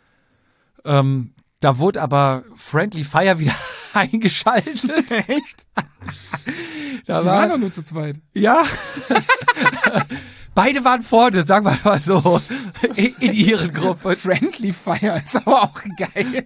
Da wurde aber Friendly Fire wieder eingeschaltet. Echt? Die waren doch nur zu zweit. Ja. Beide waren vorne, sagen wir mal so, in ihren Gruppen. Friendly Fire ist aber auch geil.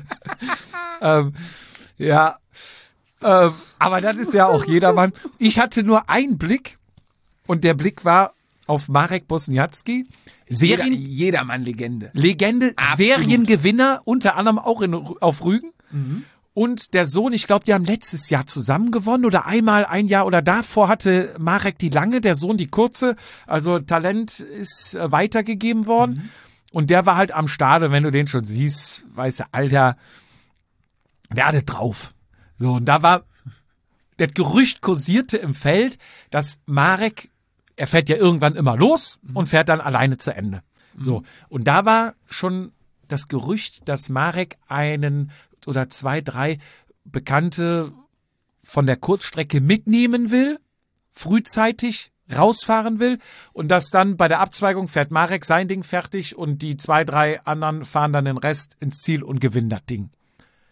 Ja. Aber das ist ja auch jedermann. Ich hatte nur einen Blick und der Blick war auf Marek Bosniacki. Jedermann-Legende. Legende, Absolut. Seriengewinner, unter anderem auch auf Rügen. Und der Sohn, ich glaube, die haben letztes Jahr zusammen gewonnen oder einmal ein Jahr oder davor hatte Marek die lange, der Sohn die kurze. Also Talent ist weitergegeben worden. Und der war halt am Start. Und wenn du den schon siehst, weißt du, Alter, der hatte drauf. So, und da war, das Gerücht kursierte im Feld, dass Marek, er fährt ja irgendwann immer los und fährt dann alleine zu Ende. So, und da war schon das Gerücht, dass Marek einen oder 2, 3 Bekannte von der Kurzstrecke mitnehmen will, frühzeitig rausfahren will und dass dann bei der Abzweigung fährt Marek sein Ding fertig und die 2, 3 anderen fahren dann den Rest ins Ziel und gewinnen das Ding.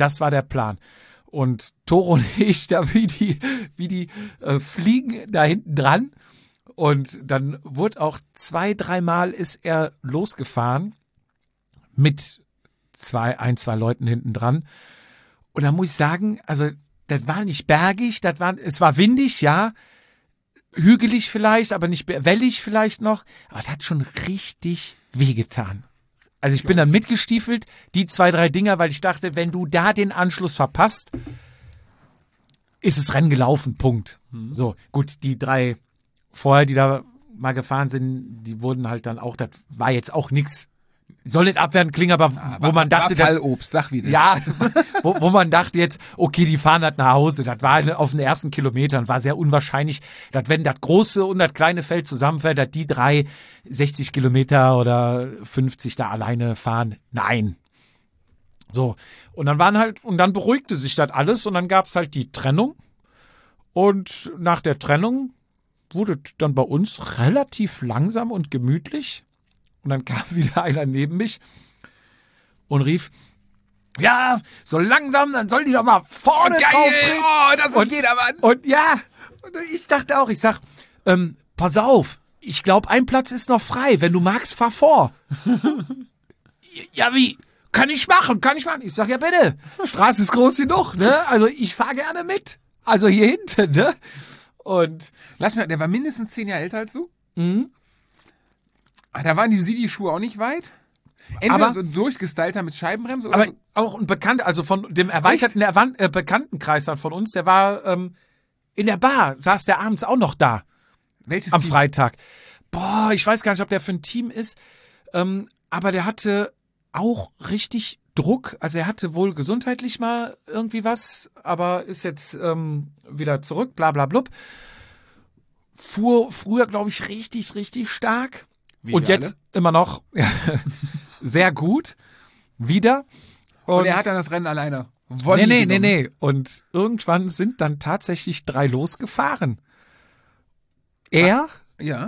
Das war der Plan. Und Toro und ich, da wie die fliegen da hinten dran. Und dann wurde auch 2-3 Mal ist er losgefahren mit ein, zwei Leuten hinten dran. Und da muss ich sagen, also das war nicht bergig, es war windig, ja, hügelig vielleicht, aber nicht wellig vielleicht noch. Aber das hat schon richtig wehgetan. Also ich bin dann mitgestiefelt, die 2-3 Dinger, weil ich dachte, wenn du da den Anschluss verpasst, ist das Rennen gelaufen, Punkt. So, gut, die 3 vorher, die da mal gefahren sind, die wurden halt dann auch, das war jetzt auch nichts, soll nicht abwertend klingen, aber wo man dachte, war Fallobst, sag wie das. ja, wo man dachte jetzt, okay, die fahren halt nach Hause, das war auf den ersten Kilometern, war sehr unwahrscheinlich, dass wenn das große und das kleine Feld zusammenfällt, dass die 3 60 Kilometer oder 50 da alleine fahren, nein. So, und dann beruhigte sich das alles und dann gab es halt die Trennung und nach der Trennung wurde dann bei uns relativ langsam und gemütlich. Und dann kam wieder einer neben mich und rief, ja, so langsam, dann soll die doch mal vorne drauf treten. Oh, das ist jedermann. Und ja, und ich dachte auch, ich sag, pass auf, ich glaube, ein Platz ist noch frei. Wenn du magst, fahr vor. Ja, wie? Kann ich machen. Ich sag, ja bitte, Straße ist groß genug, ne? Also ich fahre gerne mit. Also hier hinten, ne? Und Lass mir, der war mindestens 10 Jahre älter als du. Mhm. Da waren die Sidi-Schuhe auch nicht weit. Entweder Aber- so durchgestylter mit Scheibenbremse oder aber so. auch ein Bekannter, also von dem erweiterten Bekanntenkreis dann von uns, der war in der Bar, saß der abends auch noch da Welches am Team? Freitag. Boah, ich weiß gar nicht, ob der für ein Team ist, aber der hatte auch richtig Druck. Also er hatte wohl gesundheitlich mal irgendwie was, aber ist jetzt wieder zurück, bla bla blub. Fuhr früher, glaube ich, richtig, richtig stark. Wie Und wir jetzt immer noch sehr gut. Wieder. Und er hat dann das Rennen alleine. Volley genommen. Nee. Und irgendwann sind dann tatsächlich 3 losgefahren. Er, Ja.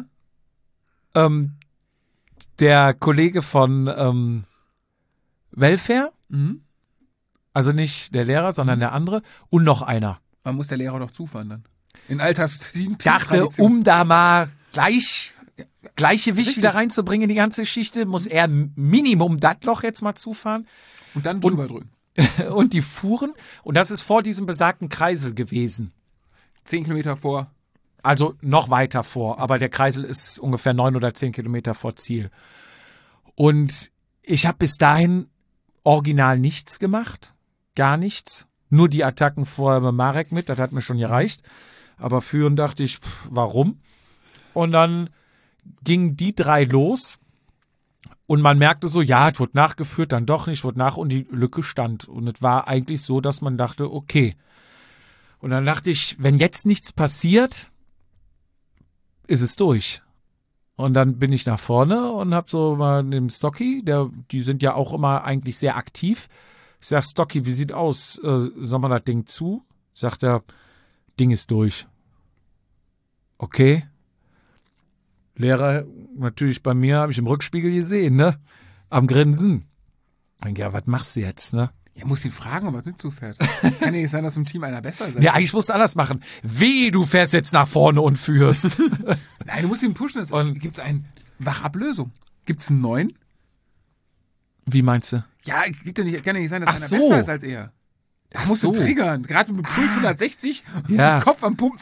der Kollege von Welfare, Mhm. also nicht der Lehrer, sondern der andere, und noch einer. Man muss der Lehrer doch zufahren dann. In alter Dachte, um da mal Gleichgewicht Richtig. wieder reinzubringen in die ganze Geschichte, muss er Minimum das Loch jetzt mal zufahren. Und dann drüber drücken. Und die fuhren, und das ist vor diesem besagten Kreisel gewesen. 10 Kilometer vor. Also noch weiter vor, aber der Kreisel ist ungefähr 9 oder 10 Kilometer vor Ziel. Und ich habe bis dahin original nichts gemacht, gar nichts. Nur die Attacken vorher bei Marek mit, das hat mir schon gereicht. Aber führen dachte ich, warum? Und dann gingen die 3 los und man merkte so, ja, es wurde nachgeführt, dann doch nicht, wurde nach und die Lücke stand. Und es war eigentlich so, dass man dachte, okay. Und dann dachte ich, wenn jetzt nichts passiert, ist es durch. Und dann bin ich nach vorne und habe so mal den Stocky, die sind ja auch immer eigentlich sehr aktiv. Ich sag, Stocky, wie sieht aus? Soll man das Ding zu? Sagt er, Ding ist durch. Okay. Lehrer, natürlich bei mir, habe ich im Rückspiegel gesehen, ne? Am Grinsen. Dann, ja, was machst du jetzt, ne? Er muss ihn fragen, ob er mitzufährt. Kann ja nicht sein, dass im Team einer besser ist. Ja, eigentlich musst du anders machen. Wie, du fährst jetzt nach vorne und führst. Nein, du musst ihn pushen. Gibt es eine Wachablösung? Gibt es einen neuen? Wie meinst du? Ja, kann ja nicht sein, dass Ach einer so. besser ist als er. Da Ach musst du so. triggern. Gerade mit Puls 160 Ja. und Kopf am Pumpen.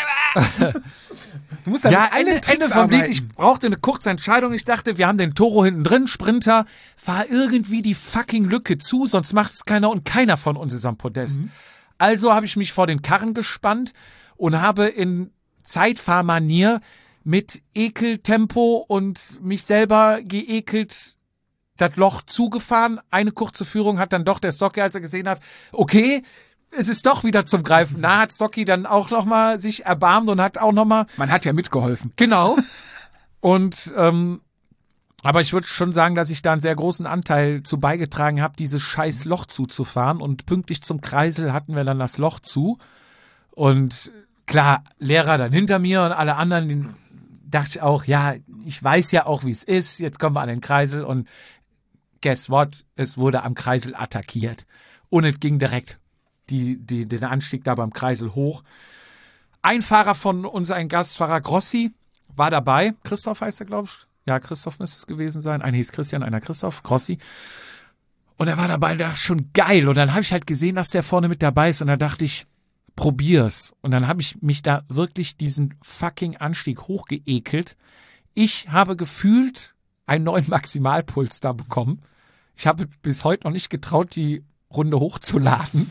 Du musst da Ja, mit allen Ende Tricks vom Lied. arbeiten. Ich brauchte eine kurze Entscheidung. Ich dachte, wir haben den Toro hinten drin, Sprinter. Fahr irgendwie die fucking Lücke zu, sonst macht es keiner und keiner von uns ist am Podest. Also habe ich mich vor den Karren gespannt und habe in Zeitfahrmanier mit Ekeltempo und mich selber geekelt das Loch zugefahren. Eine kurze Führung hat dann doch der Stocky, als er gesehen hat, okay, es ist doch wieder zum Greifen. Na, hat Stocky dann auch nochmal sich erbarmt und hat auch nochmal, Man hat ja mitgeholfen. genau. Und, aber ich würde schon sagen, dass ich da einen sehr großen Anteil zu beigetragen habe, dieses scheiß Loch zuzufahren. Und pünktlich zum Kreisel hatten wir dann das Loch zu. Und klar, Lehrer dann hinter mir und alle anderen, den dachte ich auch, ja, ich weiß ja auch, wie es ist. Jetzt kommen wir an den Kreisel und guess what? Es wurde am Kreisel attackiert. und es ging direkt den Anstieg da beim Kreisel hoch. Ein Fahrer von uns, ein Gastfahrer, Grossi, war dabei. Christoph heißt er, glaube ich. Ja, Christoph müsste es gewesen sein. Einer hieß Christian, einer Christoph, Grossi. Und er war dabei und dachte, schon geil. Und dann habe ich halt gesehen, dass der vorne mit dabei ist. Und dann dachte ich, probier's. Und dann habe ich mich da wirklich diesen fucking Anstieg hochgeekelt. Ich habe gefühlt einen neuen Maximalpuls da bekommen. Ich habe bis heute noch nicht getraut, die Runde hochzuladen.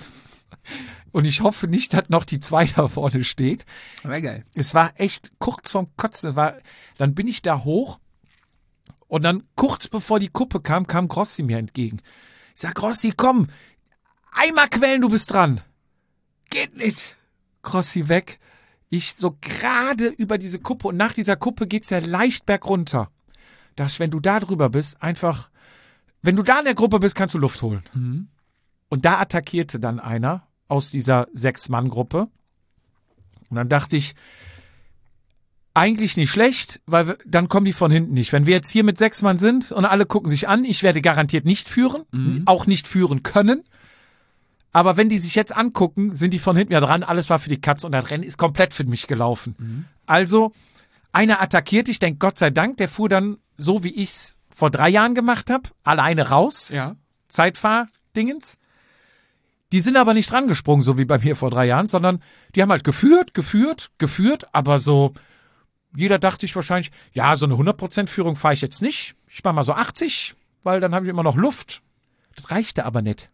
Und ich hoffe nicht, dass noch die 2 da vorne steht. War geil. Es war echt kurz vorm Kotzen. Dann bin ich da hoch und dann kurz bevor die Kuppe kam Grossi mir entgegen. Ich sag, Grossi, komm, einmal quälen, du bist dran. Geht nicht. Grossi weg. Ich so gerade über diese Kuppe und nach dieser Kuppe geht's ja leicht bergunter. Dachte ich, wenn du da drüber bist, einfach, wenn du da in der Gruppe bist, kannst du Luft holen. Mhm. Und da attackierte dann einer aus dieser 6-Mann-Gruppe. Und dann dachte ich, eigentlich nicht schlecht, weil dann kommen die von hinten nicht. Wenn wir jetzt hier mit 6 Mann sind und alle gucken sich an, ich werde garantiert nicht führen, auch nicht führen können. Aber wenn die sich jetzt angucken, sind die von hinten ja dran. Alles war für die Katze und das Rennen ist komplett für mich gelaufen. Also, einer attackiert, ich denke, Gott sei Dank, der fuhr dann so, wie ich es vor 3 Jahren gemacht habe, alleine raus. Ja. Zeitfahrdingens. Die sind aber nicht rangesprungen, so wie bei mir vor 3 Jahren, sondern die haben halt geführt, aber so, jeder dachte ich wahrscheinlich, ja, so eine 100% Führung fahre ich jetzt nicht. Ich mache mal so 80, weil dann habe ich immer noch Luft. Das reichte aber nicht.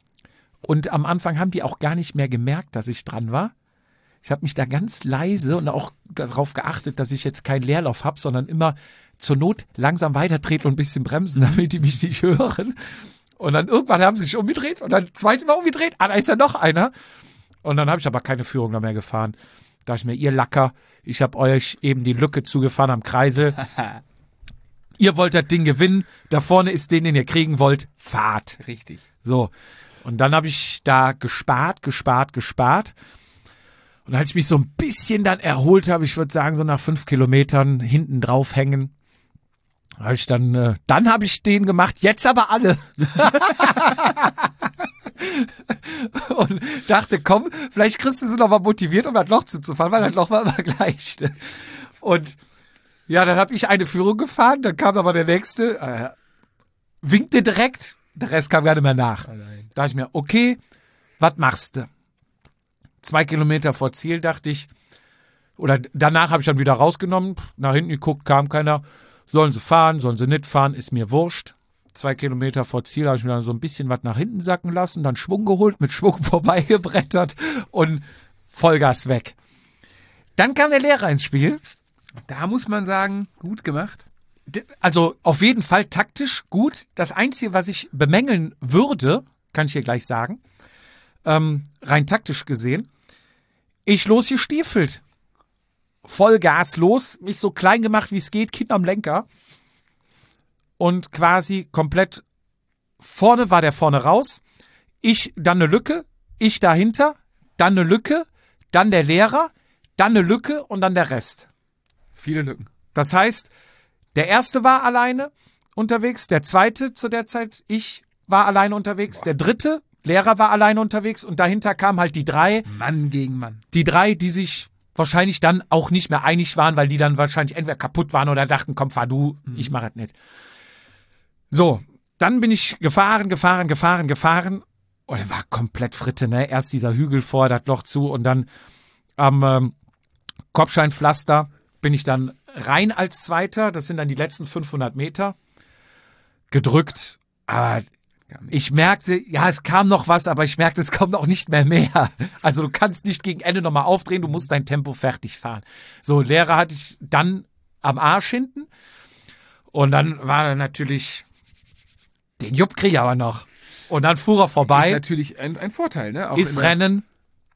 Und am Anfang haben die auch gar nicht mehr gemerkt, dass ich dran war. Ich habe mich da ganz leise und auch darauf geachtet, dass ich jetzt keinen Leerlauf habe, sondern immer zur Not langsam weitertreten und ein bisschen bremsen, damit die mich nicht hören. Und dann irgendwann haben sie sich umgedreht und dann 2. Mal umgedreht. Da ist ja noch einer. Und dann habe ich aber keine Führung noch mehr gefahren. Da dachte ich mir, ihr Lacker, ich habe euch eben die Lücke zugefahren am Kreisel. Ihr wollt das Ding gewinnen. Da vorne ist den ihr kriegen wollt. Fahrt. Richtig. So. Und dann habe ich da gespart. Und als ich mich so ein bisschen dann erholt habe, ich würde sagen, so nach 5 Kilometern hinten drauf hängen, habe ich dann habe ich den gemacht, jetzt aber alle. Und dachte, komm, vielleicht kriegst du sie noch mal motiviert, um das Loch zuzufahren, weil das Loch war immer gleich. Ne? Und ja, dann habe ich eine Führung gefahren, dann kam aber der nächste, winkte direkt, der Rest kam gar nicht mehr nach. Da dachte ich mir, okay, was machst du? 2 Kilometer vor Ziel dachte ich, oder danach habe ich dann wieder rausgenommen, nach hinten geguckt, kam keiner. Sollen sie fahren, sollen sie nicht fahren, ist mir wurscht. 2 Kilometer vor Ziel habe ich mir dann so ein bisschen was nach hinten sacken lassen, dann Schwung geholt, mit Schwung vorbeigebrettert und Vollgas weg. Dann kam der Lehrer ins Spiel. Da muss man sagen, gut gemacht. Also auf jeden Fall taktisch gut. Das Einzige, was ich bemängeln würde, kann ich hier gleich sagen, rein taktisch gesehen, ich losgestiefelt. Vollgas los, mich so klein gemacht, wie es geht, Kind am Lenker. Und quasi komplett vorne war der vorne raus. Ich, dann eine Lücke, ich dahinter, dann eine Lücke, dann der Lehrer, dann eine Lücke und dann der Rest. Viele Lücken. Das heißt, der erste war alleine unterwegs, der zweite zu der Zeit, ich war alleine unterwegs, der dritte, Lehrer war alleine unterwegs und dahinter kamen halt die 3. Mann gegen Mann. Die 3, die sich wahrscheinlich dann auch nicht mehr einig waren, weil die dann wahrscheinlich entweder kaputt waren oder dachten, komm, fahr du, ich mach das nicht. So, dann bin ich gefahren. Und er war komplett Fritte, ne? Erst dieser Hügel vor, das Loch zu und dann am Kopfsteinpflaster bin ich dann rein als Zweiter. Das sind dann die letzten 500 Meter. Gedrückt, aber ich merkte, ja, es kam noch was, aber ich merkte, es kommt auch nicht mehr. Also du kannst nicht gegen Ende nochmal aufdrehen, du musst dein Tempo fertig fahren. So, Lehrer hatte ich dann am Arsch hinten. Und dann war er natürlich, den Jupp krieg ich aber noch. Und dann fuhr er vorbei. Ist natürlich ein Vorteil, ne? Auch ist Rennen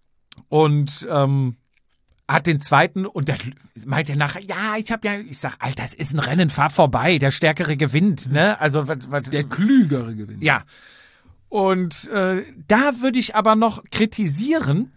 und hat den zweiten und der meinte nachher, ja, ich sag, Alter, das ist ein Rennen, fahr vorbei, der Stärkere gewinnt, ne? Also der Klügere gewinnt. Ja. Und da würde ich aber noch kritisieren,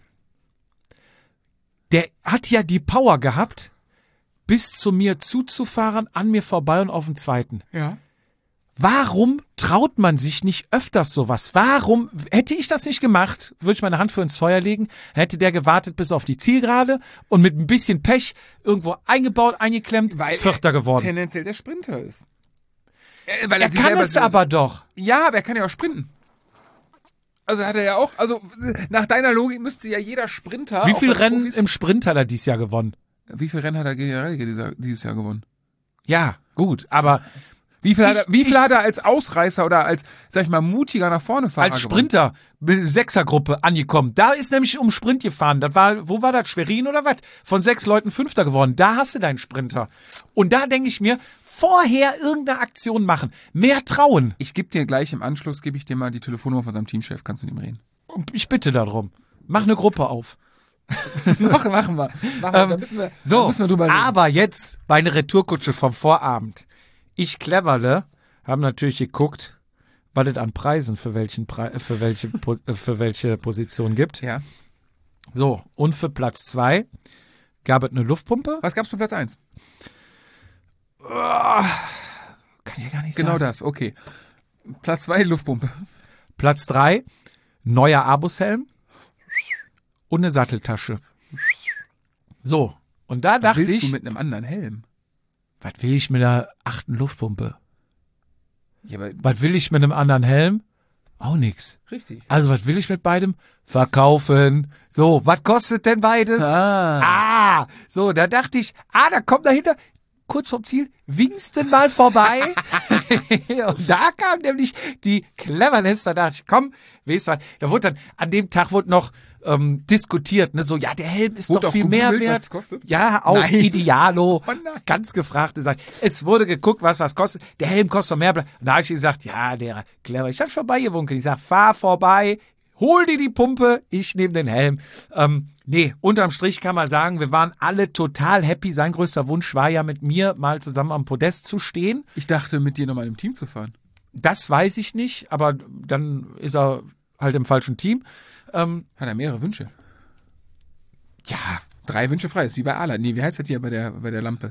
der hat ja die Power gehabt, bis zu mir zuzufahren, an mir vorbei und auf den zweiten. Ja. Warum traut man sich nicht öfters sowas? Warum, hätte ich das nicht gemacht, würde ich meine Hand für ins Feuer legen, hätte der gewartet bis auf die Zielgerade und mit ein bisschen Pech irgendwo eingebaut, eingeklemmt, Weil Vierter er geworden. tendenziell der Sprinter ist. Weil Er sich kann selber es aber doch. Ja, aber er kann ja auch sprinten. Also hat er ja auch, also nach deiner Logik müsste ja jeder Sprinter... Wie auch viele bei den Rennen Profis- im Sprint hat er dieses Jahr gewonnen? Wie viele Rennen hat er generell dieses Jahr gewonnen? Ja, gut, aber Wie viel hat er als Ausreißer oder als, sag ich mal, mutiger nach vorne Fahrer als Sprinter mit Sechsergruppe angekommen. Da ist nämlich um Sprint gefahren. Das war, wo war das? Schwerin oder was? Von 6 Leuten Fünfter geworden. Da hast du deinen Sprinter. Und da denke ich mir, vorher irgendeine Aktion machen. Mehr trauen. Ich gebe dir gleich im Anschluss, gebe ich dir mal die Telefonnummer von seinem Teamchef. Kannst du mit ihm reden? Ich bitte darum. Mach eine Gruppe auf. machen wir. Da müssen wir drüber reden. Aber jetzt meine Retourkutsche vom Vorabend. Ich Cleverle haben natürlich geguckt, was es an Preisen für welche Position gibt. Ja. So, und für Platz 2 gab es eine Luftpumpe. Was gab's für Platz 1? Kann ich ja gar nicht Genau sagen. das, okay. Platz 2, Luftpumpe. Platz 3, neuer Abushelm und eine Satteltasche. So, und da dachte Willst ich, du mit einem anderen Helm? was will ich mit der 8. Luftpumpe? Ja, aber Was will ich mit einem anderen Helm? Auch nix. richtig. Also, was will ich mit beidem? Verkaufen. So, was kostet denn beides? So, da dachte ich, da kommt dahinter, kurz vorm Ziel, winkst denn mal vorbei? Und da kam nämlich die Cleverness, da dachte ich, komm, weißt du was, da wurde dann, an dem Tag wurde noch diskutiert, ne, so, ja, der Helm ist Wurde doch auch viel mehr gegoogelt, was wert. es kostet? Ja, auch Nein. Idealo, Oh nein. ganz gefragte Sache. Es wurde geguckt, was kostet, der Helm kostet doch mehr. Und da habe ich gesagt, ja, der clever, ich habe vorbeigewunken. Ich sag, fahr vorbei, hol dir die Pumpe, ich nehme den Helm. Nee, unterm Strich kann man sagen, wir waren alle total happy. Sein größter Wunsch war ja, mit mir mal zusammen am Podest zu stehen. Ich dachte, mit dir nochmal im Team zu fahren. Das weiß ich nicht, aber dann ist er halt im falschen Team. Hat er mehrere Wünsche? Ja, 3 Wünsche frei, ist wie bei Ala. Nee, wie heißt das hier bei der Lampe?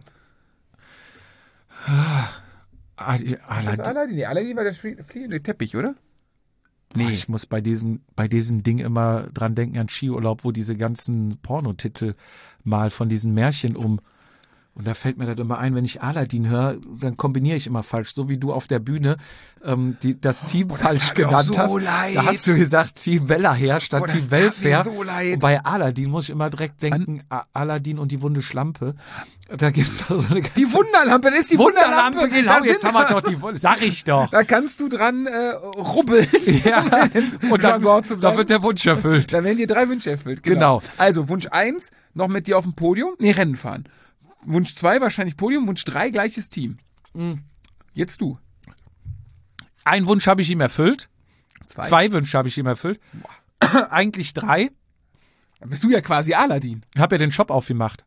Aladdin? Nee, Aladdin war der fliegende Teppich, oder? Nee. Ich muss bei diesem Ding immer dran denken an Skiurlaub, wo diese ganzen Pornotitel mal von diesen Märchen und da fällt mir das immer ein, wenn ich Aladdin höre, dann kombiniere ich immer falsch, so wie du auf der Bühne das Team falsch genannt so hast. leid. Da hast du gesagt Team Wellerher statt Das Team tat mir Welfare. so leid. Und bei Aladdin muss ich immer direkt denken, Aladdin und die wunde Schlampe. Da gibt's so eine ganze Die Wunderlampe, das ist die Wunderlampe. genau, Da jetzt sind- haben wir doch die Wunde, sag ich doch. Da kannst du dran rubbeln. Ja, und dann Jargon zu bleiben. wird der Wunsch erfüllt. Da werden dir 3 Wünsche erfüllt. Genau. Also Wunsch 1, noch mit dir auf dem Podium, Rennen fahren. Wunsch 2, wahrscheinlich Podium. Wunsch 3, gleiches Team. Jetzt du. Einen Wunsch habe ich ihm erfüllt. 2. 2 Wünsche habe ich ihm erfüllt. Eigentlich 3. Dann bist du ja quasi Aladdin. Ich habe ja den Shop aufgemacht.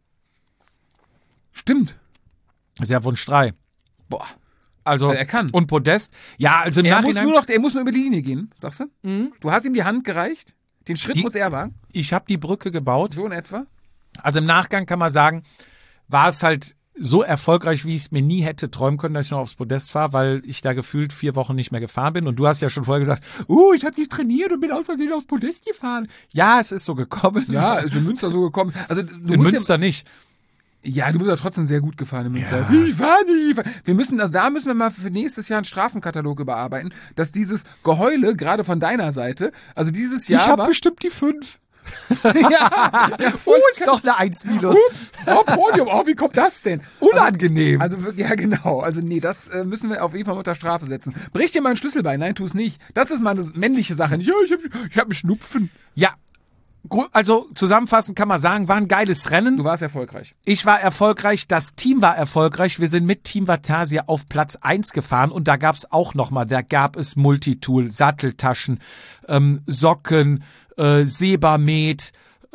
Stimmt. Das ist ja Wunsch 3. Boah. Also, Also er kann. Und Podest. Ja, also im Er muss, Nachhinein. er muss nur über die Linie gehen, sagst du? Du hast ihm die Hand gereicht. Den Schritt Die- muss er wagen. Ich habe die Brücke gebaut. So in etwa. Also im Nachgang kann man sagen, war es halt so erfolgreich, wie ich es mir nie hätte träumen können, dass ich noch aufs Podest fahre, weil ich da gefühlt 4 Wochen nicht mehr gefahren bin. Und du hast ja schon vorher gesagt, ich habe nicht trainiert und bin aus Versehen aufs Podest gefahren. Ja, es ist so gekommen. Ja, ist in Münster so gekommen. Also du In musst Münster nicht. Ja, du bist ja trotzdem sehr gut gefahren in Münster. Ja. Ich fahr nicht. Wir müssen, also da müssen wir mal für nächstes Jahr einen Strafenkatalog überarbeiten, dass dieses Geheule, gerade von deiner Seite, also dieses Jahr ich habe war... bestimmt die 5. ja, Ist doch eine 1 minus. Podium, wie kommt das denn? Unangenehm. Also wirklich, ja genau, also nee, das müssen wir auf jeden Fall unter Strafe setzen. Brich dir mal ein Schlüsselbein, nein, tu es nicht. Das ist mal eine männliche Sache. Ja, ich hab einen Schnupfen. Ja, also zusammenfassend kann man sagen, war ein geiles Rennen. Du warst erfolgreich. Ich war erfolgreich, das Team war erfolgreich. Wir sind mit Team Vatasia auf Platz 1 gefahren und da gab es auch nochmal, da gab es Multitool, Satteltaschen, Socken, Sebamed,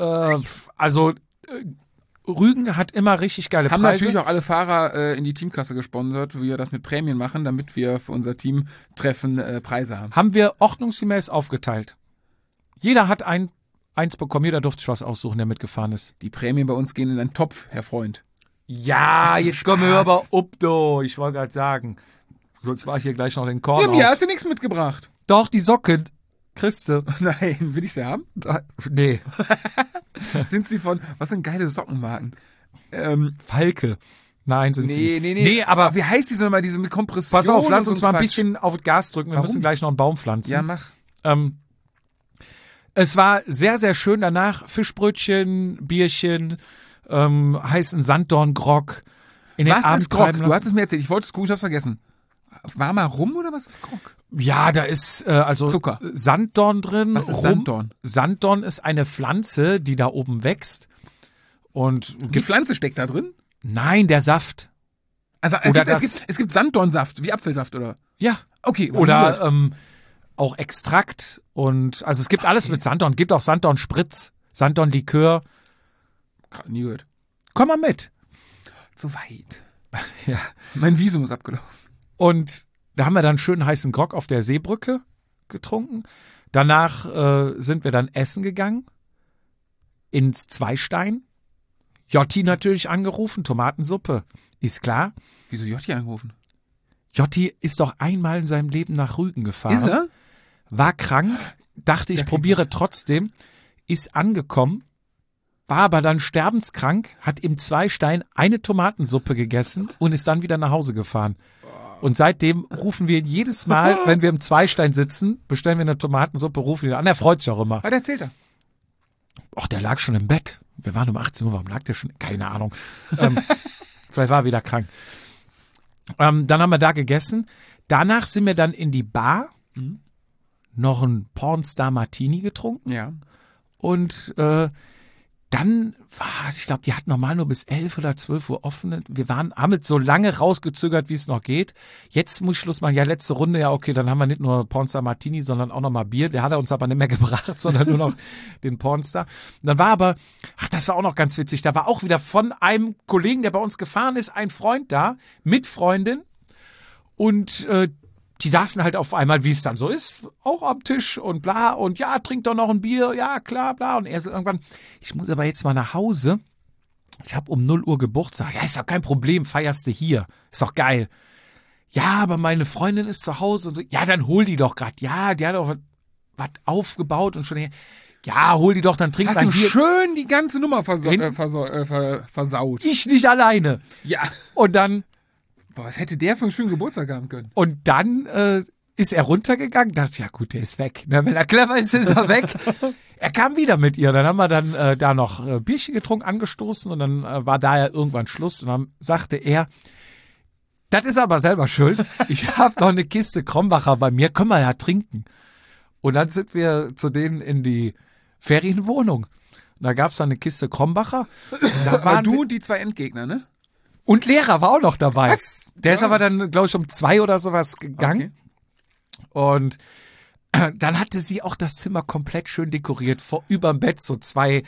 Rügen hat immer richtig geile Haben Preise. natürlich auch alle Fahrer in die Teamkasse gesponsert, wie wir das mit Prämien machen, damit wir für unser Teamtreffen Preise haben. Haben wir ordnungsgemäß aufgeteilt. Jeder hat eins bekommen, jeder durfte sich was aussuchen, der mitgefahren ist. Die Prämien bei uns gehen in einen Topf, Herr Freund. Ja, jetzt kommen wir aber up, do. Ich wollte gerade sagen. Sonst war ich hier gleich noch den Korn Ja, mir auf. hast du nichts mitgebracht. Doch, die Socken. Christe. Nein, will ich sie haben? Nee, Sind sie von, was sind geile Sockenmarken? Falke. Nein, sind sie nicht. Nee. Nee, aber Wie heißt diese nochmal, diese mit Kompression? pass auf, und lass so uns mal ein Quatsch? bisschen auf Gas drücken. Wir Warum? müssen gleich noch einen Baum pflanzen. Ja, mach. Es war sehr, sehr schön danach. Fischbrötchen, Bierchen, heißen Sanddorngrog. In den Was Abend ist Grog? treiben Du lassen. hast es mir erzählt, ich wollte es gut, ich hab's vergessen. Warmer Rum oder was ist Grog? Ja, da ist also Zucker. Sanddorn drin. Was ist Rum. Sanddorn? Sanddorn ist eine Pflanze, die da oben wächst. Und Die Pflanze steckt da drin? nein, der Saft. Also Oder es gibt Sanddornsaft, wie Apfelsaft, oder? Ja. Okay. Oder auch Extrakt. Und also es gibt alles mit Sanddorn. Gibt auch Sanddorn-Spritz, Sanddorn-Likör. Nie gehört. Komm mal mit. Zu weit. Ja. Mein Visum ist abgelaufen. Und da haben wir dann schön heißen Grog auf der Seebrücke getrunken. Danach sind wir dann essen gegangen. Ins Zweistein. Jotti natürlich angerufen, Tomatensuppe. Ist klar. Wieso Jotti angerufen? Jotti ist doch einmal in seinem Leben nach Rügen gefahren. Ist er? War krank, dachte ich probiere trotzdem, ist angekommen, war aber dann sterbenskrank, hat im Zweistein eine Tomatensuppe gegessen und ist dann wieder nach Hause gefahren. Und seitdem rufen wir ihn jedes Mal, wenn wir im Zweistein sitzen, bestellen wir eine Tomatensuppe, rufen ihn an. Er freut sich auch immer. Was erzählt er? Ach, der lag schon im Bett. Wir waren um 18 Uhr, warum lag der schon? Keine Ahnung. Vielleicht war er wieder krank. Dann haben wir da gegessen. Danach sind wir dann in die Bar, noch einen Pornstar Martini getrunken. Ja. Und dann war, ich glaube, die hatten normal nur bis 11 oder 12 Uhr offen. Wir haben jetzt so lange rausgezögert, wie es noch geht. Jetzt muss Schluss machen. Ja, letzte Runde, ja, okay, dann haben wir nicht nur Pornstar Martini, sondern auch nochmal Bier. Der hat er uns aber nicht mehr gebracht, sondern nur noch den Pornstar. Und dann war aber, das war auch noch ganz witzig, da war auch wieder von einem Kollegen, der bei uns gefahren ist, ein Freund da, mit Freundin. Und die saßen halt auf einmal, wie es dann so ist, auch am Tisch und bla und ja, trink doch noch ein Bier, ja, klar, bla. Und er so irgendwann, ich muss aber jetzt mal nach Hause. Ich habe um 0 Uhr Geburtstag. Ja, ist doch kein Problem, feierst du hier. Ist doch geil. Ja, aber meine Freundin ist zu Hause und so. Ja, dann hol die doch grad. Ja, die hat doch was aufgebaut und schon hier. Ja, hol die doch, dann trink Hast mal du hier. schön die ganze Nummer Hinten? versaut. Ich nicht alleine. Ja. Und dann Boah, was hätte der für einen schönen Geburtstag haben können? Und dann ist er runtergegangen, dachte, ja gut, der ist weg. Na, wenn er clever ist, ist er weg. Er kam wieder mit ihr. Dann haben wir dann da noch Bierchen getrunken, angestoßen und dann war da ja irgendwann Schluss. Und dann sagte er, das ist aber selber schuld. Ich habe noch eine Kiste Krombacher bei mir, können wir ja trinken. Und dann sind wir zu denen in die Ferienwohnung. Und da gab es dann eine Kiste Krombacher. Da War waren du und die zwei Endgegner, ne? und Lehrer war auch noch dabei. Was? Der ist Ja. aber dann, glaube ich, um 2 oder sowas gegangen. Und dann hatte sie auch das Zimmer komplett schön dekoriert. Überm Bett so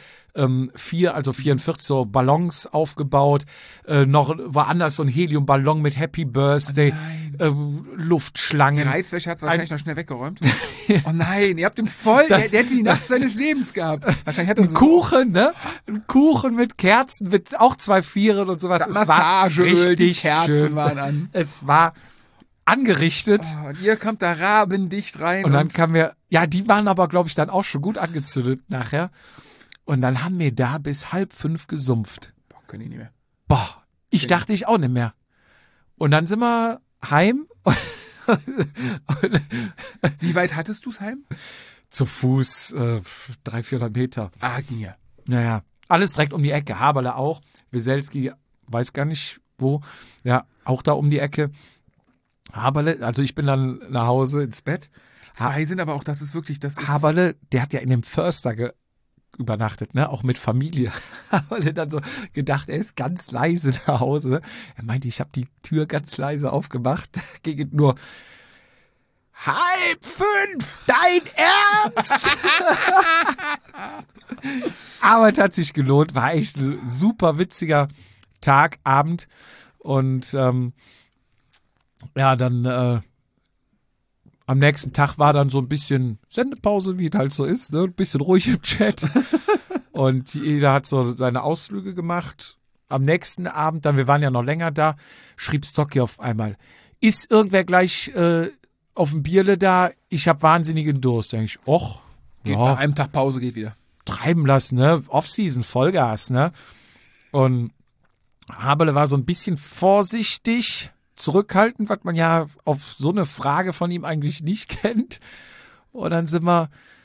44 so Ballons aufgebaut. Noch woanders so ein Heliumballon mit Happy Birthday. Die Luftschlangen. Reizwäsche hat es wahrscheinlich noch schnell weggeräumt. Oh nein, ihr habt ihn voll, der hätte die Nacht seines Lebens gehabt. Wahrscheinlich hat er Ein so Kuchen, ne? Ein Kuchen mit Kerzen, mit auch 2 Vieren und sowas. das Es war Massageöl, die richtig Kerzen schön. waren an. Es war angerichtet. Oh, und ihr kommt da rabendicht rein. Und dann kamen wir, ja, die waren aber, glaube ich, dann auch schon gut angezündet nachher. Und dann haben wir da bis 4:30 gesumpft. Boah, können die nicht mehr. Boah, ich dachte ich auch nicht mehr. Und dann sind wir heim. Wie weit hattest du es heim? Zu Fuß 300-400 Meter. Agnier. Naja, alles direkt um die Ecke. Haberle auch. Weselski, weiß gar nicht wo. Ja, auch da um die Ecke. Haberle, also ich bin dann nach Hause ins Bett. Zwei sind aber auch, das ist wirklich, das ist... Haberle, der hat ja in dem Förster übernachtet, ne, auch mit Familie. Haberle dann so gedacht, er ist ganz leise nach Hause. Er meinte, ich habe die Tür ganz leise aufgemacht. Ging nur 4:30, dein Ernst? Aber es hat sich gelohnt, war echt ein super witziger Tag, Abend und ja, dann am nächsten Tag war dann so ein bisschen Sendepause, wie es halt so ist, ne? Ein bisschen ruhig im Chat. Und jeder hat so seine Ausflüge gemacht. Am nächsten Abend, dann, wir waren ja noch länger da, schrieb Stocky auf einmal, ist irgendwer gleich auf dem Bierle da, ich habe wahnsinnigen Durst. Denke ich, och, Geht nach einem Tag Pause, geht wieder. treiben lassen, ne? Off-Season, Vollgas, ne? Und Haberle war so ein bisschen vorsichtig, zurückhaltend, was man ja auf so eine Frage von ihm eigentlich nicht kennt. Und dann sind wir,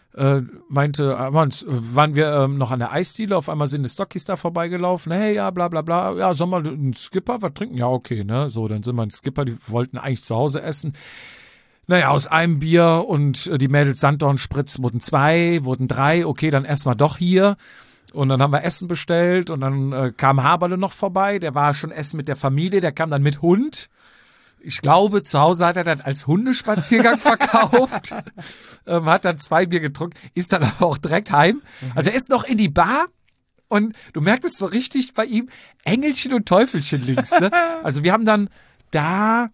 waren wir noch an der Eisdiele, auf einmal sind die Stockies da vorbeigelaufen, hey, ja, bla bla bla, ja, sollen wir einen Skipper was trinken? Ja, okay, ne? So, dann sind wir ein Skipper, die wollten eigentlich zu Hause essen. Naja, aus einem Bier und die Mädels Sanddorn-Spritz wurden 2, wurden 3, okay, dann essen wir doch hier. Und dann haben wir Essen bestellt und dann kam Haberle noch vorbei, der war schon essen mit der Familie, der kam dann mit Hund. Ich glaube, zu Hause hat er dann als Hundespaziergang verkauft, hat dann 2 Bier getrunken, ist dann aber auch direkt heim. Also er ist noch in die Bar und du merkst es so richtig bei ihm, Engelchen und Teufelchen links. Ne? Also wir haben dann da,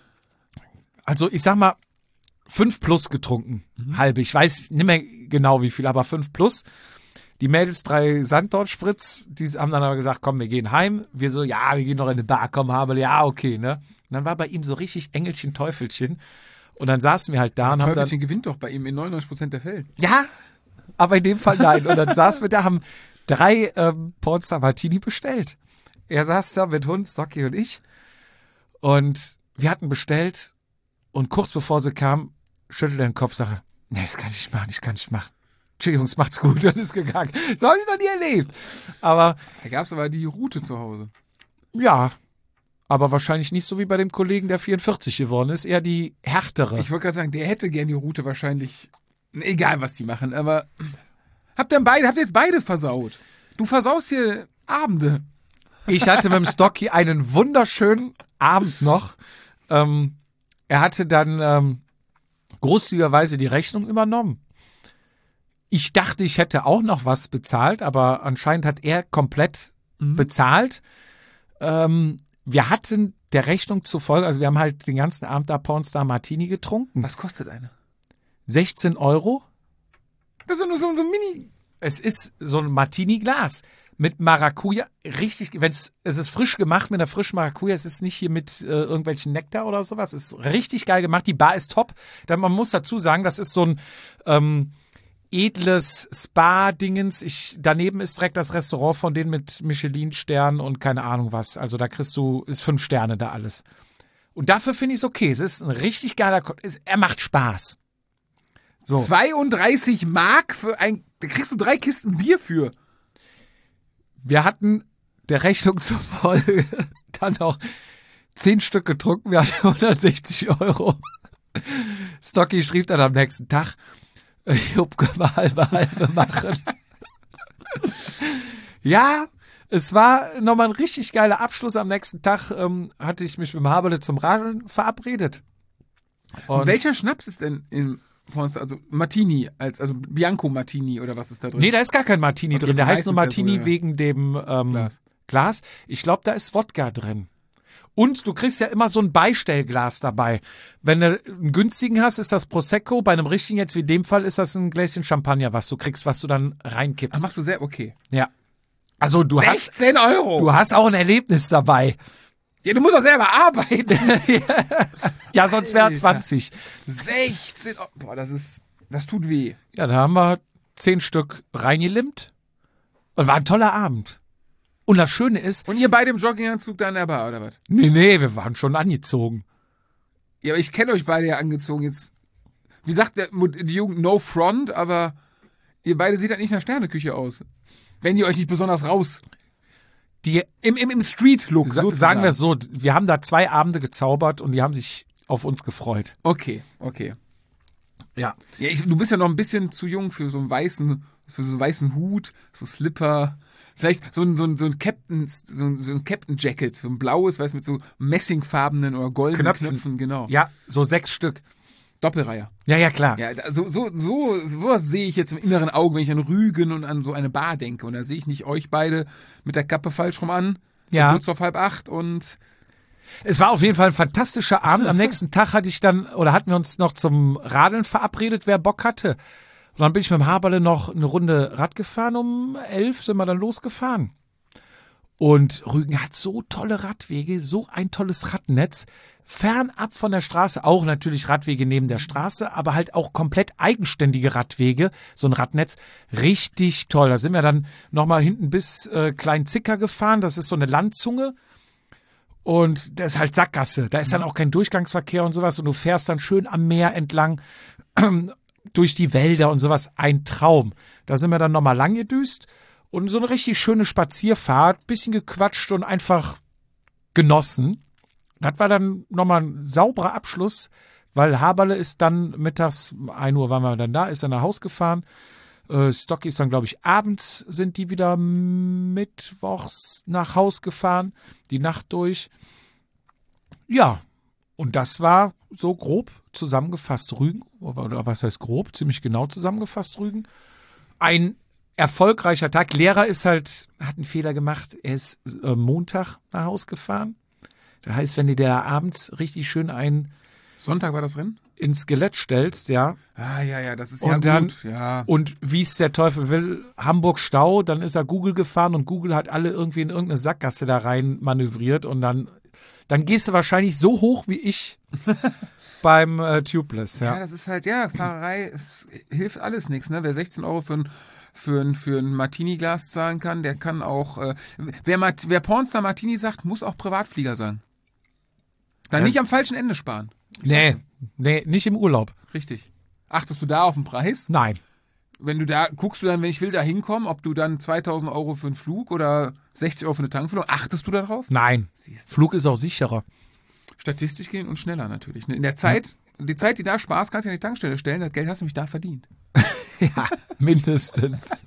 also ich sag mal, 5 plus getrunken, halbe. Ich weiß nicht mehr genau wie viel, aber 5 plus. Die Mädels 3 Sanddorn-Spritz, die haben dann aber gesagt, komm, wir gehen heim. Wir so, ja, wir gehen noch in eine Bar, komm, Haberle, ja, okay, ne? Und dann war bei ihm so richtig Engelchen, Teufelchen. Und dann saßen wir halt da und haben dann... Teufelchen gewinnt doch bei ihm in 99% der Fälle. Ja, aber in dem Fall nein. Und dann saßen wir da, haben 3 Pornstar Martini bestellt. Er saß da mit Hund, Stocky und ich. Und wir hatten bestellt. Und kurz bevor sie kam, schüttelte er den Kopf, sagte, nee, das kann ich nicht machen, ich kann nicht machen. Entschuldigung, es macht's gut und ist gegangen. So habe ich noch nie erlebt. Aber Da gab es aber die Route zu Hause. ja, aber wahrscheinlich nicht so wie bei dem Kollegen, der 44 geworden ist, eher die härtere. Ich wollte gerade sagen, der hätte gern die Route wahrscheinlich, egal was die machen, aber habt ihr jetzt beide versaut? Du versaust hier Abende. Ich hatte mit dem Stocky einen wunderschönen Abend noch. Er hatte dann großzügigerweise die Rechnung übernommen. Ich dachte, ich hätte auch noch was bezahlt, aber anscheinend hat er komplett bezahlt. Wir hatten der Rechnung zufolge, also wir haben halt den ganzen Abend da Pornstar Martini getrunken. Was kostet eine? 16 Euro. Das ist doch nur so ein Mini... Es ist so ein Martini-Glas mit Maracuja. Richtig, es ist frisch gemacht mit einer frischen Maracuja. Es ist nicht hier mit irgendwelchen Nektar oder sowas. Es ist richtig geil gemacht. Die Bar ist top. Dann, man muss dazu sagen, das ist so ein edles Spa-Dingens. Daneben ist direkt das Restaurant von denen mit Michelin-Sternen und keine Ahnung was. Also da ist 5 Sterne da alles. Und dafür finde ich es okay. Es ist ein richtig geiler er macht Spaß. So. 32 Mark da kriegst du 3 Kisten Bier für. Wir hatten der Rechnung zufolge dann noch 10 Stück getrunken. Wir hatten 160 Euro. Stocky schrieb dann am nächsten Tag, Jupp, können wir halbe machen. Ja, es war nochmal ein richtig geiler Abschluss. Am nächsten Tag hatte ich mich mit dem Haberle zum Radeln verabredet. Und welcher Schnaps ist denn im Pornstar? Also Martini, also Bianco Martini oder was ist da drin? Nee, da ist gar kein Martini Okay, drin. Der heißt nur meistens Martini ja so, ja. wegen dem Glas. Ich glaube, da ist Wodka drin. Und du kriegst ja immer so ein Beistellglas dabei. Wenn du einen günstigen hast, ist das Prosecco. Bei einem richtigen, jetzt wie in dem Fall, ist das ein Gläschen Champagner, was du kriegst, was du dann reinkippst. Ach, machst du sehr, okay. Ja. Also du 16 Euro! Du hast auch ein Erlebnis dabei. Ja, du musst doch selber arbeiten. Ja, sonst wäre Alter. 20. 16 Euro. Boah, das tut weh. Ja, da haben wir 10 Stück reingelimmt. Und war ein toller Abend. Und das Schöne ist, Und ihr beide im Jogginganzug da in der Bar, oder was? nee, wir waren schon angezogen. Ja, aber ich kenne euch beide ja angezogen. Jetzt, wie sagt die Jugend, no front, aber ihr beide seht halt nicht nach Sterneküche aus. Wenn ihr euch nicht besonders raus... Im Street-Look sozusagen. Sagen wir es so, wir haben da 2 Abende gezaubert und die haben sich auf uns gefreut. Okay. Ja. Ja, du bist ja noch ein bisschen zu jung für so einen weißen Hut, so Slipper. Vielleicht so ein Captain-Jacket, so ein blaues, weißt du, mit so messingfarbenen oder goldenen Knöpfen, genau. Ja, so 6 Stück. Doppelreihe. Ja, klar. Ja, sowas sehe ich jetzt im inneren Auge, wenn ich an Rügen und an so eine Bar denke. Und da sehe ich nicht euch beide mit der Kappe falsch rum an. Ja. Kurz auf 7:30 und... Es war auf jeden Fall ein fantastischer Abend. Am nächsten Tag hatten wir uns noch zum Radeln verabredet, wer Bock hatte. Und dann bin ich mit dem Haberle noch eine Runde Rad gefahren. Um 11 sind wir dann losgefahren. Und Rügen hat so tolle Radwege, so ein tolles Radnetz, fernab von der Straße, auch natürlich Radwege neben der Straße, aber halt auch komplett eigenständige Radwege, so ein Radnetz, richtig toll. Da sind wir dann nochmal hinten bis Kleinzicker gefahren, das ist so eine Landzunge und da ist halt Sackgasse, da ist dann auch kein Durchgangsverkehr und sowas und du fährst dann schön am Meer entlang durch die Wälder und sowas, ein Traum. Da sind wir dann nochmal lang gedüst und so eine richtig schöne Spazierfahrt, bisschen gequatscht und einfach genossen. Das war dann nochmal ein sauberer Abschluss, weil Haberle ist dann mittags, 1 Uhr waren wir dann da, ist dann nach Haus gefahren. Stocky ist dann, glaube ich, abends sind die wieder mittwochs nach Haus gefahren, die Nacht durch. Ja, und das war so grob zusammengefasst Rügen, oder was heißt grob, ziemlich genau zusammengefasst Rügen. Ein erfolgreicher Tag. Lehrer hat einen Fehler gemacht, er ist Montag nach Haus gefahren. Das heißt, wenn du dir abends richtig schön Sonntag war das Rennen? ins Skelett stellst, ja. Ah, ja, das ist Und ja dann, gut. Ja. Und wie es der Teufel will, Hamburg Stau, dann ist er Google gefahren und Google hat alle irgendwie in irgendeine Sackgasse da rein manövriert und dann gehst du wahrscheinlich so hoch wie ich beim Tubeless, Ja, ja. das ist halt, Fahrerei hilft alles nichts, ne? Wer 16 Euro für ein Martini-Glas zahlen kann, der kann auch, wer Pornstar Martini sagt, muss auch Privatflieger sein. Dann Ja. nicht am falschen Ende sparen. Nee, nicht im Urlaub. Richtig. Achtest du da auf den Preis? Nein. Guckst du dann, wenn ich will, da hinkommen, ob du dann 2.000 Euro für einen Flug oder 60 Euro für eine Tankfüllung, achtest du da drauf? Nein. Siehst du. Flug ist auch sicherer. Statistisch gehen und schneller natürlich. In der Zeit, die Zeit, die da Spaß, kannst du an die Tankstelle stellen, das Geld hast du nämlich da verdient. Ja, mindestens.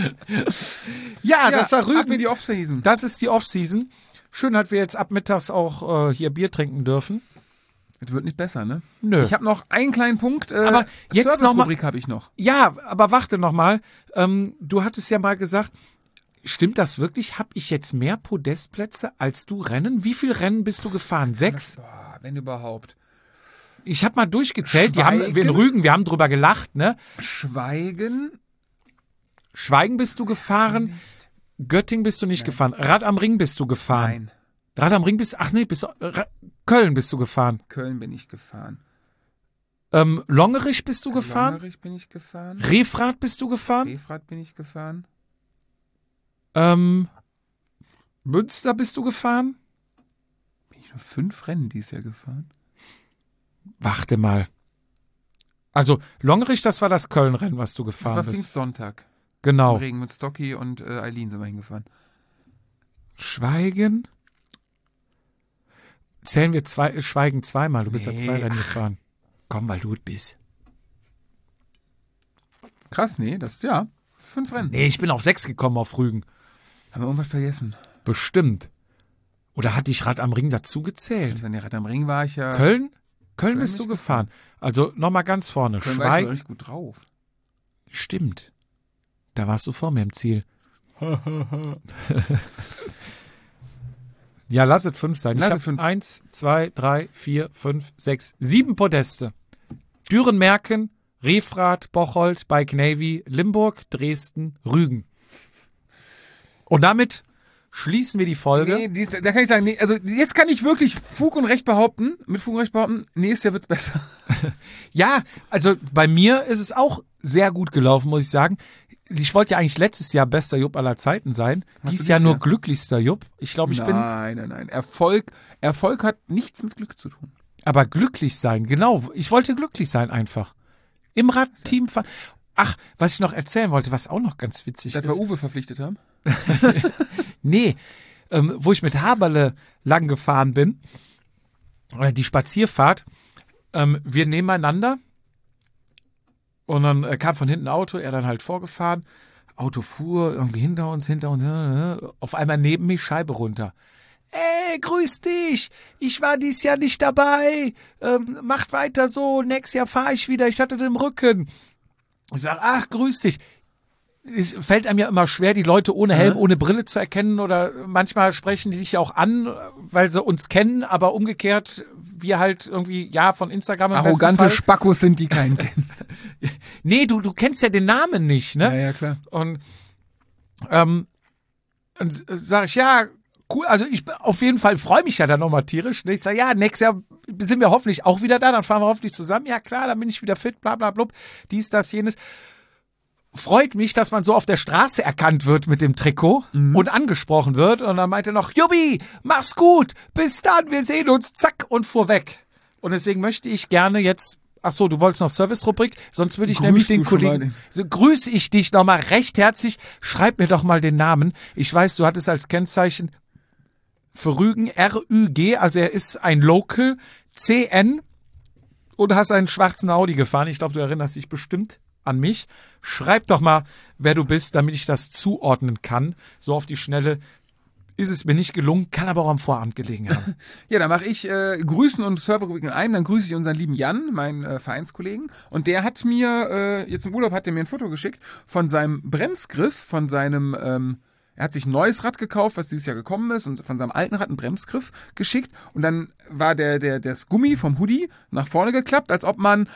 Ja, das war Ab Rügen. in die Off-Season. Das ist die Off-Season. Schön, dass wir jetzt ab mittags auch hier Bier trinken dürfen. Das wird nicht besser, ne? Nö. Ich habe noch einen kleinen Punkt. Aber jetzt noch mal- Service-Rubrik habe ich noch. Ja, aber warte noch mal. Du hattest ja mal gesagt, stimmt das wirklich? Habe ich jetzt mehr Podestplätze als du Rennen? Wie viele Rennen bist du gefahren? 6? Boah, wenn überhaupt. Ich habe mal durchgezählt. Wir Schweigen. in Rügen, wir haben drüber gelacht, ne? Schweigen. Schweigen bist du gefahren. Göttingen bist du nicht gefahren. Rad am Ring bist du gefahren. Nein. Rad am Ring Köln bist du gefahren. Köln bin ich gefahren. Longerich bist du gefahren. Longerich bin ich gefahren. Refrath bist du gefahren. Refrath bin ich gefahren. Münster bist du gefahren. Bin ich nur 5 Rennen dieses Jahr gefahren? Warte mal. Also Longerich, das war das Köln-Rennen, was du Das gefahren war bist. Pfingstsonntag. Im Genau. Regen mit Stocky und Eileen sind wir hingefahren. Schweigen. Zählen wir Schweigen zweimal. Du bist ja 2 Rennen gefahren. Komm, weil du es bist. Krass, nee, 5 Rennen. Nee, ich bin auf 6 gekommen auf Rügen. Haben wir irgendwas vergessen? Bestimmt. Oder hatte ich Rad am Ring dazu gezählt? Also, wenn der Rad am Ring war, ich ja. Köln bist bin du ich gefahren. Also nochmal ganz vorne. Köln war ich sogar richtig gut drauf. Stimmt. Da warst du vor mir im Ziel. Ja, lass es 5 sein. Lass Ich es habe 5. 1, 2, 3, 4, 5, 6, 7 Podeste. Düren-Merken, Refrath, Bocholt, Bike Navy, Limburg, Dresden, Rügen. Und damit schließen wir die Folge. Nee, da kann ich sagen, nee, also jetzt kann ich wirklich mit Fug und Recht behaupten, nächstes Jahr wird's besser. Ja, also bei mir ist es auch sehr gut gelaufen, muss ich sagen. Ich wollte ja eigentlich letztes Jahr bester Jupp aller Zeiten sein. Hast Dies du Jahr dieses nur Jahr? glücklichster Jupp. Ich glaube, ich bin Nein. Erfolg hat nichts mit Glück zu tun. aber glücklich sein. Genau, ich wollte glücklich sein einfach. Im Radteam fahren. Ach, was ich noch erzählen wollte, was auch noch ganz witzig Seit ist. wir Uwe verpflichtet haben. Nee, wo ich mit Haberle lang gefahren bin, die Spazierfahrt, wir nebeneinander und dann kam von hinten ein Auto, er dann halt vorgefahren, Auto fuhr irgendwie hinter uns, auf einmal neben mich Scheibe runter. Ey, grüß dich, ich war dieses Jahr nicht dabei, macht weiter so, nächstes Jahr fahre ich wieder, ich hatte den Rücken. Ich sag, ach, grüß dich. Es fällt einem ja immer schwer, die Leute ohne Helm, ohne Brille zu erkennen oder manchmal sprechen die dich ja auch an, weil sie uns kennen, aber umgekehrt, wir halt irgendwie, ja, von Instagram im besten Arrogante Fall. Spackos sind, die keinen kennen. Nee, du kennst ja den Namen nicht, ne? Ja, klar. Und sag ich, ja, cool. Also ich auf jeden Fall freue mich ja dann nochmal tierisch. Ich sage, ja, nächstes Jahr sind wir hoffentlich auch wieder da, dann fahren wir hoffentlich zusammen. Ja klar, dann bin ich wieder fit, bla bla blub, dies, das, jenes. Freut mich, dass man so auf der Straße erkannt wird mit dem Trikot und angesprochen wird. Und dann meinte er noch, Jubi, mach's gut, bis dann, wir sehen uns, zack, und fuhr weg. Und deswegen möchte ich gerne jetzt, ach so, du wolltest noch Service-Rubrik, sonst würde ich nämlich den Kollegen, so grüße ich dich nochmal recht herzlich, schreib mir doch mal den Namen. Ich weiß, du hattest als Kennzeichen für Rügen RÜG, also er ist ein Local, CN und hast einen schwarzen Audi gefahren. Ich glaube, du erinnerst dich bestimmt an mich. Schreib doch mal, wer du bist, damit ich das zuordnen kann. So auf die Schnelle ist es mir nicht gelungen, kann aber auch am Vorabend gelegen haben. Ja, dann mache ich Grüßen und Serverrubrik in einem. Dann grüße ich unseren lieben Jan, meinen Vereinskollegen. Und der hat mir, jetzt im Urlaub hat er mir ein Foto geschickt von seinem Bremsgriff, von seinem, er hat sich ein neues Rad gekauft, was dieses Jahr gekommen ist, und von seinem alten Rad einen Bremsgriff geschickt. Und dann war das Gummi vom Hoodie nach vorne geklappt, als ob man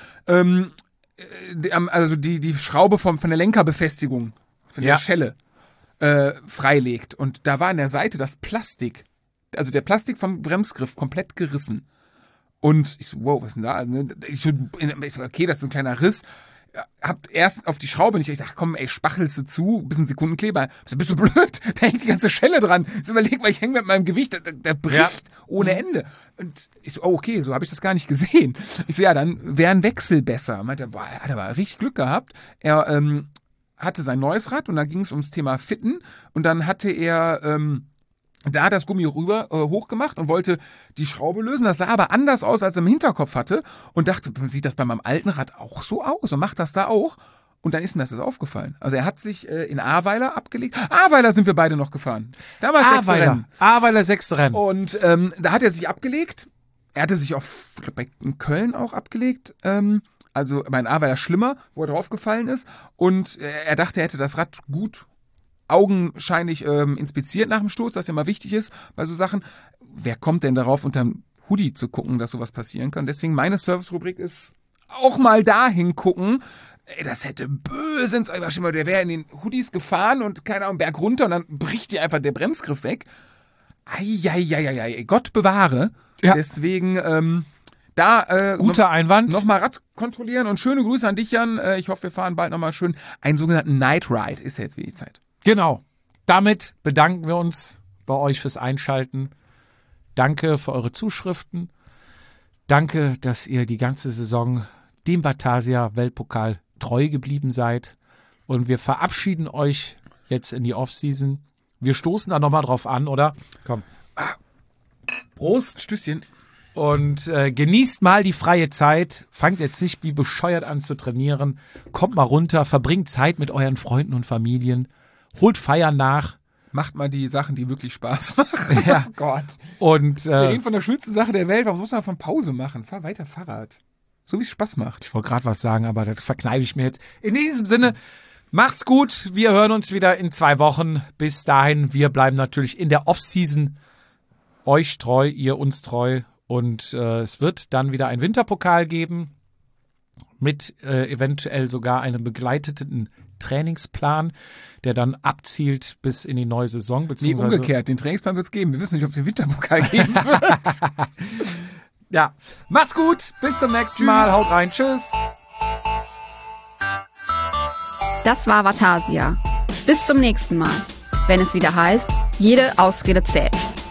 also die Schraube von der Lenkerbefestigung, von der Schelle, freilegt. Und da war an der Seite das Plastik, also der Plastik vom Bremsgriff komplett gerissen. Und ich so, wow, was ist denn da? Ich so, okay, das ist ein kleiner Riss. Hab erst auf die Schraube nicht, ich dachte, komm, ey, spachelst du zu, bisschen Sekundenkleber. So, bist du blöd? Da hängt die ganze Schelle dran. So überleg mal, ich hänge mit meinem Gewicht, der bricht ohne Ende. Und ich so, oh, okay, so habe ich das gar nicht gesehen. Ich so, ja, dann wäre ein Wechsel besser. Meinte, boah, er war richtig Glück gehabt. Er hatte sein neues Rad und da ging es ums Thema Fitten. Und dann hatte er da das Gummi hochgemacht und wollte die Schraube lösen. Das sah aber anders aus, als er im Hinterkopf hatte. Und dachte, sieht das bei meinem alten Rad auch so aus? Und macht das da auch? Und dann ist ihm das aufgefallen. Also er hat sich in Ahrweiler abgelegt. Ahrweiler sind wir beide noch gefahren. Damals 6. Rennen. Ahrweiler 6. Rennen. Und da hat er sich abgelegt. Er hatte sich in Köln auch abgelegt. Also bei Ahrweiler schlimmer, wo er draufgefallen ist. Und er dachte, er hätte das Rad gut augenscheinlich inspiziert nach dem Sturz, was ja immer wichtig ist bei so Sachen. Wer kommt denn darauf, unterm Hoodie zu gucken, dass sowas passieren kann? Deswegen meine Service-Rubrik ist auch mal dahin gucken. Ey, das hätte böse ins Ei. Der wäre in den Hoodies gefahren und keine Ahnung, Berg runter und dann bricht dir einfach der Bremsgriff weg. Eieieiei, Gott bewahre. Ja. Deswegen guter Einwand. Nochmal Rad kontrollieren und schöne Grüße an dich, Jan. Ich hoffe, wir fahren bald nochmal schön einen sogenannten Night Ride. Ist ja jetzt wenig Zeit. Genau. Damit bedanken wir uns bei euch fürs Einschalten. Danke für eure Zuschriften. Danke, dass ihr die ganze Saison dem Vatasia Weltpokal treu geblieben seid. Und wir verabschieden euch jetzt in die Offseason. Wir stoßen da nochmal drauf an, oder? Komm. Prost. Stößchen. Und genießt mal die freie Zeit. Fangt jetzt nicht wie bescheuert an zu trainieren. Kommt mal runter, verbringt Zeit mit euren Freunden und Familien. Holt Feiern nach. Macht mal die Sachen, die wirklich Spaß machen. Ja. Oh Gott. Und, wir reden von der schönsten Sache der Welt. Warum muss man von Pause machen? Fahr weiter Fahrrad. So wie es Spaß macht. Ich wollte gerade was sagen, aber das verkneife ich mir jetzt. In diesem Sinne, macht's gut. Wir hören uns wieder in 2 Wochen. Bis dahin, wir bleiben natürlich in der Offseason euch treu, ihr uns treu. Und es wird dann wieder einen Winterpokal geben mit eventuell sogar einem begleiteten Trainingsplan, der dann abzielt bis in die neue Saison. Nee, umgekehrt. Den Trainingsplan wird es geben. Wir wissen nicht, ob es den Winterpokal geben wird. Ja, macht's gut. Bis zum nächsten Mal. Haut rein. Tschüss. Das war Vatasia. Bis zum nächsten Mal, wenn es wieder heißt, jede Ausrede zählt.